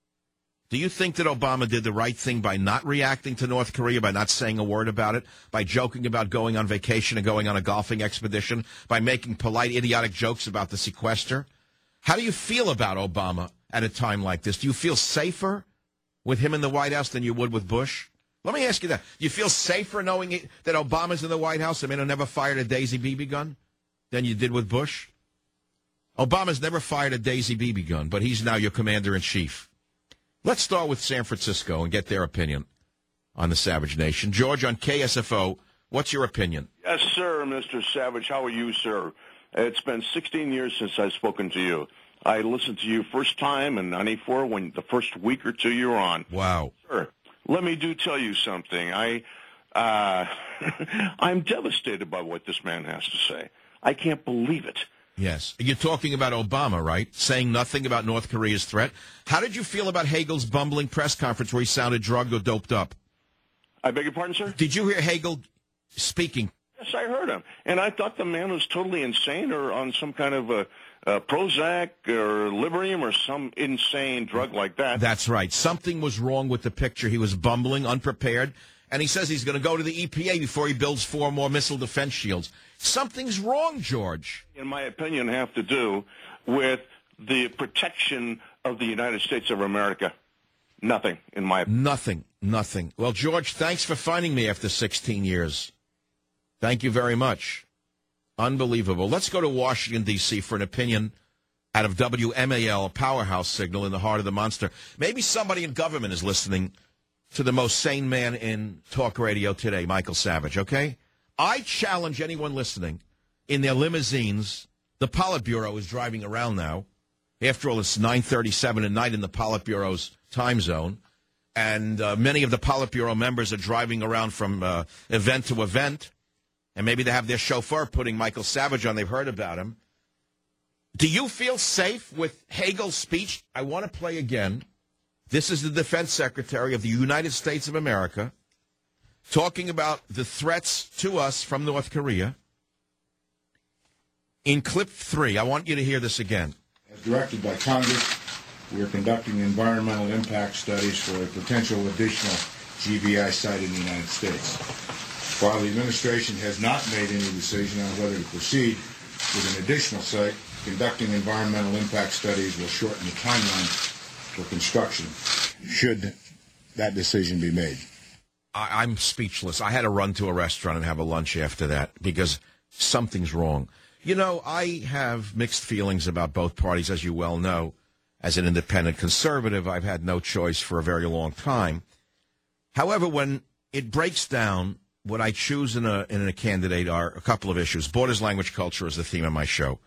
Do you think that Obama did the right thing by not reacting to North Korea, by not saying a word about it, by joking about going on vacation and going on a golfing expedition, by making polite, idiotic jokes about the sequester? How do you feel about Obama at a time like this? Do you feel safer with him in the White House than you would with Bush? Let me ask you that. Do you feel safer knowing it, that Obama's in the White House and may have never fired a Daisy B B gun than you did with Bush? Obama's never fired a Daisy B B gun, but he's now your commander-in-chief. Let's start with San Francisco and get their opinion on the Savage Nation. George, on K S F O, what's your opinion? Yes, sir, Mister Savage. How are you, sir? It's been sixteen years since I've spoken to you. I listened to you first time in ninety-four when the first week or two you were on. Wow. Sir, let me do tell you something. I, uh, I'm devastated by what this man has to say. I can't believe it. Yes. You're talking about Obama, right? Saying nothing about North Korea's threat. How did you feel about Hagel's bumbling press conference where he sounded drugged or doped up? I beg your pardon, sir? Did you hear Hagel speaking? Yes, I heard him. And I thought the man was totally insane or on some kind of a, a Prozac or Librium or some insane drug like that. That's right. Something was wrong with the picture. He was bumbling, unprepared. And he says he's going to go to the E P A before he builds four more missile defense shields. Something's wrong, George. In my opinion, have to do with the protection of the United States of America. Nothing, in my opinion. Nothing, nothing. Well, George, thanks for finding me after sixteen years. Thank you very much. Unbelievable. Let's go to Washington, D C for an opinion out of W M A L, a powerhouse signal in the heart of the monster. Maybe somebody in government is listening to the most sane man in talk radio today, Michael Savage, okay? I challenge anyone listening in their limousines. The Politburo is driving around now. After all, it's nine thirty-seven at night in the Politburo's time zone. And uh, many of the Politburo members are driving around from uh, event to event. And maybe they have their chauffeur putting Michael Savage on. They've heard about him. Do you feel safe with Hagel's speech? I want to play again. This is the Defense Secretary of the United States of America talking about the threats to us from North Korea. In clip three, I want you to hear this again. As directed by Congress, we are conducting environmental impact studies for a potential additional G B I site in the United States. While the administration has not made any decision on whether to proceed with an additional site, conducting environmental impact studies will shorten the timeline for construction, should that decision be made. I, I'm speechless. I had to run to a restaurant and have a lunch after that because something's wrong. You know, I have mixed feelings about both parties, as you well know. As an independent conservative, I've had no choice for a very long time. However, when it breaks down, what I choose in a in a candidate are a couple of issues. Borders, language, culture is the theme of my show.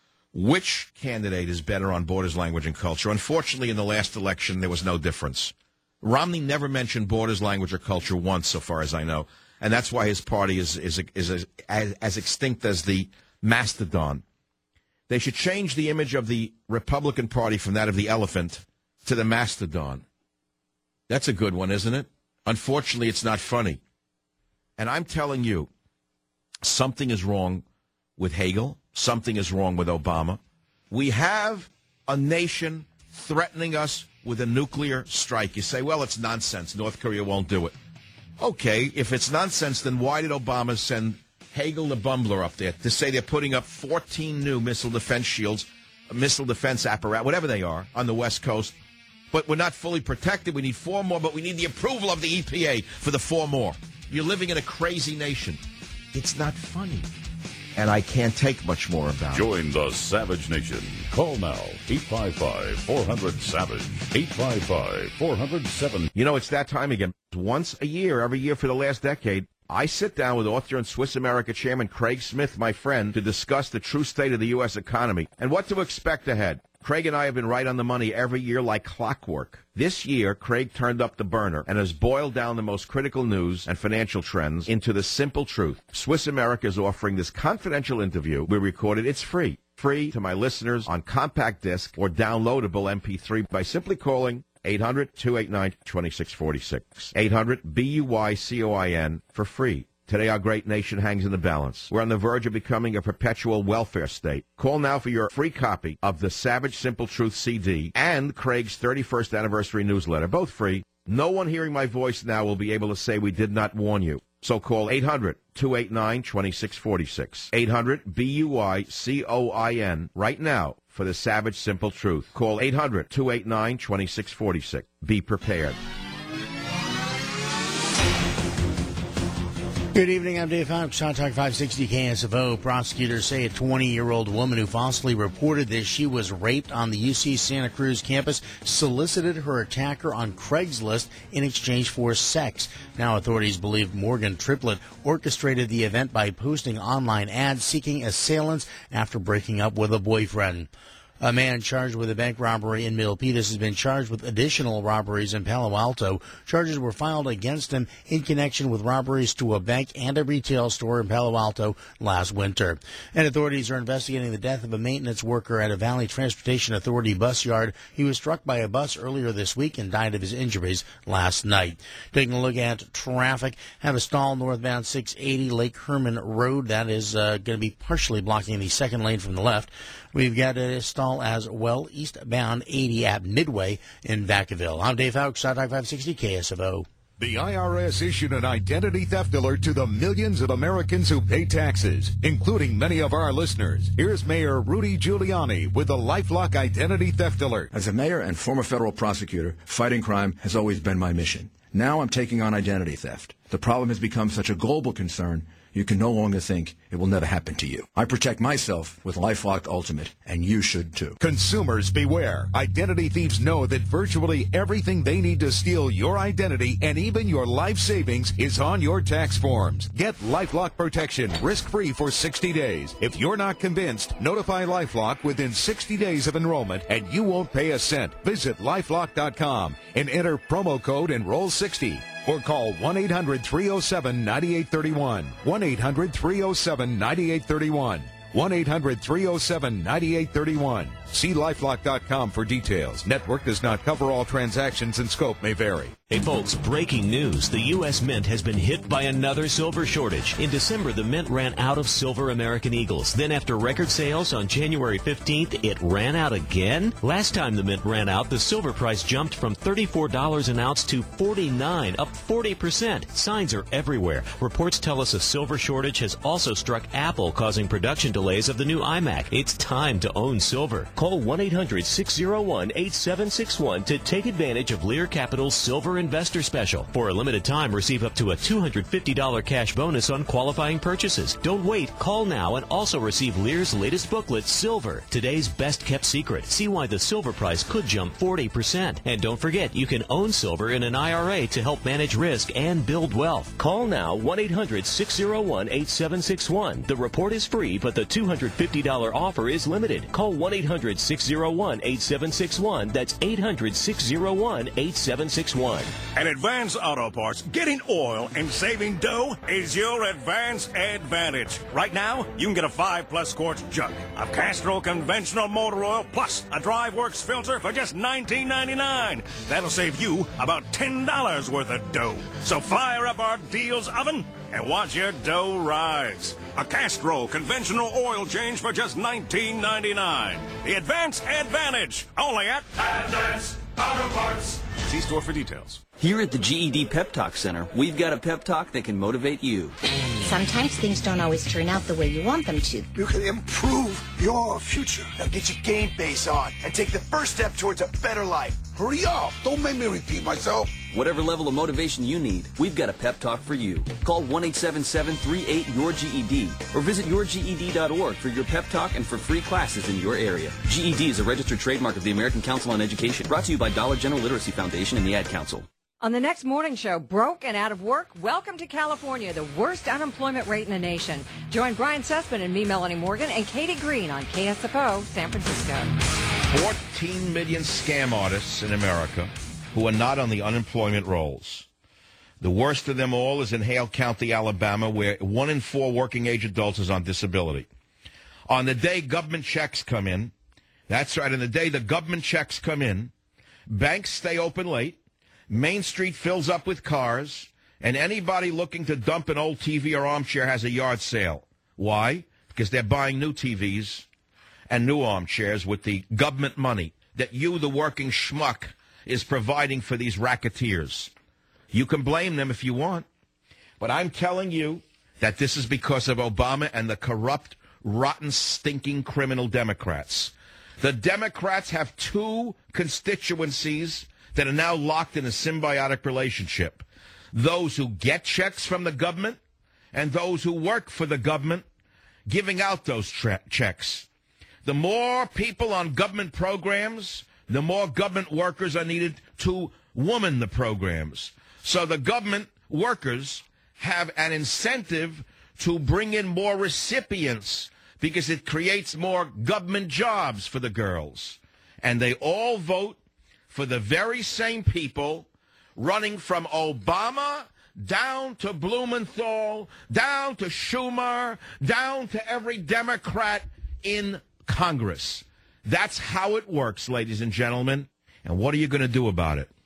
Which candidate is better on borders, language, and culture? Unfortunately, in the last election, there was no difference. Romney never mentioned borders, language, or culture once, so far as I know, and that's why his party is is is, is as, as extinct as the mastodon. They should change the image of the Republican Party from that of the elephant to the mastodon. That's a good one, isn't it? Unfortunately, it's not funny. And I'm telling you, something is wrong with Hagel. Something is wrong with Obama. We have a nation threatening us with a nuclear strike. You say, well, it's nonsense. North Korea won't do it. Okay, if it's nonsense, then why did Obama send Hagel the Bumbler up there to say they're putting up fourteen new missile defense shields, missile defense apparatus, whatever they are, on the West Coast? But we're not fully protected. We need four more, but we need the approval of the E P A for the four more. You're living in a crazy nation. It's not funny. And I can't take much more about it. Join the Savage Nation. Call now, eight five five, four hundred, SAVAGE, eight five five, four hundred, seven. You know, it's that time again. Once a year, every year for the last decade, I sit down with author and Swiss America Chairman Craig Smith, my friend, to discuss the true state of the U S economy and what to expect ahead. Craig and I have been right on the money every year like clockwork. This year, Craig turned up the burner and has boiled down the most critical news and financial trends into the simple truth. Swiss America is offering this confidential interview we recorded. It's free. Free to my listeners on compact disc or downloadable M P three by simply calling eight hundred, two eight nine, two six four six. eight hundred, B U Y C O I N for free. Today, our great nation hangs in the balance. We're on the verge of becoming a perpetual welfare state. Call now for your free copy of the Savage Simple Truth C D and Craig's thirty-first anniversary newsletter. Both free. No one hearing my voice now will be able to say we did not warn you. So call eight hundred, two eight nine, two six four six. eight hundred, B U Y C O I N right now for the Savage Simple Truth. Call eight hundred, two eight nine, two six four six. Be prepared. Good evening, I'm Dave Fox, Hot Talk five sixty K S F O. Prosecutors say a twenty-year-old woman who falsely reported that she was raped on the U C Santa Cruz campus solicited her attacker on Craigslist in exchange for sex. Now authorities believe Morgan Triplett orchestrated the event by posting online ads seeking assailants after breaking up with a boyfriend. A man charged with a bank robbery in Milpitas has been charged with additional robberies in Palo Alto. Charges were filed against him in connection with robberies to a bank and a retail store in Palo Alto last winter. And authorities are investigating the death of a maintenance worker at a Valley Transportation Authority bus yard. He was struck by a bus earlier this week and died of his injuries last night. Taking a look at traffic, have a stall northbound six eighty Lake Herman Road. That is uh, going to be partially blocking the second lane from the left. We've got a stall as well eastbound eighty at Midway in Vacaville. I'm Dave Fowles, Hot Talk five sixty K S F O. The I R S issued an identity theft alert to the millions of Americans who pay taxes, including many of our listeners. Here's Mayor Rudy Giuliani with the LifeLock Identity Theft Alert. As a mayor and former federal prosecutor, fighting crime has always been my mission. Now I'm taking on identity theft. The problem has become such a global concern, you can no longer think it will never happen to you. I protect myself with LifeLock Ultimate, and you should too. Consumers beware. Identity thieves know that virtually everything they need to steal your identity and even your life savings is on your tax forms. Get LifeLock protection risk-free for sixty days. If you're not convinced, notify LifeLock within sixty days of enrollment and you won't pay a cent. Visit lifelock dot com and enter promo code enroll sixty. Or call one eight hundred, three oh seven, nine eight three one. one eight hundred, three oh seven, nine eight three one. one eight hundred, three oh seven, nine eight three one. See lifelock dot com for details. Network does not cover all transactions and scope may vary. Hey folks, breaking news. The U S Mint has been hit by another silver shortage. In December, the Mint ran out of silver American Eagles. Then after record sales on January fifteenth, it ran out again? Last time the Mint ran out, the silver price jumped from thirty-four dollars an ounce to forty-nine dollars, up forty percent. Signs are everywhere. Reports tell us a silver shortage has also struck Apple, causing production delays of the new iMac. It's time to own silver. Call one eight hundred six oh one eight seven six one to take advantage of Lear Capital's Silver Investor Special. For a limited time, receive up to a two hundred fifty dollars cash bonus on qualifying purchases. Don't wait. Call now and also receive Lear's latest booklet, Silver, Today's Best Kept Secret. See why the silver price could jump forty percent. And don't forget, you can own silver in an I R A to help manage risk and build wealth. Call now, one eight hundred six oh one eight seven six one. The report is free, but the two hundred fifty dollars offer is limited. Call one eight hundred six oh one eight seven six one. That's eight hundred six oh one eight seven six one. At Advance Auto Parts, getting oil and saving dough is your Advance advantage. Right now, you can get a five plus quarts jug of Castrol conventional motor oil plus a DriveWorks filter for just nineteen ninety-nine. That'll save you about ten dollars worth of dough. So fire up our deals oven and watch your dough rise. A Castrol conventional oil change for just nineteen ninety-nine. The Advance Advantage, only at Advance Auto Parts. See store for details. Here at the G E D Pep Talk Center, we've got a pep talk that can motivate you. Sometimes things don't always turn out the way you want them to. You can improve your future. Now get your game face on and take the first step towards a better life. Hurry up. Don't make me repeat myself. Whatever level of motivation you need, we've got a pep talk for you. Call one eight seven seven three eight Y O U R G E D or visit your G E D dot org for your pep talk and for free classes in your area. G E D is a registered trademark of the American Council on Education. Brought to you by Dollar General Literacy Foundation and the Ad Council. On the next morning show, broke and out of work, welcome to California, the worst unemployment rate in the nation. Join Brian Sussman and me, Melanie Morgan, and Katie Green on K S F O San Francisco. fourteen million scam artists in America who are not on the unemployment rolls. The worst of them all is in Hale County, Alabama, where one in four working age adults is on disability. On the day government checks come in, that's right, on the day the government checks come in, banks stay open late, Main Street fills up with cars, and anybody looking to dump an old T V or armchair has a yard sale. Why? Because they're buying new T Vs and new armchairs with the government money that you, the working schmuck, is providing for these racketeers. You can blame them if you want, but I'm telling you that this is because of Obama and the corrupt, rotten, stinking criminal Democrats. The Democrats have two constituencies that are now locked in a symbiotic relationship. Those who get checks from the government and those who work for the government giving out those tra- checks. The more people on government programs, the more government workers are needed to woman the programs. So the government workers have an incentive to bring in more recipients because it creates more government jobs for the girls. And they all vote for the very same people running from Obama down to Blumenthal, down to Schumer, down to every Democrat in Congress. That's how it works, ladies and gentlemen. And what are you going to do about it?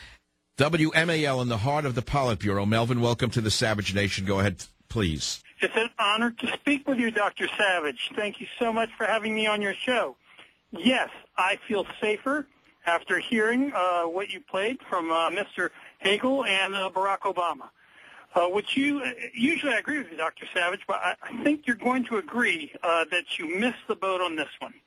W M A L in the heart of the Politburo. Melvin, welcome to the Savage Nation. Go ahead, please. It's an honor to speak with you, Doctor Savage. Thank you so much for having me on your show. Yes, I feel safer after hearing uh, what you played from uh, Mister Hagel and uh, Barack Obama. Uh, which you, usually I agree with you, Doctor Savage, but I, I think you're going to agree uh, that you missed the boat on this one.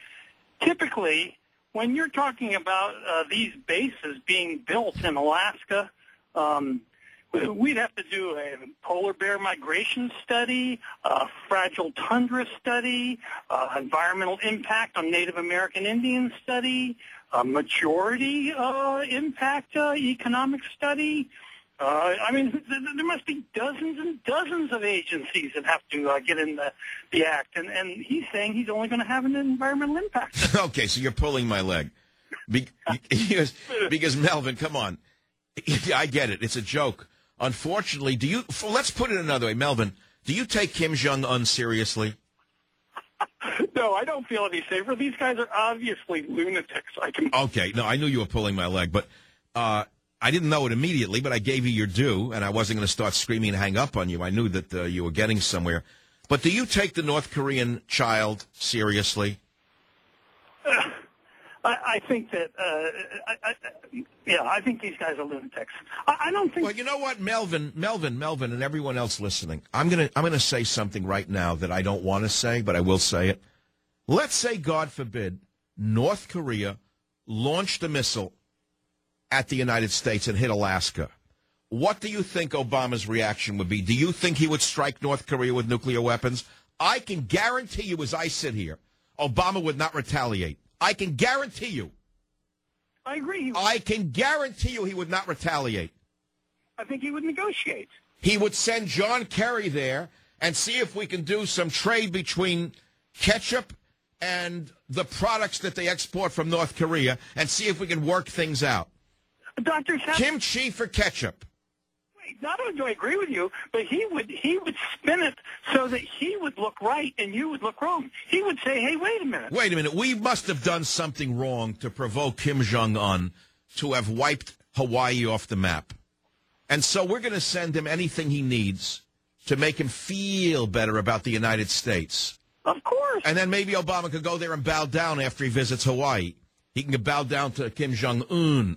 Typically, when you're talking about uh, these bases being built in Alaska, um, we'd have to do a polar bear migration study, a fragile tundra study, uh, environmental impact on Native American Indian study, a majority uh, impact uh, economic study. Uh, I mean, th- there must be dozens and dozens of agencies that have to uh, get in the, the act, and, and he's saying he's only going to have an environmental impact. Okay, so you're pulling my leg. Be- because, because, Melvin, come on. I get it. It's a joke. Unfortunately, do you, let's put it another way, Melvin, do you take Kim Jong-un seriously? No, I don't feel any safer. These guys are obviously lunatics. I can. Okay, no, I knew you were pulling my leg, but uh, I didn't know it immediately, but I gave you your due, and I wasn't going to start screaming and hang up on you. I knew that uh, you were getting somewhere. But do you take the North Korean child seriously? Uh, I, I think that, uh, I, I, yeah, I think these guys are lunatics. I, I don't think. Well, you know what, Melvin, Melvin, Melvin, and everyone else listening, I'm gonna, I'm gonna say something right now that I don't want to say, but I will say it. Let's say, God forbid, North Korea launched a missile at the United States and hit Alaska. What do you think Obama's reaction would be? Do you think he would strike North Korea with nuclear weapons? I can guarantee you, as I sit here, Obama would not retaliate. I can guarantee you. I agree. I can guarantee you he would not retaliate. I think he would negotiate. He would send John Kerry there and see if we can do some trade between ketchup and the products that they export from North Korea and see if we can work things out. Doctor Savage, Kimchi for ketchup. not only do I agree with you, but he would he would spin it so that he would look right and you would look wrong. He would say, hey, wait a minute. Wait a minute. We must have done something wrong to provoke Kim Jong-un to have wiped Hawaii off the map. And so we're going to send him anything he needs to make him feel better about the United States. Of course. And then maybe Obama could go there and bow down after he visits Hawaii. He can bow down to Kim Jong-un.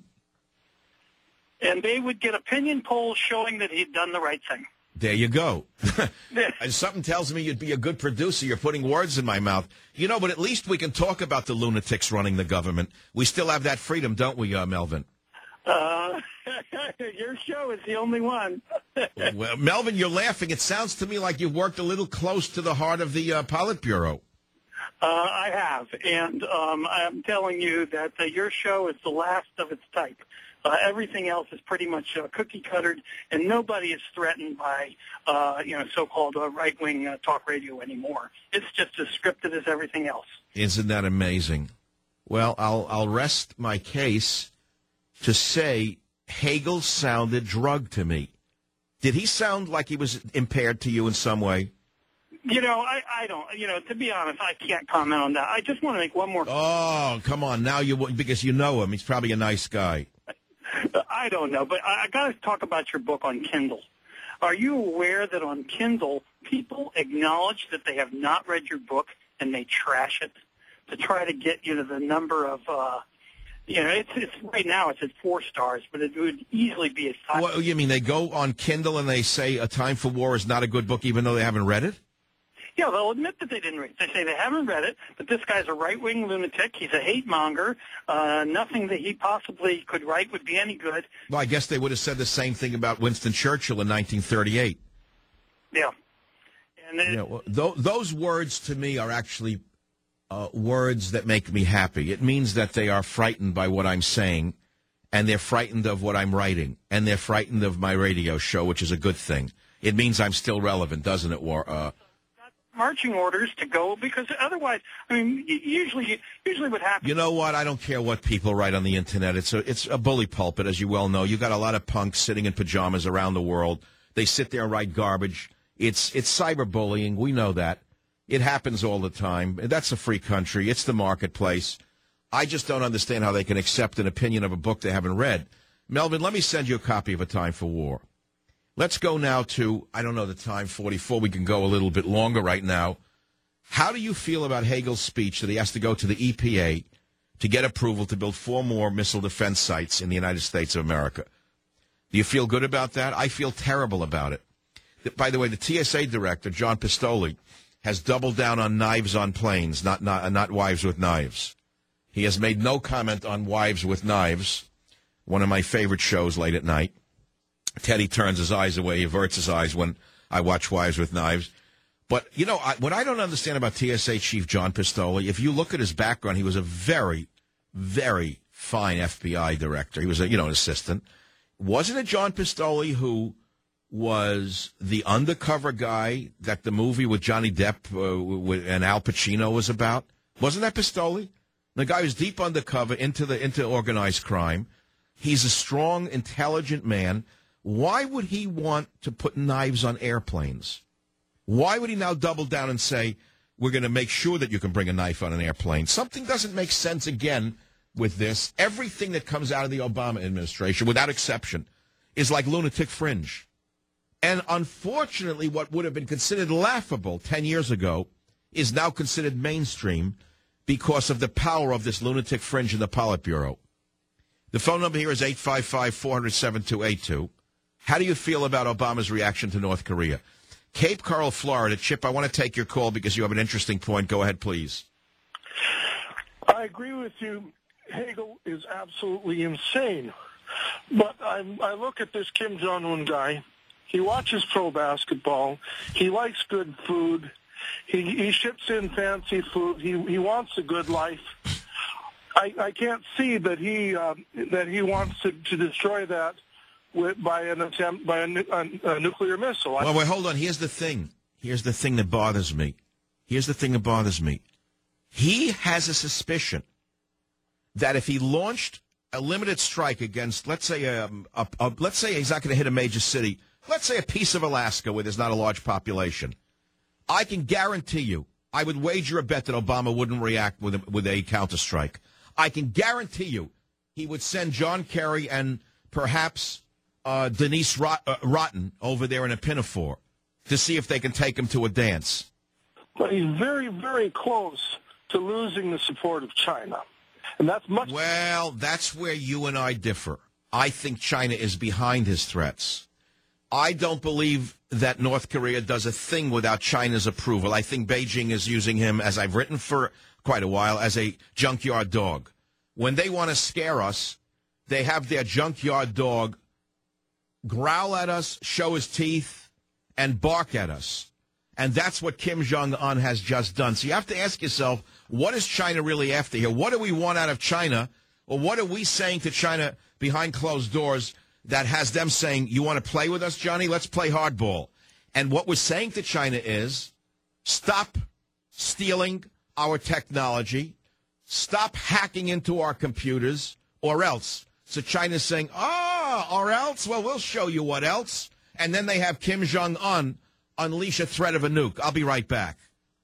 And they would get opinion polls showing that he'd done the right thing. There you go. And something tells me you'd be a good producer. You're putting words in my mouth. You know, but at least we can talk about the lunatics running the government. We still have that freedom, don't we, uh, Melvin? Uh, your show is the only one. Well, Melvin, you're laughing. It sounds to me like you've worked a little close to the heart of the uh, Politburo. Uh, I have, and um, I'm telling you that uh, your show is the last of its type. Uh, everything else is pretty much uh, cookie-cuttered, and nobody is threatened by, uh, you know, so-called uh, right-wing uh, talk radio anymore. It's just as scripted as everything else. Isn't that amazing? Well, I'll I'll rest my case to say Hagel sounded drugged to me. Did he sound like he was impaired to you in some way? You know, I, I don't, you know, to be honest, I can't comment on that. I just want to make one more. Oh, come on. Now you, because you know him. He's probably a nice guy. I don't know, but I, I got to talk about your book on Kindle. Are you aware that on Kindle, people acknowledge that they have not read your book and they trash it to try to get you to the number of, uh, you know, it's, it's right now it's at four stars, but it would easily be at five. What, you mean they go on Kindle and they say A Time for War is not a good book even though they haven't read it? Yeah, they'll admit that they didn't read it. They say they haven't read it, but this guy's a right-wing lunatic. He's a hate monger. Uh, nothing that he possibly could write would be any good. Well, I guess they would have said the same thing about Winston Churchill in nineteen thirty-eight. Yeah. And it, you know, th- those words to me are actually uh, words that make me happy. It means that they are frightened by what I'm saying, and they're frightened of what I'm writing, and they're frightened of my radio show, which is a good thing. It means I'm still relevant, doesn't it, War? Uh, marching orders to go, because otherwise, I mean, usually, usually what happens. You know what? I don't care what people write on the internet. It's a it's a bully pulpit, as you well know. You got a lot of punks sitting in pajamas around the world. They sit there and write garbage. It's it's cyberbullying. We know that. It happens all the time. That's a free country. It's the marketplace. I just don't understand how they can accept an opinion of a book they haven't read. Melvin, let me send you a copy of A Time for War. Let's go now to, I don't know the time, forty-four. We can go a little bit longer right now. How do you feel about Hagel's speech that he has to go to the E P A to get approval to build four more missile defense sites in the United States of America? Do you feel good about that? I feel terrible about it. By the way, the T S A director, John Pistoli, has doubled down on knives on planes, not, not, not wives with knives. He has made no comment on Wives with Knives, one of my favorite shows late at night. Teddy turns his eyes away, he averts his eyes when I watch Wives with Knives. But, you know, I, what I don't understand about T S A Chief John Pistoli, if you look at his background, he was a very, very fine F B I director. He was, a, you know, an assistant. Wasn't it John Pistoli who was the undercover guy that the movie with Johnny Depp uh, and Al Pacino was about? Wasn't that Pistoli? The guy was deep undercover into the into organized crime. He's a strong, intelligent man. Why would he want to put knives on airplanes? Why would he now double down and say, we're going to make sure that you can bring a knife on an airplane? Something doesn't make sense again with this. Everything that comes out of the Obama administration, without exception, is like lunatic fringe. And unfortunately, what would have been considered laughable ten years ago is now considered mainstream because of the power of this lunatic fringe in the Politburo. The phone number here is eight five five, four hundred, seven two eight two. How do you feel about Obama's reaction to North Korea? Cape Coral, Florida. Chip, I want to take your call because you have an interesting point. Go ahead, please. I agree with you. Hagel is absolutely insane. But I, I look at this Kim Jong-un guy. He watches pro basketball. He likes good food. He, he ships in fancy food. He, he wants a good life. I, I can't see that he uh, that he wants to, to destroy that with, by an attempt by a, a, a nuclear missile. Well, wait, hold on. Here's the thing. Here's the thing that bothers me. Here's the thing that bothers me. He has a suspicion that if he launched a limited strike against, let's say, a, a, a let's say he's not going to hit a major city, let's say a piece of Alaska where there's not a large population, I can guarantee you, I would wager a bet that Obama wouldn't react with a, with a counterstrike. I can guarantee you he would send John Kerry and perhaps uh, Denise Rot- uh, Rotten over there in a pinafore to see if they can take him to a dance. But he's very, very close to losing the support of China. And that's much. Well, that's where you and I differ. I think China is behind his threats. I don't believe that North Korea does a thing without China's approval. I think Beijing is using him, as I've written for quite a while, as a junkyard dog. When they want to scare us, they have their junkyard dog growl at us, show his teeth, and bark at us. And that's what Kim Jong-un has just done. So you have to ask yourself, what is China really after here? What do we want out of China? Or what are we saying to China behind closed doors that has them saying, you want to play with us, Johnny? Let's play hardball. And what we're saying to China is, stop stealing our technology, stop hacking into our computers, or else. So China's saying, oh, or else? Well, we'll show you what else. And then they have Kim Jong-un unleash a threat of a nuke. I'll be right back.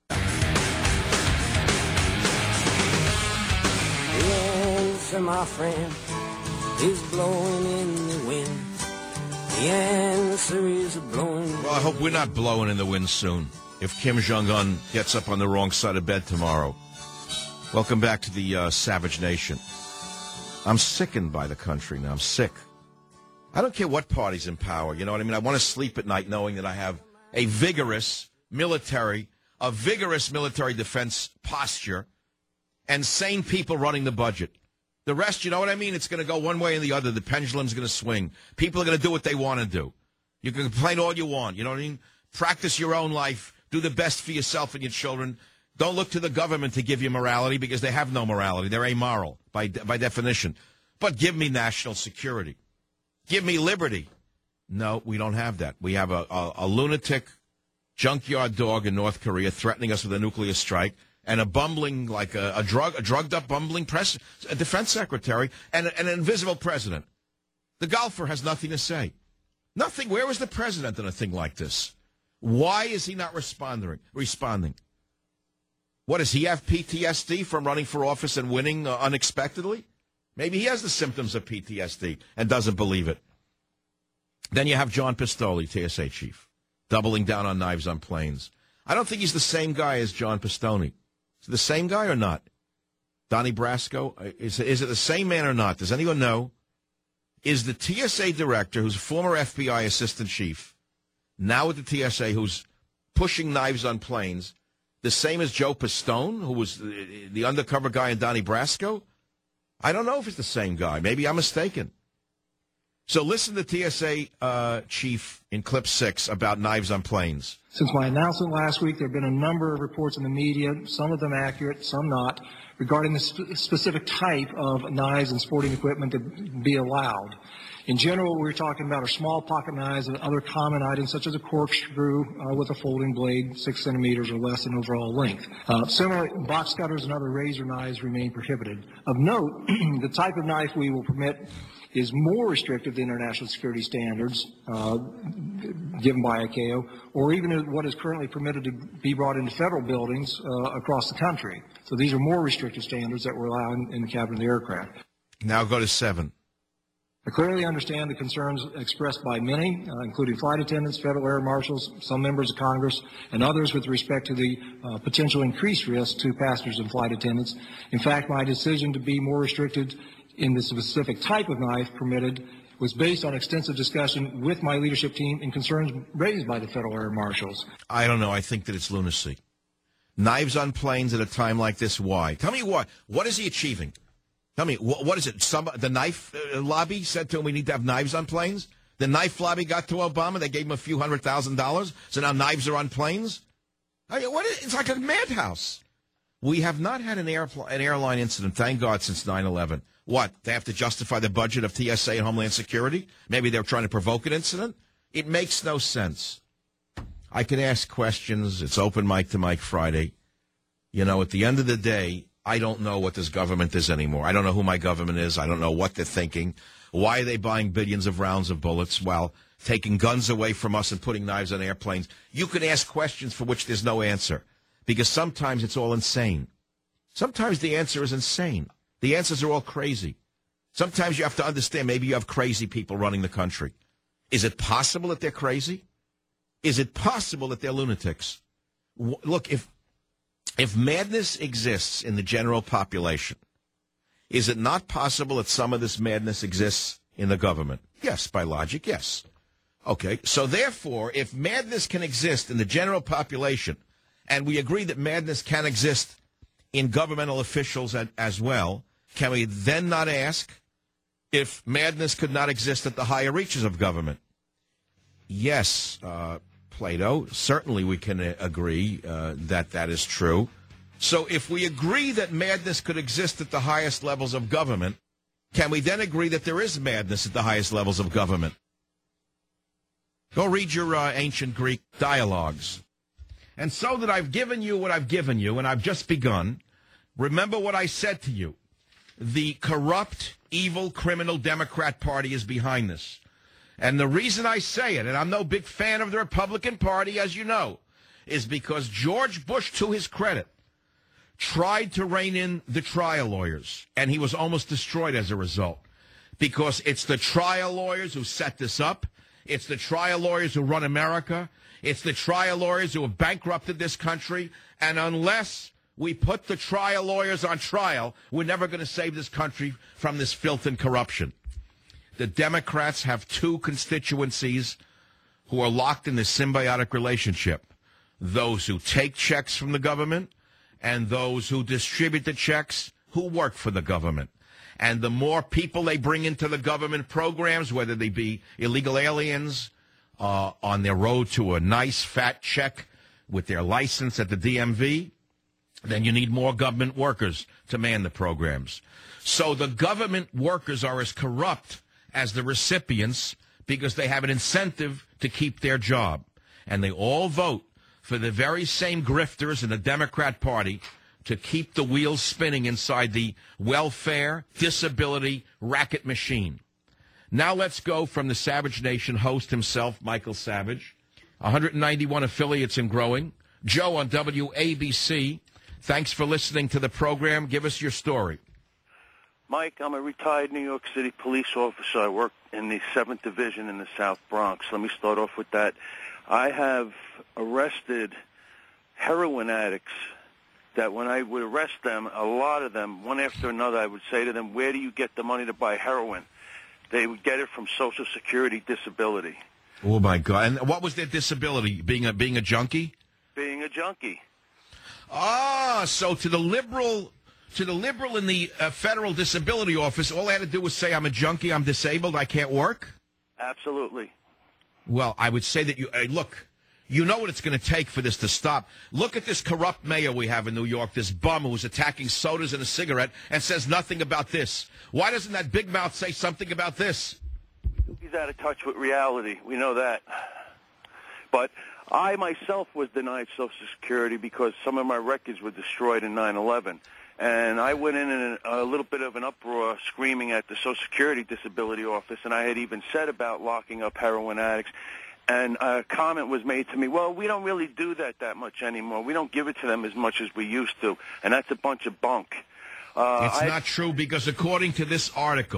The answer, my friend, is blowing in the wind. The answer is blowing. Well, I hope we're not blowing in the wind soon if Kim Jong-un gets up on the wrong side of bed tomorrow. Welcome back to the uh, Savage Nation. I'm sickened by the country now. I'm sick. I don't care what party's in power. You know what I mean? I want to sleep at night knowing that I have a vigorous military, a vigorous military defense posture, and sane people running the budget. The rest, you know what I mean? It's going to go one way or the other. The pendulum's going to swing. People are going to do what they want to do. You can complain all you want. You know what I mean? Practice your own life. Do the best for yourself and your children. Don't look to the government to give you morality because they have no morality. They're amoral by by definition. But give me national security. Give me liberty. No, we don't have that. We have a, a, a lunatic junkyard dog in North Korea threatening us with a nuclear strike, and a bumbling, like a, a drug, a drugged-up, bumbling press, a defense secretary, and, a, and an invisible president. The golfer has nothing to say. Nothing. Where was the president in a thing like this? Why is he not responding? Responding. What, does he have P T S D from running for office and winning uh, unexpectedly? Maybe he has the symptoms of P T S D and doesn't believe it. Then you have John Pistole, T S A chief, doubling down on knives on planes. I don't think he's the same guy as John Pistone. Is it the same guy or not? Donnie Brasco? Is, is it the same man or not? Does anyone know? Is the T S A director, who's a former F B I assistant chief, now at the T S A, who's pushing knives on planes, the same as Joe Pistone, who was the, the undercover guy in Donnie Brasco? I don't know if it's the same guy. Maybe I'm mistaken. So listen to T S A uh, chief in clip six about knives on planes. Since my announcement last week, there have been a number of reports in the media, some of them accurate, some not, regarding the sp- specific type of knives and sporting equipment to be allowed. In general, what we're talking about are small pocket knives and other common items such as a corkscrew uh, with a folding blade, six centimeters or less in overall length. Uh, similarly, box cutters and other razor knives remain prohibited. Of note, the type of knife we will permit is more restrictive than international security standards uh, given by I C A O, or even what is currently permitted to be brought into federal buildings uh, across the country. So these are more restrictive standards that we're allowing in the cabin of the aircraft. Now go to seven. I clearly understand the concerns expressed by many, uh, including flight attendants, federal air marshals, some members of Congress, and others with respect to the uh, potential increased risk to passengers and flight attendants. In fact, my decision to be more restricted in the specific type of knife permitted was based on extensive discussion with my leadership team and concerns raised by the federal air marshals. I don't know. I think that it's lunacy. Knives on planes at a time like this, why? Tell me what. What is he achieving? Tell me, what, what is it? Some The knife uh, lobby said to him we need to have knives on planes? The knife lobby got to Obama. They gave him a few hundred thousand dollars. So now knives are on planes? I mean, what is, it's like a madhouse. We have not had an, airpl- an airline incident, thank God, since nine eleven. What? They have to justify the budget of T S A and Homeland Security? Maybe they're trying to provoke an incident? It makes no sense. I can ask questions. It's open mic to Mike Friday. You know, at the end of the day, I don't know what this government is anymore. I don't know who my government is. I don't know what they're thinking. Why are they buying billions of rounds of bullets while taking guns away from us and putting knives on airplanes? You can ask questions for which there's no answer, because sometimes it's all insane. Sometimes the answer is insane. The answers are all crazy. Sometimes you have to understand maybe you have crazy people running the country. Is it possible that they're crazy? Is it possible that they're lunatics? W- look, if if madness exists in the general population, is it not possible that some of this madness exists in the government? Yes, by logic, yes. Okay, so therefore, if madness can exist in the general population, and we agree that madness can exist in governmental officials as, as well, can we then not ask if madness could not exist at the higher reaches of government? Yes, uh, Plato, certainly we can uh, agree uh, that that is true. So if we agree that madness could exist at the highest levels of government, can we then agree that there is madness at the highest levels of government? Go read your uh, ancient Greek dialogues. And so that I've given you what I've given you, and I've just begun, remember what I said to you. The corrupt, evil, criminal Democrat Party is behind this. And the reason I say it, and I'm no big fan of the Republican Party, as you know, is because George Bush, to his credit, tried to rein in the trial lawyers, and he was almost destroyed as a result. Because it's the trial lawyers who set this up. It's the trial lawyers who run America. It's the trial lawyers who have bankrupted this country. And unless we put the trial lawyers on trial, we're never going to save this country from this filth and corruption. The Democrats have two constituencies who are locked in this symbiotic relationship. Those who take checks from the government and those who distribute the checks who work for the government. And the more people they bring into the government programs, whether they be illegal aliens uh, on their road to a nice fat check with their license at the D M V, then you need more government workers to man the programs. So the government workers are as corrupt as the recipients because they have an incentive to keep their job. And they all vote for the very same grifters in the Democrat Party to keep the wheels spinning inside the welfare, disability, racket machine. Now let's go from the Savage Nation host himself, Michael Savage, one hundred ninety-one affiliates and growing. Joe on W A B C. Thanks for listening to the program. Give us your story. Mike, I'm a retired New York City police officer. I work in the seventh Division in the South Bronx. Let me start off with that. I have arrested heroin addicts that when I would arrest them, a lot of them, one after another, I would say to them, where do you get the money to buy heroin? They would get it from Social Security disability. Oh, my God. And what was their disability? Being a, being a junkie? Being a junkie. Ah, so to the liberal... To the liberal in the uh, federal disability office, all I had to do was say, I'm a junkie, I'm disabled, I can't work? Absolutely. Well, I would say that you, uh, look, you know what it's going to take for this to stop. Look at this corrupt mayor we have in New York, this bum who's attacking sodas and a cigarette and says nothing about this. Why doesn't that big mouth say something about this? He's out of touch with reality. We know that. But I myself was denied Social Security because some of my records were destroyed in nine eleven. And I went in in a little bit of an uproar screaming at the Social Security Disability Office, and I had even said about locking up heroin addicts. And a comment was made to me, well, we don't really do that that much anymore. We don't give it to them as much as we used to. And that's a bunch of bunk. Uh, it's I, not true because according to this article,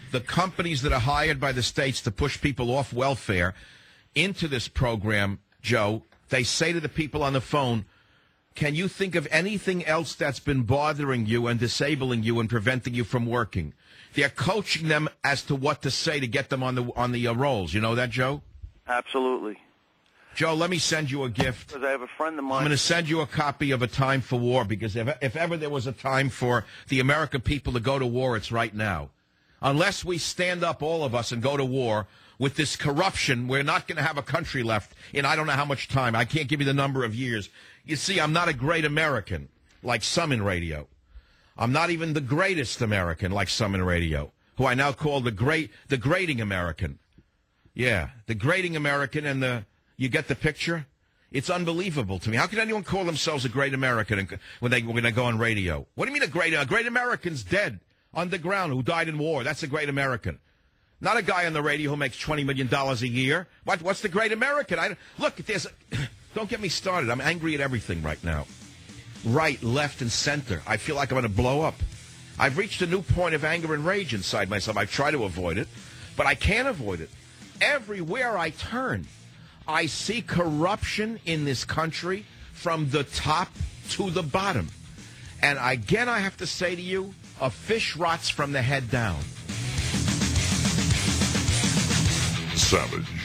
the companies that are hired by the states to push people off welfare into this program, Joe, they say to the people on the phone, can you think of anything else that's been bothering you and disabling you and preventing you from working? They're coaching them as to what to say to get them on the on the uh, rolls. You know that, Joe? Absolutely. Joe, let me send you a gift. Because I have a friend of mine. I'm going to send you a copy of A Time for War, because if, if ever there was a time for the American people to go to war, it's right now. Unless we stand up, all of us, and go to war with this corruption, we're not going to have a country left in I don't know how much time. I can't give you the number of years. You see, I'm not a great American like some in radio. I'm not even the greatest American like some in radio, who I now call the great, the grating American. Yeah, the grating American, and the, you get the picture? It's unbelievable to me. How can anyone call themselves a great American when they when they go on radio? What do you mean a great, a great American's dead underground who died in war? That's a great American. Not a guy on the radio who makes twenty million dollars a year. What, what's the great American? I, look, there's a, don't get me started. I'm angry at everything right now. Right, left, and center. I feel like I'm going to blow up. I've reached a new point of anger and rage inside myself. I try to avoid it, but I can't avoid it. Everywhere I turn, I see corruption in this country from the top to the bottom. And again, I have to say to you, a fish rots from the head down. Savage.